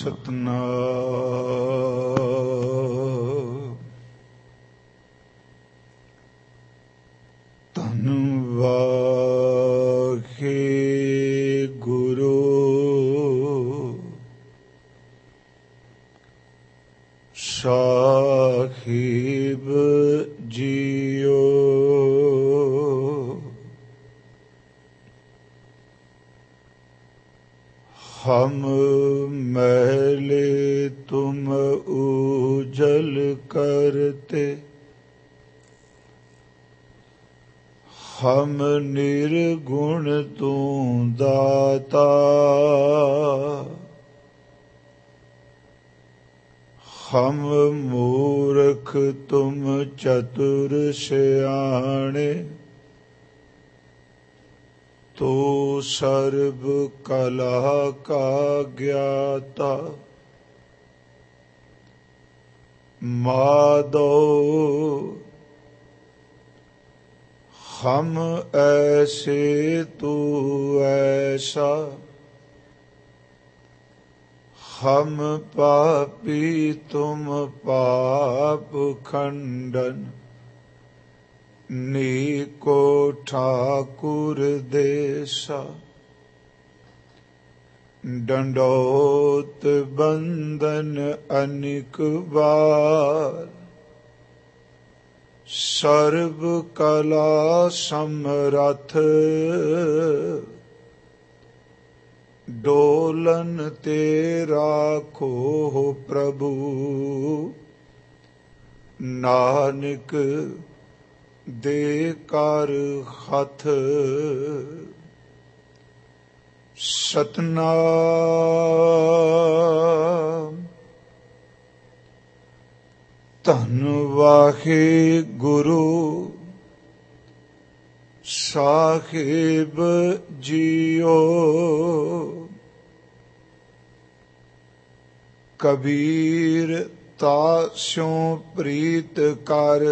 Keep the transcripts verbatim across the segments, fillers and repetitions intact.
ਸਤਨਾਮ। ਧੰਨ ਵਾਹਿਗੁਰੂ ਸਾਹਿਬ ਜੀਓ। हम मैले तुम उजल करते, हम निर्गुण तू दाता। हम मूर्ख तुम चतुर सियाणे, तो सर्व कला का ज्ञाता। माधो हम ऐसे तू ऐसा, हम पापी तुम पाप खंडन। नीको ठाकुर देसा, दंडोत बंदन अनिक बार। सर्व कला समरथ, डोलन ते राखो प्रभु। नानक दे कर हथ, सतनाम। धन वाहिगुरु साहिब जियो। कबीर तास्यों प्रीत कर,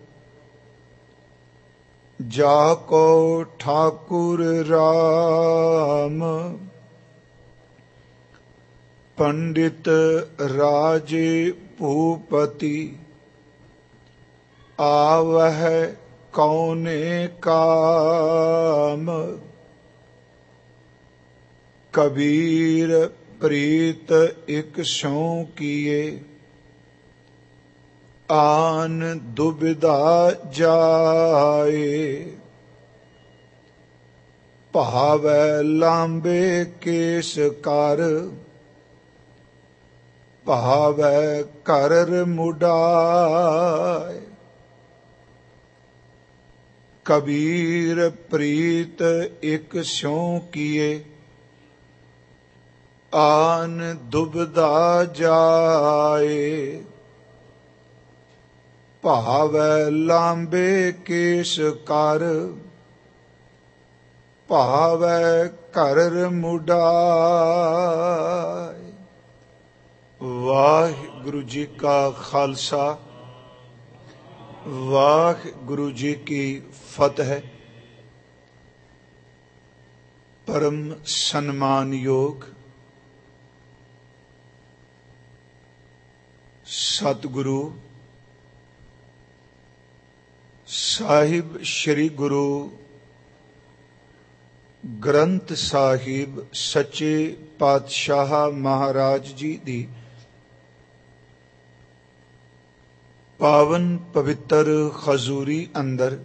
जाको ठाकुर राम। पंडित राजे भूपति, आवह कौने काम। कबीर प्रीत इक सौ किए, आन दुविधा जाए। भावै लांबे केस कर, भावै कर मुडाए। कबीर प्रीत इक स्यों किए, आन दुविधा जाए। भावै लांबे केस कर, भावै कर मुडाए। वाहिगुरु जी का खालसा, वाहिगुरु जी की फतेह। परम सन्मान योग सतगुरु ਸਾਹਿਬ ਸ਼੍ਰੀ ਗੁਰੂ ਗ੍ਰੰਥ ਸਾਹਿਬ ਸੱਚੇ ਪਾਤਸ਼ਾਹ ਮਹਾਰਾਜ ਜੀ ਦੀ ਪਾਵਨ ਪਵਿੱਤਰ ਹਜ਼ੂਰੀ ਅੰਦਰ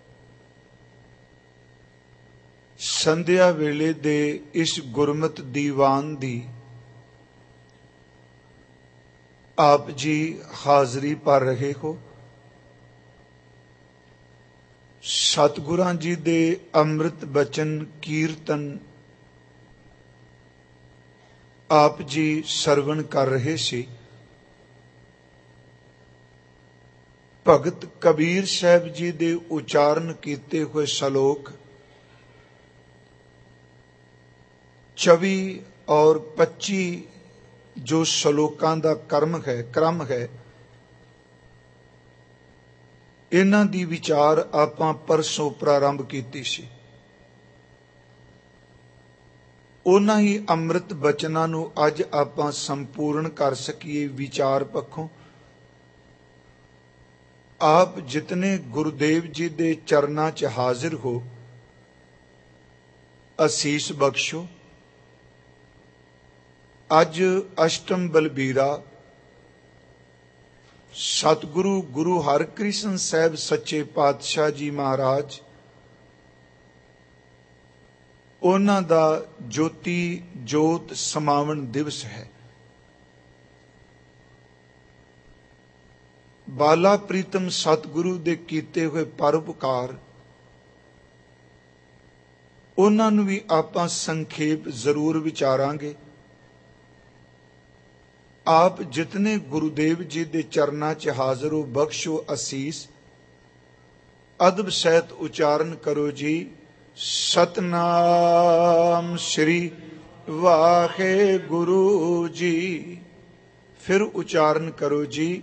ਸੰਧਿਆ ਵੇਲੇ ਦੇ ਇਸ ਗੁਰਮਤਿ ਦੀਵਾਨ ਦੀ ਆਪ ਜੀ ਹਾਜ਼ਰੀ ਭਰ ਰਹੇ ਹੋ। ਸਤਿਗੁਰਾਂ ਜੀ ਦੇ ਅੰਮ੍ਰਿਤ ਬਚਨ ਕੀਰਤਨ ਆਪ ਜੀ ਸਰਵਣ ਕਰ ਰਹੇ ਸੀ। ਭਗਤ ਕਬੀਰ ਸਾਹਿਬ ਜੀ ਦੇ ਉਚਾਰਨ ਕੀਤੇ ਹੋਏ ਸ਼ਲੋਕ ਚੌਵੀ ਔਰ ਪੱਚੀ ਜੋ ਸ਼ਲੋਕਾਂ ਦਾ ਕਰਮ ਹੈ ਕ੍ਰਮ ਹੈ, ਇਹਨਾਂ ਦੀ ਵਿਚਾਰ ਆਪਾਂ ਪਰਸੋਂ ਪ੍ਰਾਰੰਭ ਕੀਤੀ ਸੀ। ਉਹਨਾਂ ਹੀ ਅੰਮ੍ਰਿਤ ਬਚਨਾਂ ਨੂੰ ਅੱਜ ਆਪਾਂ ਸੰਪੂਰਨ ਕਰ ਸਕੀਏ ਵਿਚਾਰ ਪੱਖੋਂ। ਆਪ ਜਿਤਨੇ ਗੁਰੂਦੇਵ ਜੀ ਦੇ ਚਰਨਾਂ 'ਚ ਹਾਜ਼ਰ ਹੋ, ਅਸੀਸ ਬਖਸ਼ੋ। ਅੱਜ ਅਸ਼ਟਮ ਬਲਬੀਰਾ ਸਤਿਗੁਰੂ ਗੁਰੂ ਹਰਿਕ੍ਰਿਸ਼ਨ ਸਾਹਿਬ ਸੱਚੇ ਪਾਤਸ਼ਾਹ ਜੀ ਮਹਾਰਾਜ, ਉਹਨਾਂ ਦਾ ਜੋਤੀ ਜੋਤ ਸਮਾਵਨ ਦਿਵਸ ਹੈ। ਬਾਲਾ ਪ੍ਰੀਤਮ ਸਤਿਗੁਰੂ ਦੇ ਕੀਤੇ ਹੋਏ ਪਰਉਪਕਾਰ, ਉਹਨਾਂ ਨੂੰ ਵੀ ਆਪਾਂ ਸੰਖੇਪ ਜ਼ਰੂਰ ਵਿਚਾਰਾਂਗੇ। ਆਪ ਜਿਤਨੇ ਗੁਰੂਦੇਵ ਜੀ ਦੇ ਚਰਨਾਂ 'ਚ ਹਾਜ਼ਰ ਹੋ, ਬਖਸ਼ੋ ਅਸੀਸ। ਅਦਬ ਸਹਿਤ ਉਚਾਰਨ ਕਰੋ ਜੀ, ਸਤਨਾਮ ਸ਼੍ਰੀ ਵਾਹਿਗੁਰੂ ਜੀ। ਫਿਰ ਉਚਾਰਨ ਕਰੋ ਜੀ,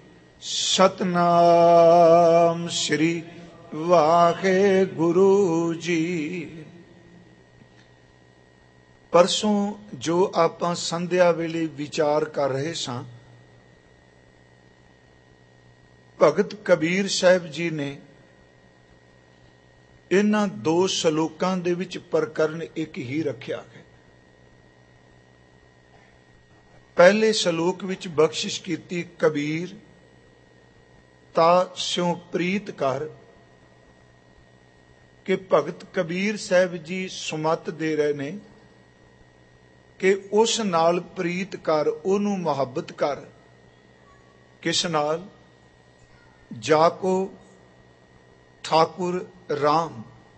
ਸਤਨਾਮ ਸ਼੍ਰੀ ਵਾਹਿਗੁਰੂ ਜੀ। ਪਰਸੋਂ ਜੋ ਆਪਾਂ ਸੰਧਿਆ ਵੇਲੇ ਵਿਚਾਰ ਕਰ ਰਹੇ ਸਾਂ, ਭਗਤ ਕਬੀਰ ਸਾਹਿਬ ਜੀ ਨੇ ਇਹਨਾਂ ਦੋ ਸ਼ਲੋਕਾਂ ਦੇ ਵਿੱਚ ਪ੍ਰਕਰਨ ਇੱਕ ਹੀ ਰੱਖਿਆ ਹੈ। ਪਹਿਲੇ ਸ਼ਲੋਕ ਵਿੱਚ ਬਖਸ਼ਿਸ਼ ਕੀਤੀ, ਕਬੀਰ ਤਾ ਸਿਉ ਪ੍ਰੀਤ ਕਰ, ਕਿ ਭਗਤ ਕਬੀਰ ਸਾਹਿਬ ਜੀ ਸੁਮਤ ਦੇ ਰਹੇ ਨੇ ਕਿ ਉਸ ਨਾਲ ਪ੍ਰੀਤ ਕਰ, ਉਹਨੂੰ ਮੁਹੱਬਤ ਕਰ। ਕਿਸ ਨਾਲ? ਜਾ ਕੋ ਠਾਕੁਰ ਰਾਮ।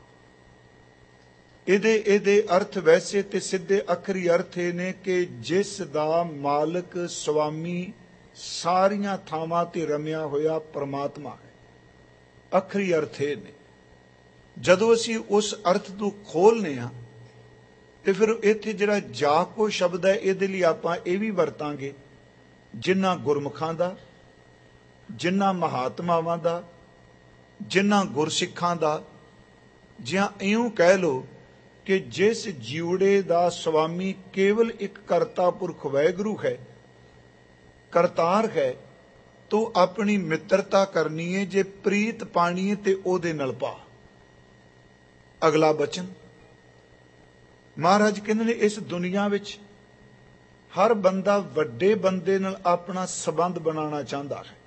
ਇਹਦੇ ਇਹਦੇ ਅਰਥ ਵੈਸੇ ਤੇ ਸਿੱਧੇ ਅੱਖਰੀ ਅਰਥ ਇਹ ਨੇ ਕਿ ਜਿਸ ਦਾ ਮਾਲਕ ਸੁਆਮੀ ਸਾਰੀਆਂ ਥਾਵਾਂ ਤੇ ਰਮਿਆ ਹੋਇਆ ਪਰਮਾਤਮਾ ਹੈ। ਅੱਖਰੀ ਅਰਥ ਇਹ ਨੇ। ਜਦੋਂ ਅਸੀਂ ਉਸ ਅਰਥ ਨੂੰ ਖੋਲ੍ਹਨੇ ਆ ਤੇ ਫਿਰ ਇੱਥੇ ਜਿਹੜਾ ਜਾ ਕੋ ਸ਼ਬਦ ਹੈ, ਇਹਦੇ ਲਈ ਆਪਾਂ ਇਹ ਵੀ ਵਰਤਾਂਗੇ, ਜਿਨ੍ਹਾਂ ਗੁਰਮੁਖਾਂ ਦਾ, ਜਿਨ੍ਹਾਂ ਮਹਾਤਮਾਵਾਂ ਦਾ, ਜਿਨ੍ਹਾਂ ਗੁਰਸਿੱਖਾਂ ਦਾ, ਜਾਂ ਇਉਂ ਕਹਿ ਲਓ ਕਿ ਜਿਸ ਜੀਵੜੇ ਦਾ ਸੁਆਮੀ ਕੇਵਲ ਇੱਕ ਕਰਤਾ ਪੁਰਖ ਵਾਹਿਗੁਰੂ ਹੈ, ਕਰਤਾਰ ਹੈ, ਤੋ ਆਪਣੀ ਮਿੱਤਰਤਾ ਕਰਨੀ ਹੈ। ਜੇ ਪ੍ਰੀਤ ਪਾਣੀ ਹੈ ਤੇ ਉਹਦੇ ਨਾਲ ਪਾ। ਅਗਲਾ ਬਚਨ ਮਹਾਰਾਜ ਕਹਿੰਦੇ ਨੇ, ਇਸ ਦੁਨੀਆ ਵਿੱਚ ਹਰ ਬੰਦਾ ਵੱਡੇ ਬੰਦੇ ਨਾਲ ਆਪਣਾ ਸੰਬੰਧ ਬਣਾਉਣਾ ਚਾਹੁੰਦਾ ਹੈ।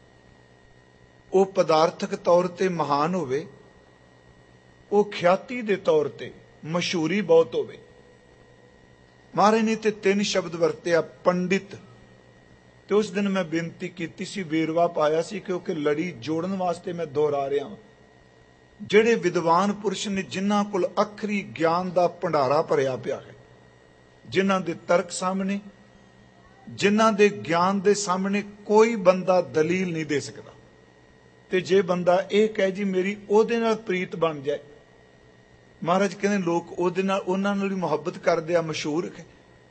ਉਹ ਪਦਾਰਥਕ ਤੌਰ ਤੇ ਮਹਾਨ ਹੋਵੇ, ਉਹ ਖਿਆਤੀ ਦੇ ਤੌਰ ਤੇ ਮਸ਼ਹੂਰੀ ਬਹੁਤ ਹੋਵੇ। ਮਹਾਰਾਜ ਨੇ ਤੇ ਤਿੰਨ ਸ਼ਬਦ ਵਰਤਿਆ, ਪੰਡਿਤ। ਤੇ ਉਸ ਦਿਨ ਮੈਂ ਬੇਨਤੀ ਕੀਤੀ ਸੀ, ਵੇਰਵਾ ਪਾਇਆ ਸੀ, ਕਿਉਂਕਿ ਲੜੀ ਜੋੜਨ ਵਾਸਤੇ ਮੈਂ ਦੁਹਰਾ ਰਿਹਾ ਹਾਂ। ਜਿਹੜੇ ਵਿਦਵਾਨ ਪੁਰਸ਼ ਨੇ, ਜਿਨ੍ਹਾਂ ਕੋਲ ਅੱਖਰੀ ਗਿਆਨ ਦਾ ਭੰਡਾਰਾ ਭਰਿਆ ਪਿਆ ਹੈ, ਜਿਨ੍ਹਾਂ ਦੇ ਤਰਕ ਸਾਹਮਣੇ, ਜਿਨ੍ਹਾਂ ਦੇ ਗਿਆਨ ਦੇ ਸਾਹਮਣੇ ਕੋਈ ਬੰਦਾ ਦਲੀਲ ਨਹੀਂ ਦੇ ਸਕਦਾ। ਤੇ ਜੇ ਬੰਦਾ ਇਹ ਕਹੇ ਜੀ ਮੇਰੀ ਉਹਦੇ ਨਾਲ ਪ੍ਰੀਤ ਬਣ ਜਾਏ, ਮਹਾਰਾਜ ਕਹਿੰਦੇ ਲੋਕ ਉਹਦੇ ਨਾਲ, ਉਹਨਾਂ ਨਾਲ ਹੀ ਮੁਹੱਬਤ ਕਰਦੇ ਆ, ਮਸ਼ਹੂਰ ਹੈ।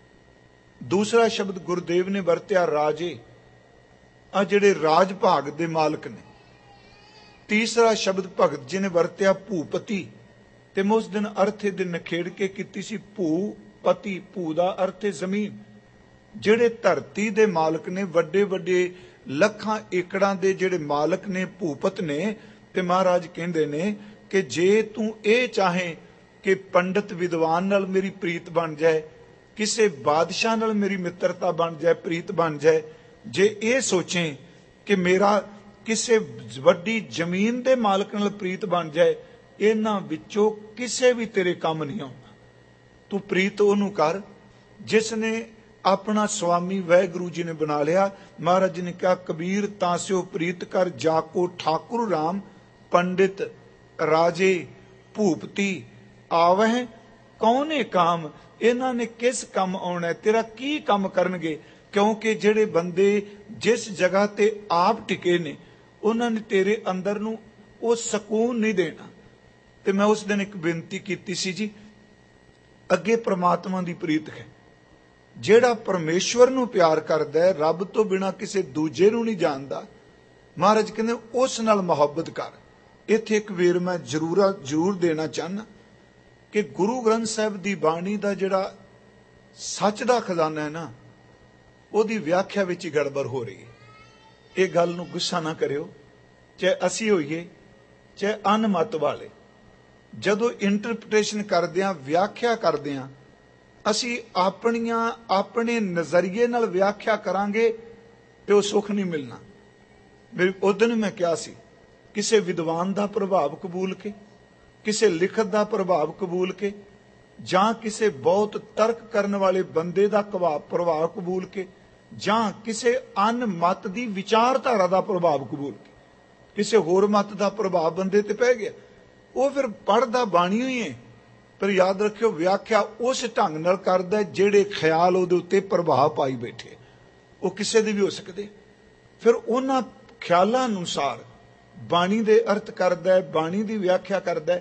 ਦੂਸਰਾ ਸ਼ਬਦ ਗੁਰਦੇਵ ਨੇ ਵਰਤਿਆ, ਰਾਜੇ। ਆ ਜਿਹੜੇ ਰਾਜ ਭਾਗ ਦੇ ਮਾਲਕ ਨੇ। ਤੀਸਰਾ ਸ਼ਬਦ ਭਗਤ ਜੀ ਨੇ ਵਰਤਿਆ, ਭੂਪਤੀ। ਤੇ ਮੈਂ ਉਸ ਦਿਨ ਅਰਥ ਇਹਦੇ ਨਖੇੜ ਕੇ ਕੀਤੀ ਸੀ, ਭੂਪਤੀ। ਭੂ ਦਾ ਅਰਥ ਹੈ ਜ਼ਮੀਨ। ਜਿਹੜੇ ਧਰਤੀ ਦੇ ਮਾਲਕ ਨੇ, ਵੱਡੇ ਵੱਡੇ ਲੱਖਾਂ ਏਕੜਾਂ ਦੇ ਜਿਹੜੇ ਮਾਲਕ ਨੇ, ਭੂਪਤ ਨੇ। ਤੇ ਮਹਾਰਾਜ ਕਹਿੰਦੇ ਨੇ ਕਿ ਜੇ ਤੂੰ ਇਹ ਚਾਹੇ ਕਿ ਪੰਡਤ ਵਿਦਵਾਨ ਨਾਲ ਮੇਰੀ ਪ੍ਰੀਤ ਬਣ ਜਾਏ, ਕਿਸੇ ਬਾਦਸ਼ਾਹ ਨਾਲ ਮੇਰੀ ਮਿੱਤਰਤਾ ਬਣ ਜਾਏ, ਪ੍ਰੀਤ ਬਣ ਜਾਏ, ਜੇ ਇਹ ਸੋਚੇ ਕਿ ਮੇਰਾ ਕਿਸੇ ਵੱਡੀ ਜ਼ਮੀਨ ਦੇ ਮਾਲਕ ਨਾਲ ਪ੍ਰੀਤ ਬਣ ਜਾਏ, ਇਹਨਾਂ ਵਿੱਚੋਂ ਕਿਸੇ ਵੀ ਤੇਰੇ ਕੰਮ ਨਹੀਂ ਆਉਣਾ। ਤੂੰ ਪ੍ਰੀਤ ਉਹਨੂੰ ਕਰ ਜਿਸ ਨੇ ਆਪਣਾ ਸੁਆਮੀ ਵਾਹਿਗੁਰੂ ਜੀ ਨੇ ਬਣਾ ਲਿਆ। ਮਹਾਰਾਜ ਨੇ ਕਿਹਾ, ਕਬੀਰ ਤਾਸਿਓ ਪ੍ਰੀਤ ਕਰ, ਜਾ ਕੋ ਠਾਕੁਰ ਰਾਮ। ਪੰਡਿਤ ਰਾਜੇ ਭੂਪਤੀ ਆਵਹਿ ਕੌਣੇ ਕਾਮ। ਇਹਨਾਂ ਨੇ ਕਿਸ ਕੰਮ ਆਉਣਾ, ਤੇਰਾ ਕੀ ਕੰਮ ਕਰਨਗੇ? ਕਿਉਂਕਿ ਜਿਹੜੇ ਬੰਦੇ ਜਿਸ ਜਗ੍ਹਾ ਤੇ ਆਪ ਟਿਕੇ ਨੇ, ਉਹਨਾਂ ਨੇ ਤੇਰੇ ਅੰਦਰ ਨੂੰ ਉਹ ਸਕੂਨ ਨਹੀਂ ਦੇਣਾ। ਤੇ ਮੈਂ ਉਸ ਦਿਨ ਇੱਕ ਬੇਨਤੀ ਕੀਤੀ ਸੀ ਜੀ, ਅੱਗੇ ਪ੍ਰਮਾਤਮਾ ਦੀ ਪ੍ਰੀਤ ਹੈ। ਜਿਹੜਾ ਪਰਮੇਸ਼ਵਰ ਨੂੰ ਪਿਆਰ ਕਰਦਾ ਹੈ, ਰੱਬ ਤੋਂ ਬਿਨਾਂ ਕਿਸੇ ਦੂਜੇ ਨੂੰ ਨਹੀਂ ਜਾਣਦਾ, ਮਹਾਰਾਜ ਕਹਿੰਦੇ ਉਸ ਨਾਲ ਮੁਹੱਬਤ ਕਰ। ਇੱਥੇ ਇੱਕ ਵੇਰ ਮੈਂ ਜ਼ਰੂਰ ਜ਼ਰੂਰ ਦੇਣਾ ਚਾਹੁੰਦਾ ਕਿ ਗੁਰੂ ਗ੍ਰੰਥ ਸਾਹਿਬ ਦੀ ਬਾਣੀ ਦਾ ਜਿਹੜਾ सच का खजाना है ना, ਉਹਦੀ ਵਿਆਖਿਆ ਵਿੱਚ ਹੀ ਗੜਬੜ ਹੋ ਰਹੀ ਹੈ। ਇਹ ਗੱਲ ਨੂੰ ਗੁੱਸਾ ਨਾ ਕਰਿਓ, ਚਾਹੇ ਅਸੀਂ ਹੋਈਏ ਚਾਹੇ ਅਨਮਤ ਵਾਲੇ। ਜਦੋਂ ਇੰਟਰਪ੍ਰੀਟੇਸ਼ਨ ਕਰਦੇ ਹਾਂ, ਵਿਆਖਿਆ ਕਰਦੇ ਹਾਂ, ਅਸੀਂ ਆਪਣੀਆਂ ਆਪਣੇ ਨਜ਼ਰੀਏ ਨਾਲ ਵਿਆਖਿਆ ਕਰਾਂਗੇ ਤੇ ਉਹ ਸੁੱਖ ਨਹੀਂ ਮਿਲਣਾ। ਮੇਰੇ ਉਦੋਂ ਮੈਂ ਕਿਹਾ ਸੀ, ਕਿਸੇ ਵਿਦਵਾਨ ਦਾ ਪ੍ਰਭਾਵ ਕਬੂਲ ਕੇ, ਕਿਸੇ ਲਿਖਤ ਦਾ ਪ੍ਰਭਾਵ ਕਬੂਲ ਕੇ, ਜਾਂ ਕਿਸੇ ਬਹੁਤ ਤਰਕ ਕਰਨ ਵਾਲੇ ਬੰਦੇ ਦਾ ਪ੍ਰਭਾਵ ਕਬੂਲ ਕੇ, ਜਾਂ ਕਿਸੇ ਅਨ ਮਤ ਦੀ ਵਿਚਾਰਧਾਰਾ ਦਾ ਪ੍ਰਭਾਵ ਕਬੂਲ ਕੇ, ਕਿਸੇ ਹੋਰ ਮਤ ਦਾ ਪ੍ਰਭਾਵ ਬੰਦੇ ਤੇ ਪੈ ਗਿਆ, ਉਹ ਫਿਰ ਪੜ੍ਹਦਾ ਬਾਣੀ ਹੋਈ ਹੈ। ਪਰ ਯਾਦ ਰੱਖਿਓ, ਵਿਆਖਿਆ ਉਸ ਢੰਗ ਨਾਲ ਕਰਦਾ ਜਿਹੜੇ ਖਿਆਲ ਉਹਦੇ ਉੱਤੇ ਪ੍ਰਭਾਵ ਪਾਈ ਬੈਠੇ, ਉਹ ਕਿਸੇ ਦੇ ਵੀ ਹੋ ਸਕਦੇ। ਫਿਰ ਉਹਨਾਂ ਖਿਆਲਾਂ ਅਨੁਸਾਰ ਬਾਣੀ ਦੇ ਅਰਥ ਕਰਦਾ, ਬਾਣੀ ਦੀ ਵਿਆਖਿਆ ਕਰਦਾ।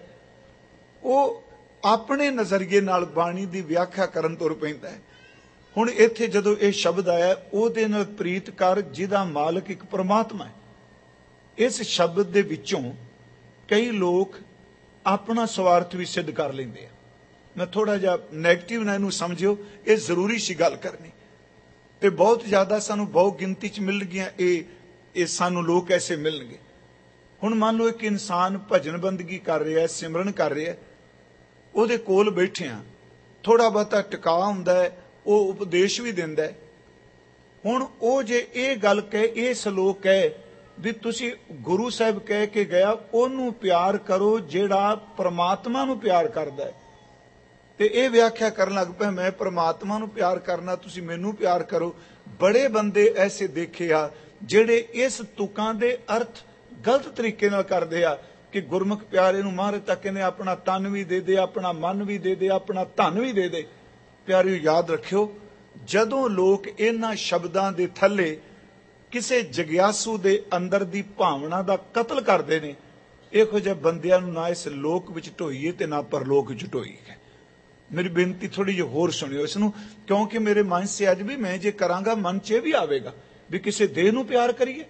ਉਹ ਆਪਣੇ ਨਜ਼ਰੀਏ ਨਾਲ ਬਾਣੀ ਦੀ ਵਿਆਖਿਆ ਕਰਨ ਤੁਰ ਪੈਂਦਾ ਹੈ। ਹੁਣ ਇੱਥੇ ਜਦੋਂ ਇਹ ਸ਼ਬਦ ਆਇਆ, ਉਹਦੇ ਨਾਲ ਪ੍ਰੀਤ ਕਰ ਜਿਹਦਾ ਮਾਲਕ ਇੱਕ ਪਰਮਾਤਮਾ ਹੈ। ਇਸ ਸ਼ਬਦ ਦੇ ਵਿੱਚੋਂ ਕਈ ਲੋਕ ਆਪਣਾ ਸਵਾਰਥ ਵੀ ਸਿੱਧ ਕਰ ਲੈਂਦੇ ਆ। ਮੈਂ ਥੋੜਾ ਜਿਹਾ ਨੈਗੇਟਿਵ ਨਾ ਇਹਨੂੰ ਸਮਝਿਓ, ਇਹ ਜ਼ਰੂਰੀ ਸੀ ਗੱਲ ਕਰਨੀ। ਤੇ ਬਹੁਤ ਜ਼ਿਆਦਾ ਸਾਨੂੰ ਬਹੁਤ ਗਿਣਤੀ 'ਚ ਮਿਲ ਗਈਆਂ ਇਹ ਇਹ ਸਾਨੂੰ ਲੋਕ ਐਸੇ ਮਿਲਣਗੇ। ਹੁਣ ਮੰਨ ਲਓ ਇੱਕ ਇਨਸਾਨ ਭਜਨ ਬੰਦਗੀ ਕਰ ਰਿਹਾ, ਸਿਮਰਨ ਕਰ ਰਿਹਾ, ਉਹਦੇ ਕੋਲ ਬੈਠਿਆਂ ਥੋੜਾ ਬਹੁਤਾ ਟਿਕਾ ਹੁੰਦਾ ਹੈ, ਉਹ ਉਪਦੇਸ਼ ਵੀ ਦਿੰਦਾ ਹੈ। ਹੁਣ ਉਹ ਜੇ ਇਹ ਗੱਲ ਕਹੇ, ਇਹ ਸਲੋਕ ਕਹੇ ਵੀ ਤੁਸੀਂ ਗੁਰੂ ਸਾਹਿਬ ਕਹਿ ਕੇ ਗਿਆ, ਉਹਨੂੰ ਪਿਆਰ ਕਰੋ ਜਿਹੜਾ ਪਰਮਾਤਮਾ ਨੂੰ ਪਿਆਰ ਕਰਦਾ ਹੈ, ਤੇ ਇਹ ਵਿਆਖਿਆ ਕਰਨ ਲੱਗ ਪਿਆ ਮੈਂ ਪਰਮਾਤਮਾ ਨੂੰ ਪਿਆਰ ਕਰਨਾ, ਤੁਸੀਂ ਮੈਨੂੰ ਪਿਆਰ ਕਰੋ। ਬੜੇ ਬੰਦੇ ਐਸੇ ਦੇਖੇ ਆ ਜਿਹੜੇ ਇਸ ਤੁਕਾਂ ਦੇ ਅਰਥ ਗਲਤ ਤਰੀਕੇ ਨਾਲ ਕਰਦੇ ਆ ਕਿ ਗੁਰਮੁਖ ਪਿਆਰੇ ਨੂੰ ਮਹਾਰਾਜ ਤੱਕ ਕਹਿੰਦੇ ਆਪਣਾ ਤਨ ਵੀ ਦੇ ਦੇ, ਆਪਣਾ ਮਨ ਵੀ ਦੇ ਦੇ, ਆਪਣਾ ਧਨ ਵੀ ਦੇ ਦੇ। ਪਿਆਰਿਓ ਯਾਦ ਰੱਖਿਓ, ਜਦੋਂ ਲੋਕ ਇਹਨਾਂ ਸ਼ਬਦਾਂ ਦੇ ਥੱਲੇ ਕਿਸੇ ਜਗਿਆਸੂ ਦੇ ਅੰਦਰ ਦੀ ਭਾਵਨਾ ਦਾ ਕਤਲ ਕਰਦੇ ਨੇ, ਇਹੋ ਜਿਹੇ ਬੰਦਿਆਂ ਨੂੰ ਨਾ ਇਸ ਲੋਕ ਵਿੱਚ ਢੋਈਏ ਤੇ ਨਾ ਪਰਲੋਕ ਵਿੱਚ ਢੋਈਏ। ਮੇਰੀ ਬੇਨਤੀ ਥੋੜੀ ਜਿਹੀ ਹੋਰ ਸੁਣਿਓ ਇਸ ਨੂੰ, ਕਿਉਂਕਿ ਮੇਰੇ ਮਨ 'ਚ ਅੱਜ ਵੀ ਮੈਂ ਜੇ ਕਰਾਂਗਾ ਮਨ 'ਚ ਇਹ ਵੀ ਆਵੇਗਾ ਵੀ ਕਿਸੇ ਦੇਹ ਨੂੰ ਪਿਆਰ ਕਰੀਏ।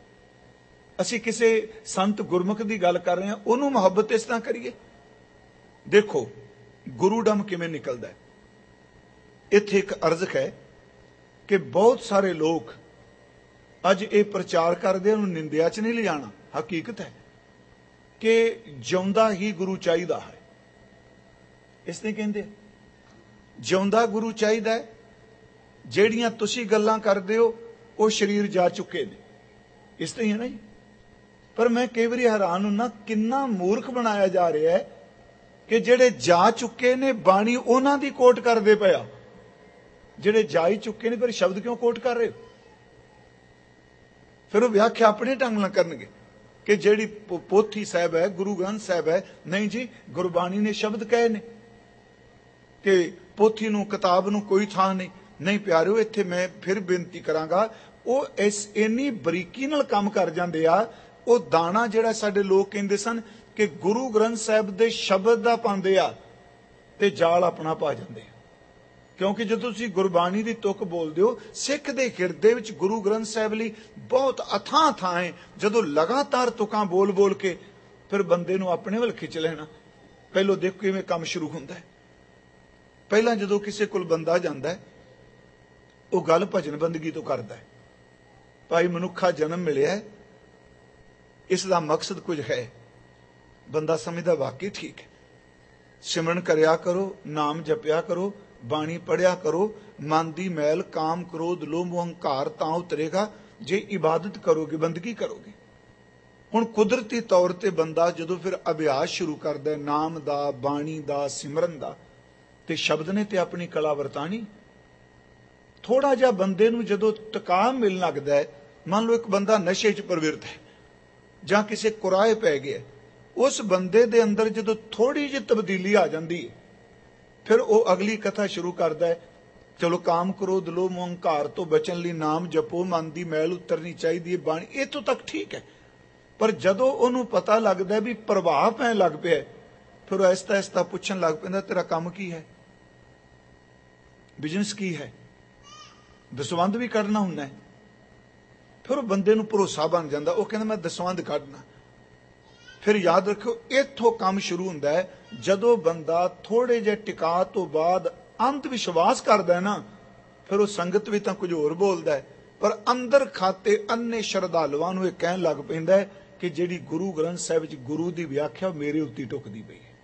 ਅਸੀਂ ਕਿਸੇ ਸੰਤ ਗੁਰਮੁਖ ਦੀ ਗੱਲ ਕਰ ਰਹੇ ਹਾਂ, ਉਹਨੂੰ ਮੁਹੱਬਤ ਇਸ ਤਰ੍ਹਾਂ ਕਰੀਏ। ਦੇਖੋ ਗੁਰੂ ਡਮ ਕਿਵੇਂ ਨਿਕਲਦਾ ਹੈ। ਇੱਥੇ ਇੱਕ ਅਰਜ਼ ਹੈ ਕਿ ਬਹੁਤ ਸਾਰੇ ਲੋਕ ਅੱਜ ਇਹ ਪ੍ਰਚਾਰ ਕਰਦੇ, ਉਹਨੂੰ ਨਿੰਦਿਆ 'ਚ ਨਹੀਂ ਲਿਜਾਣਾ। ਹਕੀਕਤ ਹੈ ਕਿ ਜਿਉਂਦਾ ਹੀ ਗੁਰੂ ਚਾਹੀਦਾ ਹੈ। ਇਸ ਨੇ ਕਹਿੰਦੇ ਜਿਉਂਦਾ ਗੁਰੂ ਚਾਹੀਦਾ ਹੈ। ਜਿਹੜੀਆਂ ਤੁਸੀਂ ਗੱਲਾਂ ਕਰਦੇ ਹੋ ਉਹ ਸਰੀਰ ਜਾ ਚੁੱਕੇ ਨੇ, ਇਸ ਤਰ੍ਹਾਂ ਹੀ ਹੈ ਨਾ ਜੀ। ਪਰ ਮੈਂ ਕਈ ਵਾਰੀ ਹੈਰਾਨ ਹੁੰਨਾ, ਕਿੰਨਾ ਮੂਰਖ ਬਣਾਇਆ ਜਾ ਰਿਹਾ ਹੈ ਕਿ ਜਿਹੜੇ ਜਾ ਚੁੱਕੇ ਨੇ ਬਾਣੀ ਉਹਨਾਂ ਦੀ ਕੋਟ ਕਰਦੇ ਪਿਆ। ਜਿਹੜੇ ਜਾ ਹੀ ਚੁੱਕੇ ਨੇ ਪਰ ਸ਼ਬਦ ਕਿਉਂ ਕੋਟ ਕਰ ਰਹੇ ਹੋ? ਫਿਰ ਉਹ ਵਿਆਖਿਆ ਆਪਣੇ ਢੰਗ ਨਾਲ ਕਰਨਗੇ ਕਿ ਜਿਹੜੀ ਪੋਥੀ ਸਾਹਿਬ ਹੈ, ਗੁਰੂ ਗ੍ਰੰਥ ਸਾਹਿਬ ਹੈ। ਨਹੀਂ ਜੀ, ਗੁਰਬਾਣੀ ਨੇ ਸ਼ਬਦ ਕਹੇ ਨੇ ਕਿ ਪੋਥੀ ਨੂੰ, ਕਿਤਾਬ ਨੂੰ ਕੋਈ ਥਾਂ ਨਹੀਂ। ਨਹੀਂ ਪਿਆਰਿਓ, ਇੱਥੇ ਮੈਂ ਫਿਰ ਬੇਨਤੀ ਕਰਾਂਗਾ, ਉਹ ਇਸ ਇੰਨੀ ਬਰੀਕੀ ਨਾਲ ਕੰਮ ਕਰ ਜਾਂਦੇ ਆ। ਉਹ ਦਾਣਾ ਜਿਹੜਾ ਸਾਡੇ ਲੋਕ ਕਹਿੰਦੇ ਸਨ ਕਿ ਗੁਰੂ ਗ੍ਰੰਥ ਸਾਹਿਬ ਦੇ ਸ਼ਬਦ ਦਾ ਪਾਉਂਦੇ ਆ ਤੇ ਜਾਲ ਆਪਣਾ ਪਾ ਜਾਂਦੇ ਆ। ਕਿਉਂਕਿ ਜਦੋਂ ਤੁਸੀਂ ਗੁਰਬਾਣੀ ਦੀ ਤੁਕ ਬੋਲਦੇ ਹੋ, ਸਿੱਖ ਦੇ ਹਿਰਦੇ ਵਿੱਚ ਗੁਰੂ ਗ੍ਰੰਥ ਸਾਹਿਬ ਲਈ ਬਹੁਤ ਅਥਾਹ ਥਾਂ ਹੈ। ਜਦੋਂ ਲਗਾਤਾਰ ਤੁਕਾਂ ਬੋਲ ਬੋਲ ਕੇ ਫਿਰ ਬੰਦੇ ਨੂੰ ਆਪਣੇ ਵੱਲ ਖਿੱਚ ਲੈਣਾ। ਪਹਿਲੋਂ ਦੇਖੋ ਕਿਵੇਂ ਕੰਮ ਸ਼ੁਰੂ ਹੁੰਦਾ ਹੈ। ਪਹਿਲਾਂ ਜਦੋਂ ਕਿਸੇ ਕੋਲ ਬੰਦਾ ਜਾਂਦਾ ਹੈ, ਉਹ ਗੱਲ ਭਜਨ ਬੰਦਗੀ ਤੋਂ ਕਰਦਾ ਹੈ। ਭਾਈ ਮਨੁੱਖਾ ਜਨਮ ਮਿਲਿਆ ਹੈ, ਇਸ ਦਾ ਮਕਸਦ ਕੁਝ ਹੈ। ਬੰਦਾ ਸਮਝਦਾ ਵਾਕਈ ਠੀਕ ਹੈ, ਸਿਮਰਨ ਕਰਿਆ ਕਰੋ, ਨਾਮ ਜਪਿਆ ਕਰੋ, ਬਾਣੀ ਪੜਿਆ ਕਰੋ, ਮਨ ਦੀ ਮੈਲ, ਕਾਮ, ਕ੍ਰੋਧ, ਲੋਭ, ਹੰਕਾਰ ਤਾਂ ਉਤਰੇਗਾ ਜੇ ਇਬਾਦਤ ਕਰੋਗੇ, ਬੰਦਗੀ ਕਰੋਗੇ। ਹੁਣ ਕੁਦਰਤੀ ਤੌਰ ਤੇ ਬੰਦਾ ਜਦੋਂ ਫਿਰ ਅਭਿਆਸ ਸ਼ੁਰੂ ਕਰਦਾ ਨਾਮ ਦਾ, ਬਾਣੀ ਦਾ, ਸਿਮਰਨ ਦਾ, ਤੇ ਸ਼ਬਦ ਨੇ ਤੇ ਆਪਣੀ ਕਲਾ ਵਰਤਾਣੀ। ਥੋੜਾ ਜਿਹਾ ਬੰਦੇ ਨੂੰ ਜਦੋਂ ਟਿਕਾ ਮਿਲਣ ਲੱਗਦਾ ਹੈ, ਮੰਨ ਲਓ ਇੱਕ ਬੰਦਾ ਨਸ਼ੇ 'ਚ ਪ੍ਰਵਿਰਤ ਹੈ ਜਾਂ ਕਿਸੇ ਕੁਰਾਏ ਪੈ ਗਿਆ, ਉਸ ਬੰਦੇ ਦੇ ਅੰਦਰ ਜਦੋਂ ਥੋੜੀ ਜਿਹੀ ਤਬਦੀਲੀ ਆ ਜਾਂਦੀ ਹੈ, ਫਿਰ ਉਹ ਅਗਲੀ ਕਥਾ ਸ਼ੁਰੂ ਕਰਦਾ ਹੈ, ਚਲੋ ਕਾਮ, ਕ੍ਰੋਧ, ਲੋਭ, ਹੰਕਾਰ ਤੋਂ ਬਚਣ ਲਈ ਨਾਮ ਜਪੋ, ਮਨ ਦੀ ਮੈਲ ਉਤਰਨੀ ਚਾਹੀਦੀ ਹੈ, ਬਾਣੀ, ਇੱਥੋਂ ਤੱਕ ਠੀਕ ਹੈ। ਪਰ ਜਦੋਂ ਉਹਨੂੰ ਪਤਾ ਲੱਗਦਾ ਵੀ ਪ੍ਰਭਾਵ ਪੈਣ ਲੱਗ ਪਿਆ, ਫਿਰ ਉਹ ਐਸਤਾ ਐਸਤਾ ਪੁੱਛਣ ਲੱਗ ਪੈਂਦਾ, ਤੇਰਾ ਕੰਮ ਕੀ ਹੈ, ਬਿਜ਼ਨਸ ਕੀ ਹੈ, ਦਸਵੰਧ ਵੀ ਕੱਢਣਾ ਹੁੰਦਾ ਹੈ। ਫਿਰ ਉਹ ਬੰਦੇ ਨੂੰ ਭਰੋਸਾ ਬਣ ਜਾਂਦਾ, ਉਹ ਕਹਿੰਦਾ ਮੈਂ ਦਸਵੰਧ ਕੱਢਣਾ। ਫਿਰ ਯਾਦ ਰੱਖੋ, ਇੱਥੋਂ ਕੰਮ ਸ਼ੁਰੂ ਹੁੰਦਾ ਹੈ। ਜਦੋਂ ਬੰਦਾ ਥੋੜੇ ਜਿਹੇ ਟਿਕਾ ਤੋਂ ਬਾਅਦ ਅੰਧ ਵਿਸ਼ਵਾਸ ਕਰਦਾ ਹੈ ਨਾ, ਫਿਰ ਉਹ ਸੰਗਤ ਵੀ ਤਾਂ ਕੁਝ ਹੋਰ ਬੋਲਦਾ ਹੈ, ਪਰ ਅੰਦਰ ਖਾਤੇ ਅੰਨੇ ਸ਼ਰਧਾਲੂਆਂ ਨੂੰ ਇਹ ਕਹਿਣ ਲੱਗ ਪੈਂਦਾ ਹੈ ਕਿ ਜਿਹੜੀ ਗੁਰੂ ਗ੍ਰੰਥ ਸਾਹਿਬ ਵਿੱਚ ਗੁਰੂ ਦੀ ਵਿਆਖਿਆ ਮੇਰੇ ਉੱਤੇ ਟੁਕਦੀ ਪਈ ਹੈ।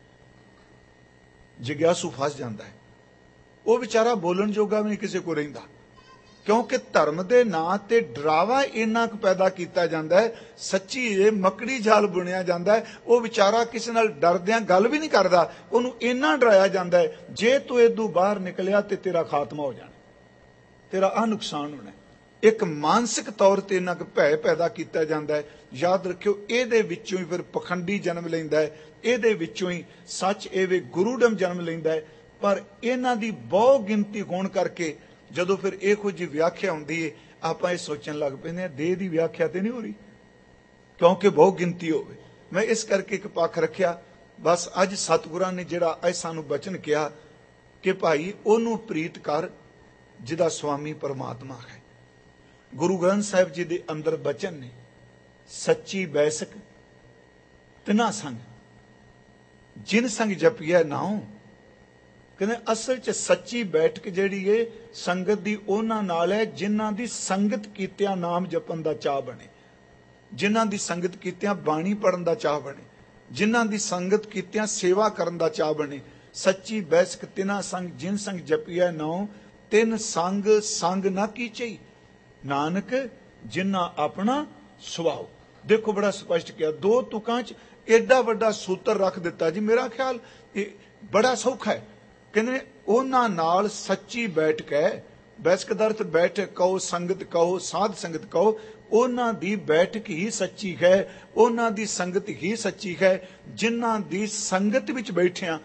ਜਿਗਿਆਸੂ ਫਸ ਜਾਂਦਾ ਹੈ, ਉਹ ਵਿਚਾਰਾ ਬੋਲਣ ਜੋਗਾ ਵੀ ਨਹੀਂ ਕਿਸੇ ਕੋ ਰਹਿੰਦਾ, ਕਿਉਂਕਿ ਧਰਮ ਦੇ ਨਾਂ ਤੇ ਡਰਾਵਾ ਇੰਨਾ ਕੁ ਪੈਦਾ ਕੀਤਾ ਜਾਂਦਾ ਹੈ, ਸੱਚੀ ਇਹ ਮੱਕੜੀ ਜਾਲ ਬੁਣਿਆ ਜਾਂਦਾ ਹੈ। ਉਹ ਵਿਚਾਰਾ ਕਿਸੇ ਨਾਲ ਡਰਦਿਆਂ ਗੱਲ ਵੀ ਨਹੀਂ ਕਰਦਾ, ਉਹਨੂੰ ਇੰਨਾ ਡਰਾਇਆ ਜਾਂਦਾ ਹੈ ਜੇ ਤੂੰ ਇਦੋਂ ਬਾਹਰ ਨਿਕਲਿਆ ਤੇ ਤੇਰਾ ਖਾਤਮਾ ਹੋ ਜਾਣਾ, ਤੇਰਾ ਆ ਨੁਕਸਾਨ ਹੋਣਾ। ਇੱਕ ਮਾਨਸਿਕ ਤੌਰ ਤੇ ਇੰਨਾ ਕੁ ਭੈ ਪੈਦਾ ਕੀਤਾ ਜਾਂਦਾ ਹੈ। ਯਾਦ ਰੱਖਿਓ, ਇਹਦੇ ਵਿੱਚੋਂ ਹੀ ਫਿਰ ਪਖੰਡੀ ਜਨਮ ਲੈਂਦਾ ਹੈ, ਇਹਦੇ ਵਿੱਚੋਂ ਹੀ ਸੱਚ ਐਵੇਂ ਗੁਰੂਡਮ ਜਨਮ ਲੈਂਦਾ ਹੈ। ਪਰ ਇਹਨਾਂ ਦੀ ਬਹੁ ਗਿਣਤੀ ਹੋਣ ਕਰਕੇ ਜਦੋਂ ਫਿਰ ਇਹੋ ਜਿਹੀ ਵਿਆਖਿਆ ਹੁੰਦੀ ਹੈ, ਆਪਾਂ ਇਹ ਸੋਚਣ ਲੱਗ ਪੈਂਦੇ ਹਾਂ ਦੇਹ ਦੀ ਵਿਆਖਿਆ ਤੇ ਨਹੀਂ ਹੋ ਰਹੀ, ਕਿਉਂਕਿ ਬਹੁ ਗਿਣਤੀ ਹੋਵੇ। ਮੈਂ ਇਸ ਕਰਕੇ ਇੱਕ ਪੱਖ ਰੱਖਿਆ, ਬਸ ਅੱਜ ਸਤਿਗੁਰਾਂ ਨੇ ਜਿਹੜਾ ਇਹ ਸਾਨੂੰ ਬਚਨ ਕਿਹਾ ਕਿ ਭਾਈ ਉਹਨੂੰ ਪ੍ਰੀਤ ਕਰ ਜਿਹਦਾ ਸੁਆਮੀ ਪਰਮਾਤਮਾ ਹੈ। ਗੁਰੂ ਗ੍ਰੰਥ ਸਾਹਿਬ ਜੀ ਦੇ ਅੰਦਰ ਬਚਨ ਨੇ, ਸੱਚੀ ਬੈਸਕ ਤਿਨਾ ਸੰਗ ਜਿਨ ਸੰਗ ਜਪਿਆ ਨਾਉ। ਕਹਿੰਦੇ ਅਸਲ 'ਚ ਸੱਚੀ ਬੈਠਕ ਜਿਹੜੀ ਏ ਸੰਗਤ ਦੀ ਉਹਨਾਂ ਨਾਲ ਹੈ ਜਿਨ੍ਹਾਂ ਦੀ ਸੰਗਤ ਕੀਤਿਆਂ ਨਾਮ ਜਪਣ ਦਾ ਚਾਹ ਬਣੇ, ਜਿਨ੍ਹਾਂ ਦੀ ਸੰਗਤ ਕੀਤਿਆਂ ਬਾਣੀ ਪੜਨ ਦਾ ਚਾਹ ਬਣੇ, ਜਿਨ੍ਹਾਂ ਦੀ ਸੰਗਤ ਕੀਤਿਆਂ ਸੇਵਾ ਕਰਨ ਦਾ ਚਾਹ ਬਣੇ। ਸੱਚੀ ਬੈਸਕ ਤਿਨਾ ਸੰਗ ਜਿਨ ਸੰਗ ਜਪਿਆ ਨਾਉ, ਤਿੰਨ ਸੰਗ ਸੰਗ ਨਾ ਕੀਚਈ ਨਾਨਕ ਜਿਨ੍ਹਾਂ ਆਪਣਾ ਸੁਭਾਉ। ਦੇਖੋ ਬੜਾ ਸਪਸ਼ਟ ਕਿਹਾ, ਦੋ ਤੁਕਾਂ 'ਚ ਏਡਾ ਵੱਡਾ ਸੂਤਰ ਰੱਖ ਦਿੱਤਾ ਜੀ। ਮੇਰਾ ਖਿਆਲ ਇਹ ਬੜਾ ਸੌਖਾ ਹੈ। ਕਹਿੰਦੇ ਉਹਨਾਂ ਨਾਲ ਸੱਚੀ ਬੈਠਕ ਹੈ, ਬੈਸਕ ਦਾ ਅਰਥ ਬੈਠਕ ਕਹੋ, ਸੰਗਤ ਕਹੋ, ਸਾਧ ਸੰਗਤ ਕਹੋ। ਉਹਨਾਂ ਦੀ ਬੈਠਕ ਹੀ ਸੱਚੀ ਹੈ, ਉਹਨਾਂ ਦੀ ਸੰਗਤ ਹੀ ਸੱਚੀ ਹੈ, ਜਿਨ੍ਹਾਂ ਦੀ ਸੰਗਤ ਵਿੱਚ ਬੈਠਿਆਂ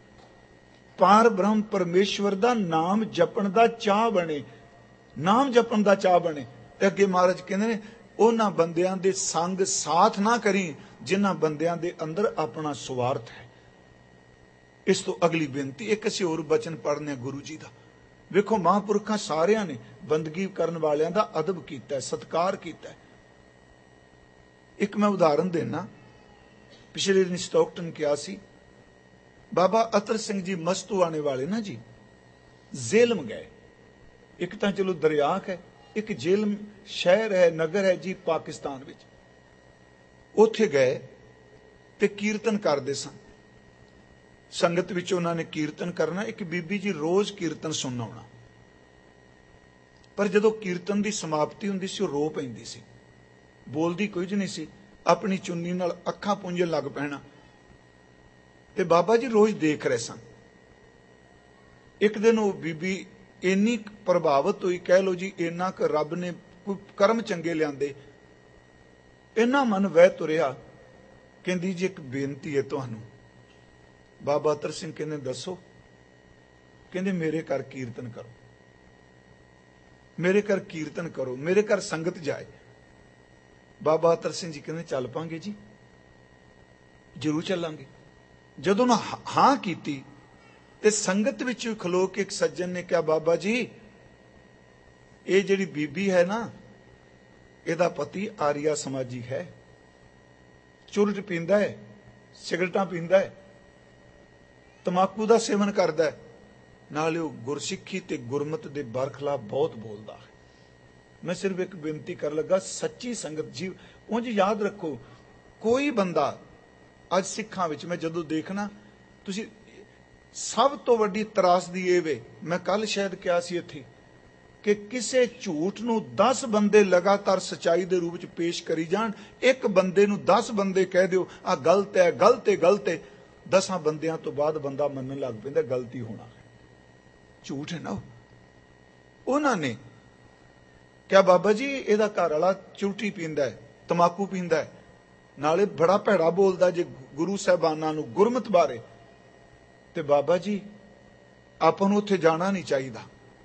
ਪਾਰ ਬ੍ਰਹਮ ਪਰਮੇਸ਼ਵਰ ਦਾ ਨਾਮ ਜਪਣ ਦਾ ਚਾਹ ਬਣੇ, ਨਾਮ ਜਪਣ ਦਾ ਚਾਹ ਬਣੇ। ਤੇ ਅੱਗੇ ਮਹਾਰਾਜ ਕਹਿੰਦੇ ਨੇ ਉਹਨਾਂ ਬੰਦਿਆਂ ਦੇ ਸੰਗ ਸਾਥ ਨਾ ਕਰੀ ਜਿਨ੍ਹਾਂ ਬੰਦਿਆਂ ਦੇ ਅੰਦਰ ਆਪਣਾ ਸਵਾਰਥ ਹੈ। ਇਸ ਤੋਂ ਅਗਲੀ ਬੇਨਤੀ, ਇੱਕ ਅਸੀਂ ਹੋਰ ਬਚਨ ਪੜ੍ਹਨੇ ਗੁਰੂ ਜੀ ਦਾ। ਵੇਖੋ ਮਹਾਂਪੁਰਖਾਂ ਸਾਰਿਆਂ ਨੇ ਬੰਦਗੀ ਕਰਨ ਵਾਲਿਆਂ ਦਾ ਅਦਬ ਕੀਤਾ, ਸਤਿਕਾਰ ਕੀਤਾ। ਇੱਕ ਮੈਂ ਉਦਾਹਰਨ ਦੇਣਾ, ਪਿਛਲੇ ਦਿਨ ਸਟੋਕਟਨ ਕਿਹਾ ਸੀ, ਬਾਬਾ ਅਤਰ ਸਿੰਘ ਜੀ ਮਸਤੂਆਣੇ ਵਾਲੇ ਨਾ ਜੀ ਜ਼ੇਲਮ ਗਏ। ਇੱਕ ਤਾਂ ਚਲੋ ਦਰਿਆ ਹੈ, ਇੱਕ ਜੇਲਮ ਸ਼ਹਿਰ ਹੈ, ਨਗਰ ਹੈ ਜੀ ਪਾਕਿਸਤਾਨ ਵਿੱਚ। ਉੱਥੇ ਗਏ ਤੇ ਕੀਰਤਨ ਕਰਦੇ ਸਨ। ਸੰਗਤ ਵਿੱਚ ਉਹਨਾਂ ਨੇ ਕੀਰਤਨ ਕਰਨਾ, ਇੱਕ ਬੀਬੀ ਜੀ ਰੋਜ਼ ਕੀਰਤਨ ਸੁਣਨਾ ਆਉਣਾ। ਪਰ ਜਦੋਂ ਕੀਰਤਨ ਦੀ ਸਮਾਪਤੀ ਹੁੰਦੀ ਸੀ ਉਹ ਰੋ ਪੈਂਦੀ ਸੀ, ਬੋਲਦੀ ਕੁਝ ਨਹੀਂ ਸੀ, ਆਪਣੀ ਚੁੰਨੀ ਨਾਲ ਅੱਖਾਂ ਪੂੰਝਣ ਲੱਗ ਪੈਣਾ। ਤੇ ਬਾਬਾ ਜੀ ਰੋਜ਼ ਦੇਖ ਰਹੇ ਸਨ। ਇੱਕ ਦਿਨ ਉਹ ਬੀਬੀ ਇੰਨੀ ਪ੍ਰਭਾਵਿਤ ਹੋਈ, ਕਹਿ ਲੋ ਜੀ ਇੰਨਾ ਕੁ ਰੱਬ ਨੇ ਕੋਈ ਕਰਮ ਚੰਗੇ ਲਿਆਂਦੇ, ਇੰਨਾ ਮਨ ਵਹਿ ਤੁਰਿਆ। ਕਹਿੰਦੀ ਜੀ ਇੱਕ ਬੇਨਤੀ ਹੈ ਤੁਹਾਨੂੰ। ਬਾਬਾ ਅਤਰ ਸਿੰਘ ਕਹਿੰਦੇ ਦੱਸੋ। ਕਹਿੰਦੇ ਮੇਰੇ ਘਰ ਕੀਰਤਨ ਕਰੋ, ਮੇਰੇ ਘਰ ਕੀਰਤਨ ਕਰੋ, ਮੇਰੇ ਘਰ ਸੰਗਤ ਜਾਏ। ਬਾਬਾ ਅਤਰ ਸਿੰਘ ਜੀ ਕਹਿੰਦੇ ਚੱਲ ਪਾਂਗੇ ਜੀ, ਜ਼ਰੂਰ ਚੱਲਾਂਗੇ। ਜਦੋਂ ਨਾ ਹਾਂ ਕੀਤੀ ਤੇ ਸੰਗਤ ਵਿੱਚ ਖਲੋ ਕੇ ਇੱਕ ਸੱਜਣ ਨੇ ਕਿਹਾ, ਬਾਬਾ ਜੀ ਇਹ ਜਿਹੜੀ ਬੀਬੀ ਹੈ ਨਾ, ਇਹਦਾ ਪਤੀ ਆਰੀਆ ਸਮਾਜੀ ਹੈ, ਚੁਰਟ ਪੀਂਦਾ ਹੈ, ਸਿਗਰਟਾਂ ਪੀਂਦਾ ਹੈ, ਤਮਾਕੂ ਦਾ ਸੇਵਨ ਕਰਦਾ ਹੈ, ਨਾਲੇ ਉਹ ਗੁਰਸਿੱਖੀ ਤੇ ਗੁਰਮਤ ਦੇ ਬਰਖਲਾਫ ਬਹੁਤ ਬੋਲਦਾ ਹੈ। ਮੈਂ ਸਿਰਫ ਇੱਕ ਬੇਨਤੀ ਕਰ ਲੱਗਾ, ਸੱਚੀ ਸੰਗਤ ਜੀ ਉਂਝ ਯਾਦ ਰੱਖੋ, ਕੋਈ ਬੰਦਾ ਅੱਜ ਸਿੱਖਾਂ ਵਿੱਚ ਮੈਂ ਜਦੋਂ ਦੇਖਣਾ, ਤੁਸੀਂ ਸਭ ਤੋਂ ਵੱਡੀ ਤਰਾਸਦੀ ਇਹ ਵੇ, ਮੈਂ ਕੱਲ ਸ਼ਾਇਦ ਕਿਹਾ ਸੀ ਇੱਥੇ, ਕਿ ਕਿਸੇ ਝੂਠ ਨੂੰ ਦਸ ਬੰਦੇ ਲਗਾਤਾਰ ਸਚਾਈ ਦੇ ਰੂਪ ਵਿੱਚ ਪੇਸ਼ ਕਰੀ ਜਾਣ। ਇੱਕ ਬੰਦੇ ਨੂੰ ਦਸ ਬੰਦੇ ਕਹਿ ਦਿਓ ਆ ਗਲਤ ਹੈ, ਗਲਤ ਹੈ, ਗਲਤ ਹੈ, ਦਸਾਂ ਬੰਦਿਆਂ ਤੋਂ ਬਾਅਦ ਬੰਦਾ ਮੰਨਣ ਲੱਗ ਪੈਂਦਾ ਗਲਤੀ ਹੋਣਾ ਹੈ, ਝੂਠ ਹੈ ਨਾ। ਉਹਨਾਂ ਨੇ ਕਿਹਾ ਬਾਬਾ ਜੀ ਇਹਦਾ ਘਰ ਵਾਲਾ ਚੂਟੀ ਪੀਂਦਾ ਹੈ, ਤਮਾਕੂ ਪੀਂਦਾ ਹੈ, ਨਾਲੇ ਬੜਾ ਭੈੜਾ ਬੋਲਦਾ ਜੇ ਗੁਰੂ ਸਾਹਿਬਾਨਾਂ ਨੂੰ, ਗੁਰਮਤ ਬਾਰੇ। ਤੇ ਬਾਬਾ ਜੀ ਆਪਾਂ ਨੂੰ ਉੱਥੇ ਜਾਣਾ ਨਹੀਂ ਚਾਹੀਦਾ।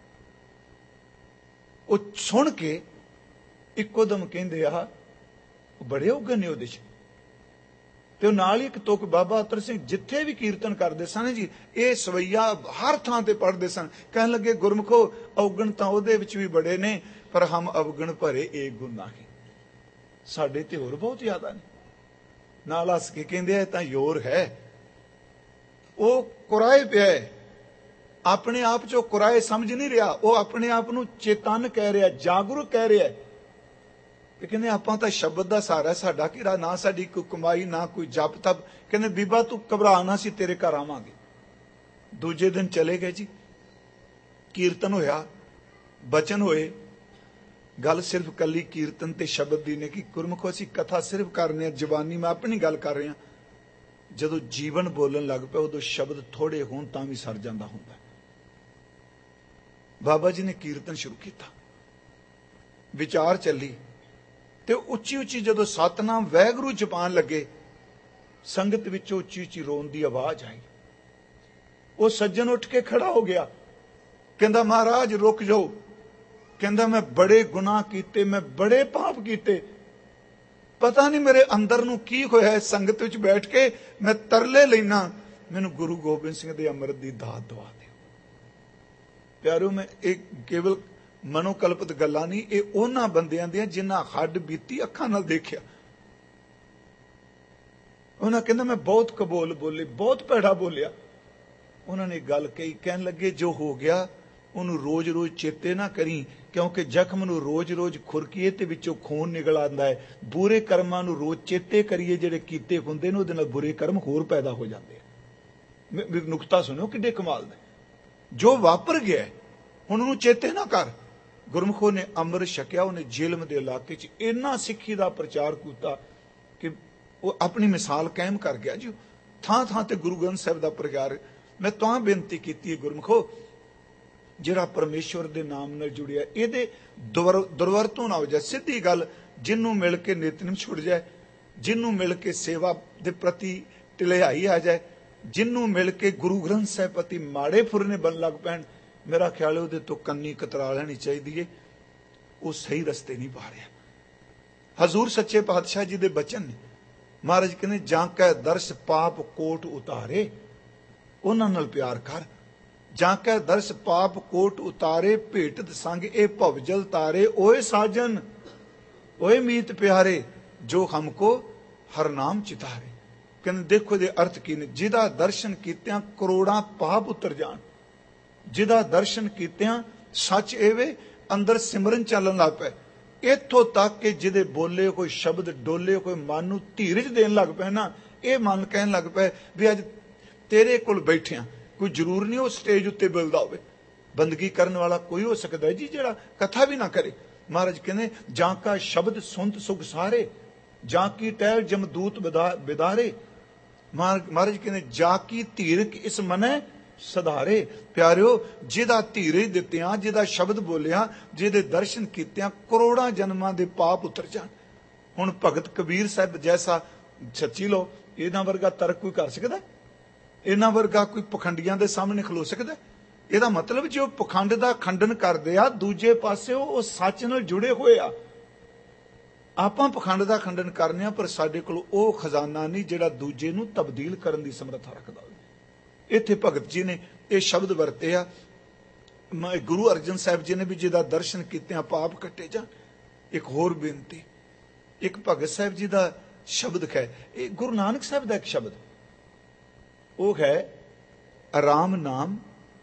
ਉਹ ਸੁਣ ਕੇ ਇੱਕੋ ਦਮ ਕਹਿੰਦੇ ਆ ਬੜੇ ਉਗਨ ਨੇ ਉਹਦੇ ਚ। ਤੇ ਉਹ ਨਾਲ ਹੀ ਇੱਕ ਤੁਕ ਬਾਬਾ ਅਤਰ ਸਿੰਘ ਜਿੱਥੇ ਵੀ ਕੀਰਤਨ ਕਰਦੇ ਸਨ ਜੀ, ਇਹ ਸਵਈਆ ਹਰ ਥਾਂ ਤੇ ਪੜ੍ਹਦੇ ਸਨ। ਕਹਿਣ ਲੱਗੇ ਗੁਰਮੁਖੋ ਔਗਣ ਤਾਂ ਉਹਦੇ ਵਿੱਚ ਵੀ ਬੜੇ ਨੇ, ਪਰ ਹਮ ਅਵਗਣ ਭਰੇ ਏਕ ਗੁਣ ਨਾਹੀ। ਸਾਡੇ ਤੇ ਹੋਰ ਬਹੁਤ ਜ਼ਿਆਦਾ ਨੇ। ਨਾਲ ਹੱਸ ਕੇ ਕਹਿੰਦੇ ਆ ਤਾਂ ਯੋਰ ਹੈ। ਉਹ ਕੁਰਾਏ ਪਿਆ, ਆਪਣੇ ਆਪ ਚੋਂ ਕੁਰਾਏ ਸਮਝ ਨਹੀਂ ਰਿਹਾ, ਉਹ ਆਪਣੇ ਆਪ ਨੂੰ ਚੇਤਨ ਕਹਿ ਰਿਹਾ, ਜਾਗਰੂਕ ਕਹਿ ਰਿਹਾ। ਇਹ ਕਹਿੰਦੇ ਆਪਾਂ ਤਾਂ ਸ਼ਬਦ ਦਾ ਸਹਾਰਾ, ਸਾਡਾ ਕਿਹੜਾ, ਨਾ ਸਾਡੀ ਕੋਈ ਕਮਾਈ, ਨਾ ਕੋਈ ਜਪ ਤਪ। ਕਹਿੰਦੇ ਬੀਬਾ ਤੂੰ ਘਬਰਾ ਨਾ, ਸੀ ਤੇਰੇ ਘਰ ਆਵਾਂਗੇ। ਦੂਜੇ ਦਿਨ ਚਲੇ ਗਏ ਜੀ, ਕੀਰਤਨ ਹੋਇਆ, ਬਚਨ ਹੋਏ। ਗੱਲ ਸਿਰਫ ਕੱਲੀ ਕੀਰਤਨ ਤੇ ਸ਼ਬਦ ਦੀ ਨੇ ਕਿ ਗੁਰਮੁਖੋ ਅਸੀਂ ਕਥਾ ਸਿਰਫ ਕਰਨੇ ਆ, ਜ਼ਬਾਨੀ ਮੈਂ ਆਪਣੀ ਗੱਲ ਕਰ ਰਿਹਾ। ਜਦੋਂ ਜੀਵਨ ਬੋਲਣ ਲੱਗ ਪਿਆ ਉਦੋਂ ਸ਼ਬਦ ਥੋੜੇ ਹੋਣ ਤਾਂ ਵੀ ਸਰ ਜਾਂਦਾ ਹੁੰਦਾ। ਬਾਬਾ ਜੀ ਨੇ ਕੀਰਤਨ ਸ਼ੁਰੂ ਕੀਤਾ, ਵਿਚਾਰ ਚੱਲੀ ਤੇ ਉੱਚੀ ਉੱਚੀ ਜਦੋਂ ਸਤਨਾਮ ਵਾਹਿਗੁਰੂ ਜਪਾਨ ਲੱਗੇ, ਸੰਗਤ ਵਿੱਚੋਂ ਉੱਚੀ ਉੱਚੀ ਰੋਣ ਦੀ ਆਵਾਜ਼ ਆਈ। ਉਹ ਸੱਜਣ ਉੱਠ ਕੇ ਖੜਾ ਹੋ ਗਿਆ, ਕਹਿੰਦਾ ਮਹਾਰਾਜ ਰੁਕ ਜਾਓ। ਕਹਿੰਦਾ ਮੈਂ ਬੜੇ ਗੁਨਾਹ ਕੀਤੇ, ਮੈਂ ਬੜੇ ਪਾਪ ਕੀਤੇ, ਪਤਾ ਨਹੀਂ ਮੇਰੇ ਅੰਦਰ ਨੂੰ ਕੀ ਹੋਇਆ। ਸੰਗਤ ਵਿੱਚ ਬੈਠ ਕੇ ਮੈਂ ਤਰਲੇ ਲੈਣਾ, ਮੈਨੂੰ ਗੁਰੂ ਗੋਬਿੰਦ ਸਿੰਘ ਦੇ ਅੰਮ੍ਰਿਤ ਦੀ ਦਾਤ ਦਵਾ ਦਿਓ। ਪਿਆਰੋ, ਮੈਂ ਇਹ ਕੇਵਲ ਮਨੋਕਲਪਿਤ ਗੱਲਾਂ ਨਹੀਂ, ਇਹ ਉਹਨਾਂ ਬੰਦਿਆਂ ਦੀਆਂ ਜਿਨ੍ਹਾਂ ਹੱਡ ਬੀਤੀ ਅੱਖਾਂ ਨਾਲ ਦੇਖਿਆ। ਉਹਨਾਂ ਕਹਿੰਦਾ ਮੈਂ ਬਹੁਤ ਕਬੋਲ ਬੋਲੇ, ਬਹੁਤ ਭੈੜਾ ਬੋਲਿਆ। ਉਹਨਾਂ ਨੇ ਗੱਲ ਕਹੀ, ਕਹਿਣ ਲੱਗੇ ਜੋ ਹੋ ਗਿਆ ਉਹਨੂੰ ਰੋਜ਼ ਰੋਜ਼ ਚੇਤੇ ਨਾ ਕਰੀ, ਕਿਉਂਕਿ ਜ਼ਖਮ ਨੂੰ ਰੋਜ਼ ਰੋਜ਼ ਖੁਰਕੀਏ ਤੇ ਵਿੱਚੋਂ ਖੂਨ ਨਿਕਲ ਆਉਂਦਾ ਹੈ। ਬੁਰੇ ਕਰਮਾਂ ਨੂੰ ਰੋਜ਼ ਚੇਤੇ ਕਰੀਏ ਜਿਹੜੇ ਕੀਤੇ ਹੁੰਦੇ ਨੇ, ਉਹਦੇ ਨਾਲ ਬੁਰੇ ਕਰਮ ਹੋਰ ਪੈਦਾ ਹੋ ਜਾਂਦੇ ਆ। ਨੁਕਤਾ ਸੁਣੋ ਕਿੱਡੇ ਕਮਾਲ ਦਾ, ਜੋ ਵਾਪਰ ਗਿਆ ਹੁਣ ਉਹਨੂੰ ਚੇਤੇ ਨਾ ਕਰ। ਗੁਰਮੁਖੋ ਨੇ ਅੰਮ੍ਰਿਤ ਛਕਿਆ, ਉਹਨੇ ਜੇਲਮ ਦੇ ਇਲਾਕੇ 'ਚ ਇੰਨਾ ਸਿੱਖੀ ਦਾ ਪ੍ਰਚਾਰ ਕੀਤਾ ਕਿ ਉਹ ਆਪਣੀ ਮਿਸਾਲ ਕਾਇਮ ਕਰ ਗਿਆ ਜੀ। ਥਾਂ ਥਾਂ ਤੇ ਗੁਰੂ ਗ੍ਰੰਥ ਸਾਹਿਬ ਦਾ ਪ੍ਰਚਾਰ। ਮੈਂ ਤਾਂ ਬੇਨਤੀ ਕੀਤੀ ਹੈ ਗੁਰਮੁਖੋ, ਜਿਹੜਾ ਪਰਮੇਸ਼ਵਰ ਦੇ ਨਾਮ ਨਾਲ ਜੁੜਿਆ ਇਹਦੇ ਦੁਰਵਰਤੋਂ ਨਾ ਹੋ ਜਾਏ। ਸਿੱਧੀ ਗੱਲ, ਜਿਹਨੂੰ ਮਿਲ ਕੇ ਨਿਤਨੇਮ ਛੁੱਟ ਜਾਏ, ਜਿਹਨੂੰ ਮਿਲ ਕੇ ਸੇਵਾ ਦੇ ਪ੍ਰਤੀ ਢਿਲਾਈ ਆ ਜਾਏ, ਜਿਹਨੂੰ ਮਿਲ ਕੇ ਗੁਰੂ ਗ੍ਰੰਥ ਸਾਹਿਬ ਪ੍ਰਤੀ ਮਾੜੇ ਫੁਰਨੇ ਬਣ ਲੱਗ ਪੈਣ, ਮੇਰਾ ਖਿਆਲ ਉਹਦੇ ਤੋਂ ਕੰਨੀ ਕਤਰਾ ਲੈਣੀ ਚਾਹੀਦੀ ਹੈ। ਉਹ ਸਹੀ ਰਸਤੇ ਨਹੀਂ ਪਾ ਰਿਹਾ। ਹਜ਼ੂਰ ਸੱਚੇ ਪਾਤਸ਼ਾਹ ਜੀ ਦੇ ਬਚਨ ਨੇ। ਮਹਾਰਾਜ ਕਹਿੰਦੇ ਜਾਂ ਕੈ ਦਰਸ ਪਾਪ ਕੋਟ ਉਤਾਰੇ, ਉਹਨਾਂ ਨਾਲ ਪਿਆਰ ਕਰ। ਜਾਂ ਕੈ ਦਰਸ ਪਾਪ ਕੋਟ ਉਤਾਰੇ, ਭੇਟਤ ਸੰਗ ਇਹ ਭਵਜਲ ਤਾਰੇ। ਓਏ ਸਾਜਨ ਓਏ ਮੀਤ ਪਿਆਰੇ, ਜੋ ਹਮਕੋ ਹਰ ਨਾਮ ਚਿਤਾਰੇ। ਕਹਿੰਦੇ ਦੇਖੋ ਇਹਦੇ ਅਰਥ ਕੀ ਨੇ। ਜਿਹਦਾ ਦਰਸ਼ਨ ਕੀਤਿਆਂ ਕਰੋੜਾਂ ਪਾਪ ਉਤਰ ਜਾਣ, ਜਿਹਦਾ ਦਰਸ਼ਨ ਕੀਤਿਆਂ ਸੱਚ ਐਵੇਂ ਅੰਦਰ ਸਿਮਰਨ ਚੱਲਣ ਲੱਗ ਪਏ, ਇੱਥੋਂ ਤੱਕ ਕਿ ਜਿਹਦੇ ਬੋਲੇ ਕੋਈ ਸ਼ਬਦ ਡੋਲੇ, ਕੋਈ ਮਨ ਨੂੰ ਧੀਰਜ ਦੇਣ ਲੱਗ ਪਏ ਨਾ, ਇਹ ਮਨ ਕਹਿਣ ਲੱਗ ਪਏ ਵੀ ਅੱਜ ਤੇਰੇ ਕੋਲ ਬੈਠਿਆਂ, ਕੋਈ ਜ਼ਰੂਰ ਨਹੀਂ ਉਹ ਸਟੇਜ ਉੱਤੇ ਬੋਲਦਾ ਹੋਵੇ। ਬੰਦਗੀ ਕਰਨ ਵਾਲਾ ਕੋਈ ਹੋ ਸਕਦਾ ਜੀ ਜਿਹੜਾ ਕਥਾ ਵੀ ਨਾ ਕਰੇ। ਮਹਾਰਾਜ ਕਹਿੰਦੇ ਜਾਂ ਕਾ ਸ਼ਬਦ ਸੁਣਤ ਸੁਖ ਸਾਰੇ, ਜਾਂ ਕੀ ਟਹਿਲ ਜਮਦੂਤ ਬਿਦਾਰੇ। ਮਹਾਰਾਜ ਕਹਿੰਦੇ ਜਾ ਕੀ ਧੀਰਕ ਇਸ ਮਨੈ ਸਧਾਰੇ। ਪਿਆਰਿਓ, ਜਿਹਦਾ ਧੀਰਜ ਦਿੱਤਿਆਂ, ਜਿਹਦਾ ਸ਼ਬਦ ਬੋਲਿਆ, ਜਿਹਦੇ ਦਰਸ਼ਨ ਕੀਤਿਆਂ ਕਰੋੜਾਂ ਜਨਮਾਂ ਦੇ ਪਾਪ ਉਤਰ ਜਾਣ। ਹੁਣ ਭਗਤ ਕਬੀਰ ਸਾਹਿਬ ਜੈਸਾ ਸੱਚੀ ਲੋ, ਇਹਨਾਂ ਵਰਗਾ ਤਰਕ ਕੋਈ ਕਰ ਸਕਦਾ? ਇਹਨਾਂ ਵਰਗਾ ਕੋਈ ਪਖੰਡੀਆਂ ਦੇ ਸਾਹਮਣੇ ਖਲੋ ਸਕਦਾ? ਇਹਦਾ ਮਤਲਬ ਜੇ ਉਹ ਪਖੰਡ ਦਾ ਖੰਡਨ ਕਰਦੇ ਆ, ਦੂਜੇ ਪਾਸੇ ਉਹ ਸੱਚ ਨਾਲ ਜੁੜੇ ਹੋਏ ਆ। ਆਪਾਂ ਪਖੰਡ ਦਾ ਖੰਡਨ ਕਰਨੇ ਆ, ਪਰ ਸਾਡੇ ਕੋਲ ਉਹ ਖਜ਼ਾਨਾ ਨਹੀਂ ਜਿਹੜਾ ਦੂਜੇ ਨੂੰ ਤਬਦੀਲ ਕਰਨ ਦੀ ਸਮਰੱਥਾ ਰੱਖਦਾ ਹੋਵੇ। ਇੱਥੇ ਭਗਤ ਜੀ ਨੇ ਇਹ ਸ਼ਬਦ ਵਰਤੇ ਆ। ਗੁਰੂ ਅਰਜਨ ਸਾਹਿਬ ਜੀ ਨੇ ਵੀ ਜਿਹਦਾ ਦਰਸ਼ਨ ਕੀਤਿਆਂ ਪਾਪ ਕੱਟੇ ਜਾਣ। ਇੱਕ ਹੋਰ ਬੇਨਤੀ, ਇੱਕ ਭਗਤ ਸਾਹਿਬ ਜੀ ਦਾ ਸ਼ਬਦ ਹੈ, ਇਹ ਗੁਰੂ ਨਾਨਕ ਸਾਹਿਬ ਦਾ ਇੱਕ ਸ਼ਬਦ, ਉਹ ਹੈ ਆਰਾਮ ਨਾਮ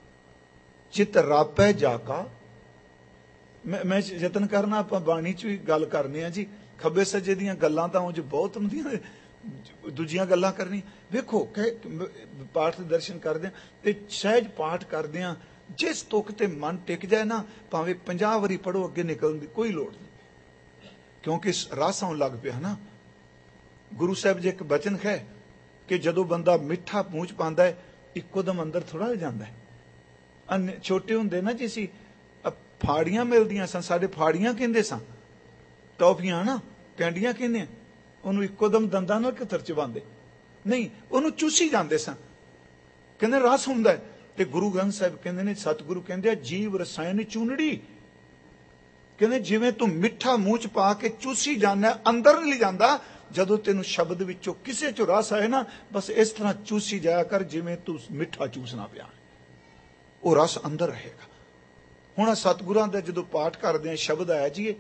ਚਿਤ ਰਾਪੈ ਜਾਕਾ। ਮੈਂ ਮੈਂ ਯਤਨ ਕਰਨਾ ਆਪਾਂ ਬਾਣੀ ਚ ਵੀ ਗੱਲ ਕਰਨੀ ਆ ਜੀ। ਖੱਬੇ ਸੱਜੇ ਦੀਆਂ ਗੱਲਾਂ ਤਾਂ ਉਂਝ ਬਹੁਤ ਹੁੰਦੀਆਂ, ਦੂਜੀਆਂ ਗੱਲਾਂ ਕਰਨੀ। ਵੇਖੋ ਪਾਠ ਦੇ ਦਰਸ਼ਨ ਕਰਦੇ ਤੇ ਸਹਿਜ ਪਾਠ ਕਰਦੇ ਆ, ਜਿਸ ਤੁਕ ਤੇ ਮਨ ਟਿਕ ਜਾਏ ਨਾ, ਭਾਵੇਂ ਪੰਜਾਹ ਵਾਰੀ ਪੜੋ, ਅੱਗੇ ਨਿਕਲਣ ਦੀ ਕੋਈ ਲੋੜ ਨਹੀਂ, ਕਿਉਂਕਿ ਰਸ ਆਉਣ ਲੱਗ ਪਿਆ ਨਾ। ਗੁਰੂ ਸਾਹਿਬ ਜੀ ਇੱਕ ਬਚਨ ਹੈ ਕਿ ਜਦੋਂ ਬੰਦਾ ਮਿੱਠਾ ਮੂੰਹ ਚ ਪਾਉਂਦਾ ਹੈ, ਇੱਕੋ ਦਮ ਅੰਦਰ ਥੋੜਾ ਜਾਂਦਾ ਹੈ। ਛੋਟੇ ਹੁੰਦੇ ਨਾ ਜੀ ਅਸੀਂ ਫਾੜੀਆਂ ਮਿਲਦੀਆਂ ਸਨ, ਸਾਡੇ ਫਾੜੀਆਂ ਕਹਿੰਦੇ ਸਾਂ, ਟੌਫੀਆਂ ਨਾ ਕੈਂਡੀਆਂ ਕਹਿੰਦੇ, ਉਹਨੂੰ ਇੱਕੋ ਦਮ ਦੰਦਾਂ ਨਾਲ ਕਿਤਰ ਚਬਾਉਂਦੇ ਨਹੀਂ, ਉਹਨੂੰ ਚੂਸੀ ਜਾਂਦੇ ਸਾਂ। ਕਹਿੰਦੇ ਰਸ ਹੁੰਦਾ ਹੈ। ਤੇ ਗੁਰੂ ਗ੍ਰੰਥ ਸਾਹਿਬ ਕਹਿੰਦੇ ਨੇ, ਸਤਿਗੁਰੂ ਕਹਿੰਦੇ ਆ ਜੀਵ ਰਸਾਇਣ ਚੂਨੜੀ। ਕਹਿੰਦੇ ਜਿਵੇਂ ਤੂੰ ਮਿੱਠਾ ਮੂੰਹ ਚ ਪਾ ਕੇ ਚੂਸੀ ਜਾਂਦਾ, ਅੰਦਰ ਨਹੀਂ ਜਾਂਦਾ। ਜਦੋਂ ਤੈਨੂੰ ਸ਼ਬਦ ਵਿੱਚੋਂ ਕਿਸੇ ਚੋਂ ਰਸ ਆਏ ਨਾ, ਬਸ ਇਸ ਤਰ੍ਹਾਂ ਚੂਸੀ ਜਾਇਆ ਕਰ ਜਿਵੇਂ ਤੂੰ ਮਿੱਠਾ ਚੂਸਣਾ ਪਿਆ, ਉਹ ਰਸ ਅੰਦਰ ਰਹੇਗਾ। ਹੁਣ ਸਤਿਗੁਰਾਂ ਦਾ ਜਦੋਂ ਪਾਠ ਕਰਦੇ ਆ, ਸ਼ਬਦ ਆਇਆ ਜੀ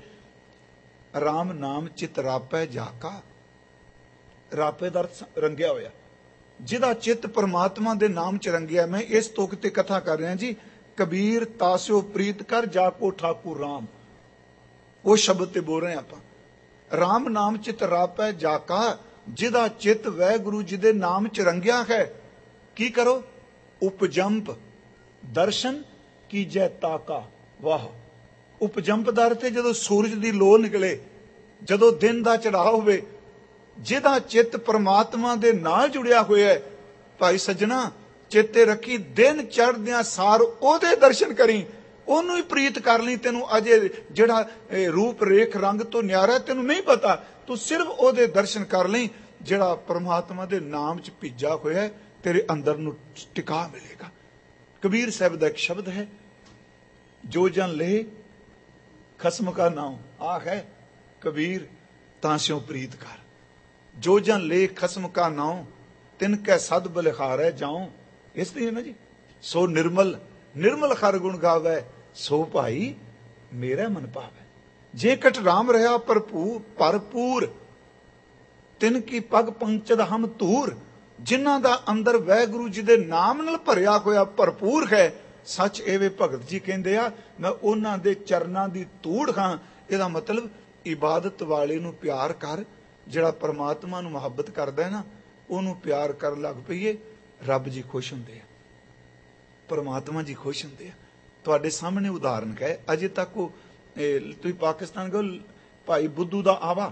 ਰਾਮ ਨਾਮ ਚਿਤ ਰਾਪੈ ਜਾਕਾ। ਰਾਪੇ ਦਾ ਅਰਥ ਰੰਗਿਆ ਹੋਇਆ। ਜਿਹਦਾ ਚਿੱਤ ਪਰਮਾਤਮਾ ਦੇ ਨਾਮ ਚ ਰੰਗਿਆ। ਮੈਂ ਇਸ ਤੁਕ ਤੇ ਕਥਾ ਕਰ ਰਿਹਾ ਜੀ। ਕਬੀਰ ਤਾਸਿਓ ਪ੍ਰੀਤ ਕਰ ਜਾ ਕੋ ਠਾਕੁਰ ਰਾਮ, ਉਹ ਸ਼ਬਦ ਤੇ ਬੋਲ ਰਹੇ ਆਪਾਂ। ਰਾਮ ਨਾਮ ਚਿਤ ਰਾਪੈ ਜਾਕਾ, ਜਿਹਦਾ ਚਿੱਤ ਵਾਹਿਗੁਰੂ ਜੀ ਦੇ ਨਾਮ ਚ ਰੰਗਿਆ ਹੈ। ਕੀ ਕਰੋ? ਉਪਜੰਪ ਦਰਸ਼ਨ ਕੀਜੈ ਤਾਕਾ। ਵਾਹ! ਉਪਜੰਪ ਦਾ ਅਰਥ ਹੈ ਜਦੋਂ ਸੂਰਜ ਦੀ ਲੋ ਨਿਕਲੇ, ਜਦੋਂ ਦਿਨ ਦਾ ਚੜ੍ਹਾਅ ਹੋਵੇ, ਜਿਹਦਾ ਚਿੱਤ ਪਰਮਾਤਮਾ ਦੇ ਨਾਲ ਜੁੜਿਆ ਹੋਇਆ ਹੈ। ਭਾਈ ਸੱਜਣਾ, ਚੇਤੇ ਰੱਖੀ, ਦਿਨ ਚੜ੍ਹਦਿਆਂ ਸਾਰ ਉਹਦੇ ਦਰਸ਼ਨ ਕਰੀ, ਉਹਨੂੰ ਹੀ ਪ੍ਰੀਤ ਕਰ ਲਈ। ਤੈਨੂੰ ਅਜੇ ਜਿਹੜਾ ਰੂਪ ਰੇਖ ਰੰਗ ਤੋਂ ਨਿਆਰਾ ਤੈਨੂੰ ਨਹੀਂ ਪਤਾ, ਤੂੰ ਸਿਰਫ ਉਹਦੇ ਦਰਸ਼ਨ ਕਰ ਲਈ ਜਿਹੜਾ ਪਰਮਾਤਮਾ ਦੇ ਨਾਮ ਚ ਭਿੱਜਾ ਹੋਇਆ, ਤੇਰੇ ਅੰਦਰ ਨੂੰ ਟਿਕਾ ਮਿਲੇਗਾ। ਕਬੀਰ ਸਾਹਿਬ ਦਾ ਇੱਕ ਸ਼ਬਦ ਹੈ, ਜੋ ਜਨ ਲੈ ਖਸਮ ਕਾ ਨਾਮ, ਆਹ ਹੈ ਕਬੀਰ ਤਾਂਸਿਓ ਪ੍ਰੀਤ ਕਰ। ਜੋ ਜਨ ਲੈ ਖਸਮ ਕਾ ਨਾਮ, ਤਿਨ ਕੈ ਸਦ ਬਲਿਹਾਰੈ ਜਾਉ। ਇਸ ਲਈ ਨਾ ਜੀ, ਸੋ ਨਿਰਮਲ ਨਿਰਮਲ ਹਰ ਗੁਣ ਗਾਵੈ, ਸੋ ਭਾਈ ਮੇਰਾ ਮਨ ਭਾਵੈ। ਜੇ ਕਟ ਰਾਮ ਰਹਾ ਭਰਪੂਰ ਭਰਪੂਰ, ਤਿਨ ਕੀ ਪਗ ਪੰਚਦ ਹਮ ਧੂਰ। ਜਿਨ੍ਹਾਂ ਦਾ ਅੰਦਰ ਵਾਹਿਗੁਰੂ ਜੀ ਦੇ ਨਾਮ ਨਾਲ ਭਰਿਆ ਹੋਇਆ ਭਰਪੂਰ ਹੈ, ਸੱਚ ਐਵੇਂ ਭਗਤ ਜੀ ਕਹਿੰਦੇ ਆ, ਮੈਂ ਉਹਨਾਂ ਦੇ ਚਰਨਾਂ ਦੀ ਧੂੜ ਹਾਂ। ਇਹਦਾ ਮਤਲਬ ਇਬਾਦਤ ਵਾਲੇ ਨੂੰ ਪਿਆਰ ਕਰ, ਜਿਹੜਾ ਪਰਮਾਤਮਾ ਨੂੰ ਮੁਹੱਬਤ ਕਰਦਾ ਹੈ ਨਾ, ਉਹਨੂੰ ਪਿਆਰ ਕਰਨ ਲੱਗ ਪਈਏ, ਰੱਬ ਜੀ ਖੁਸ਼ ਹੁੰਦੇ ਆ, ਪਰਮਾਤਮਾ ਜੀ ਖੁਸ਼ ਹੁੰਦੇ ਆ। ਤੁਹਾਡੇ ਸਾਹਮਣੇ ਉਦਾਹਰਨ ਹੈ, ਅਜੇ ਤੱਕ ਉਹ ਤੁਸੀਂ ਪਾਕਿਸਤਾਨ ਗਓ, ਭਾਈ ਬੁੱਧੂ ਦਾ ਆਵਾ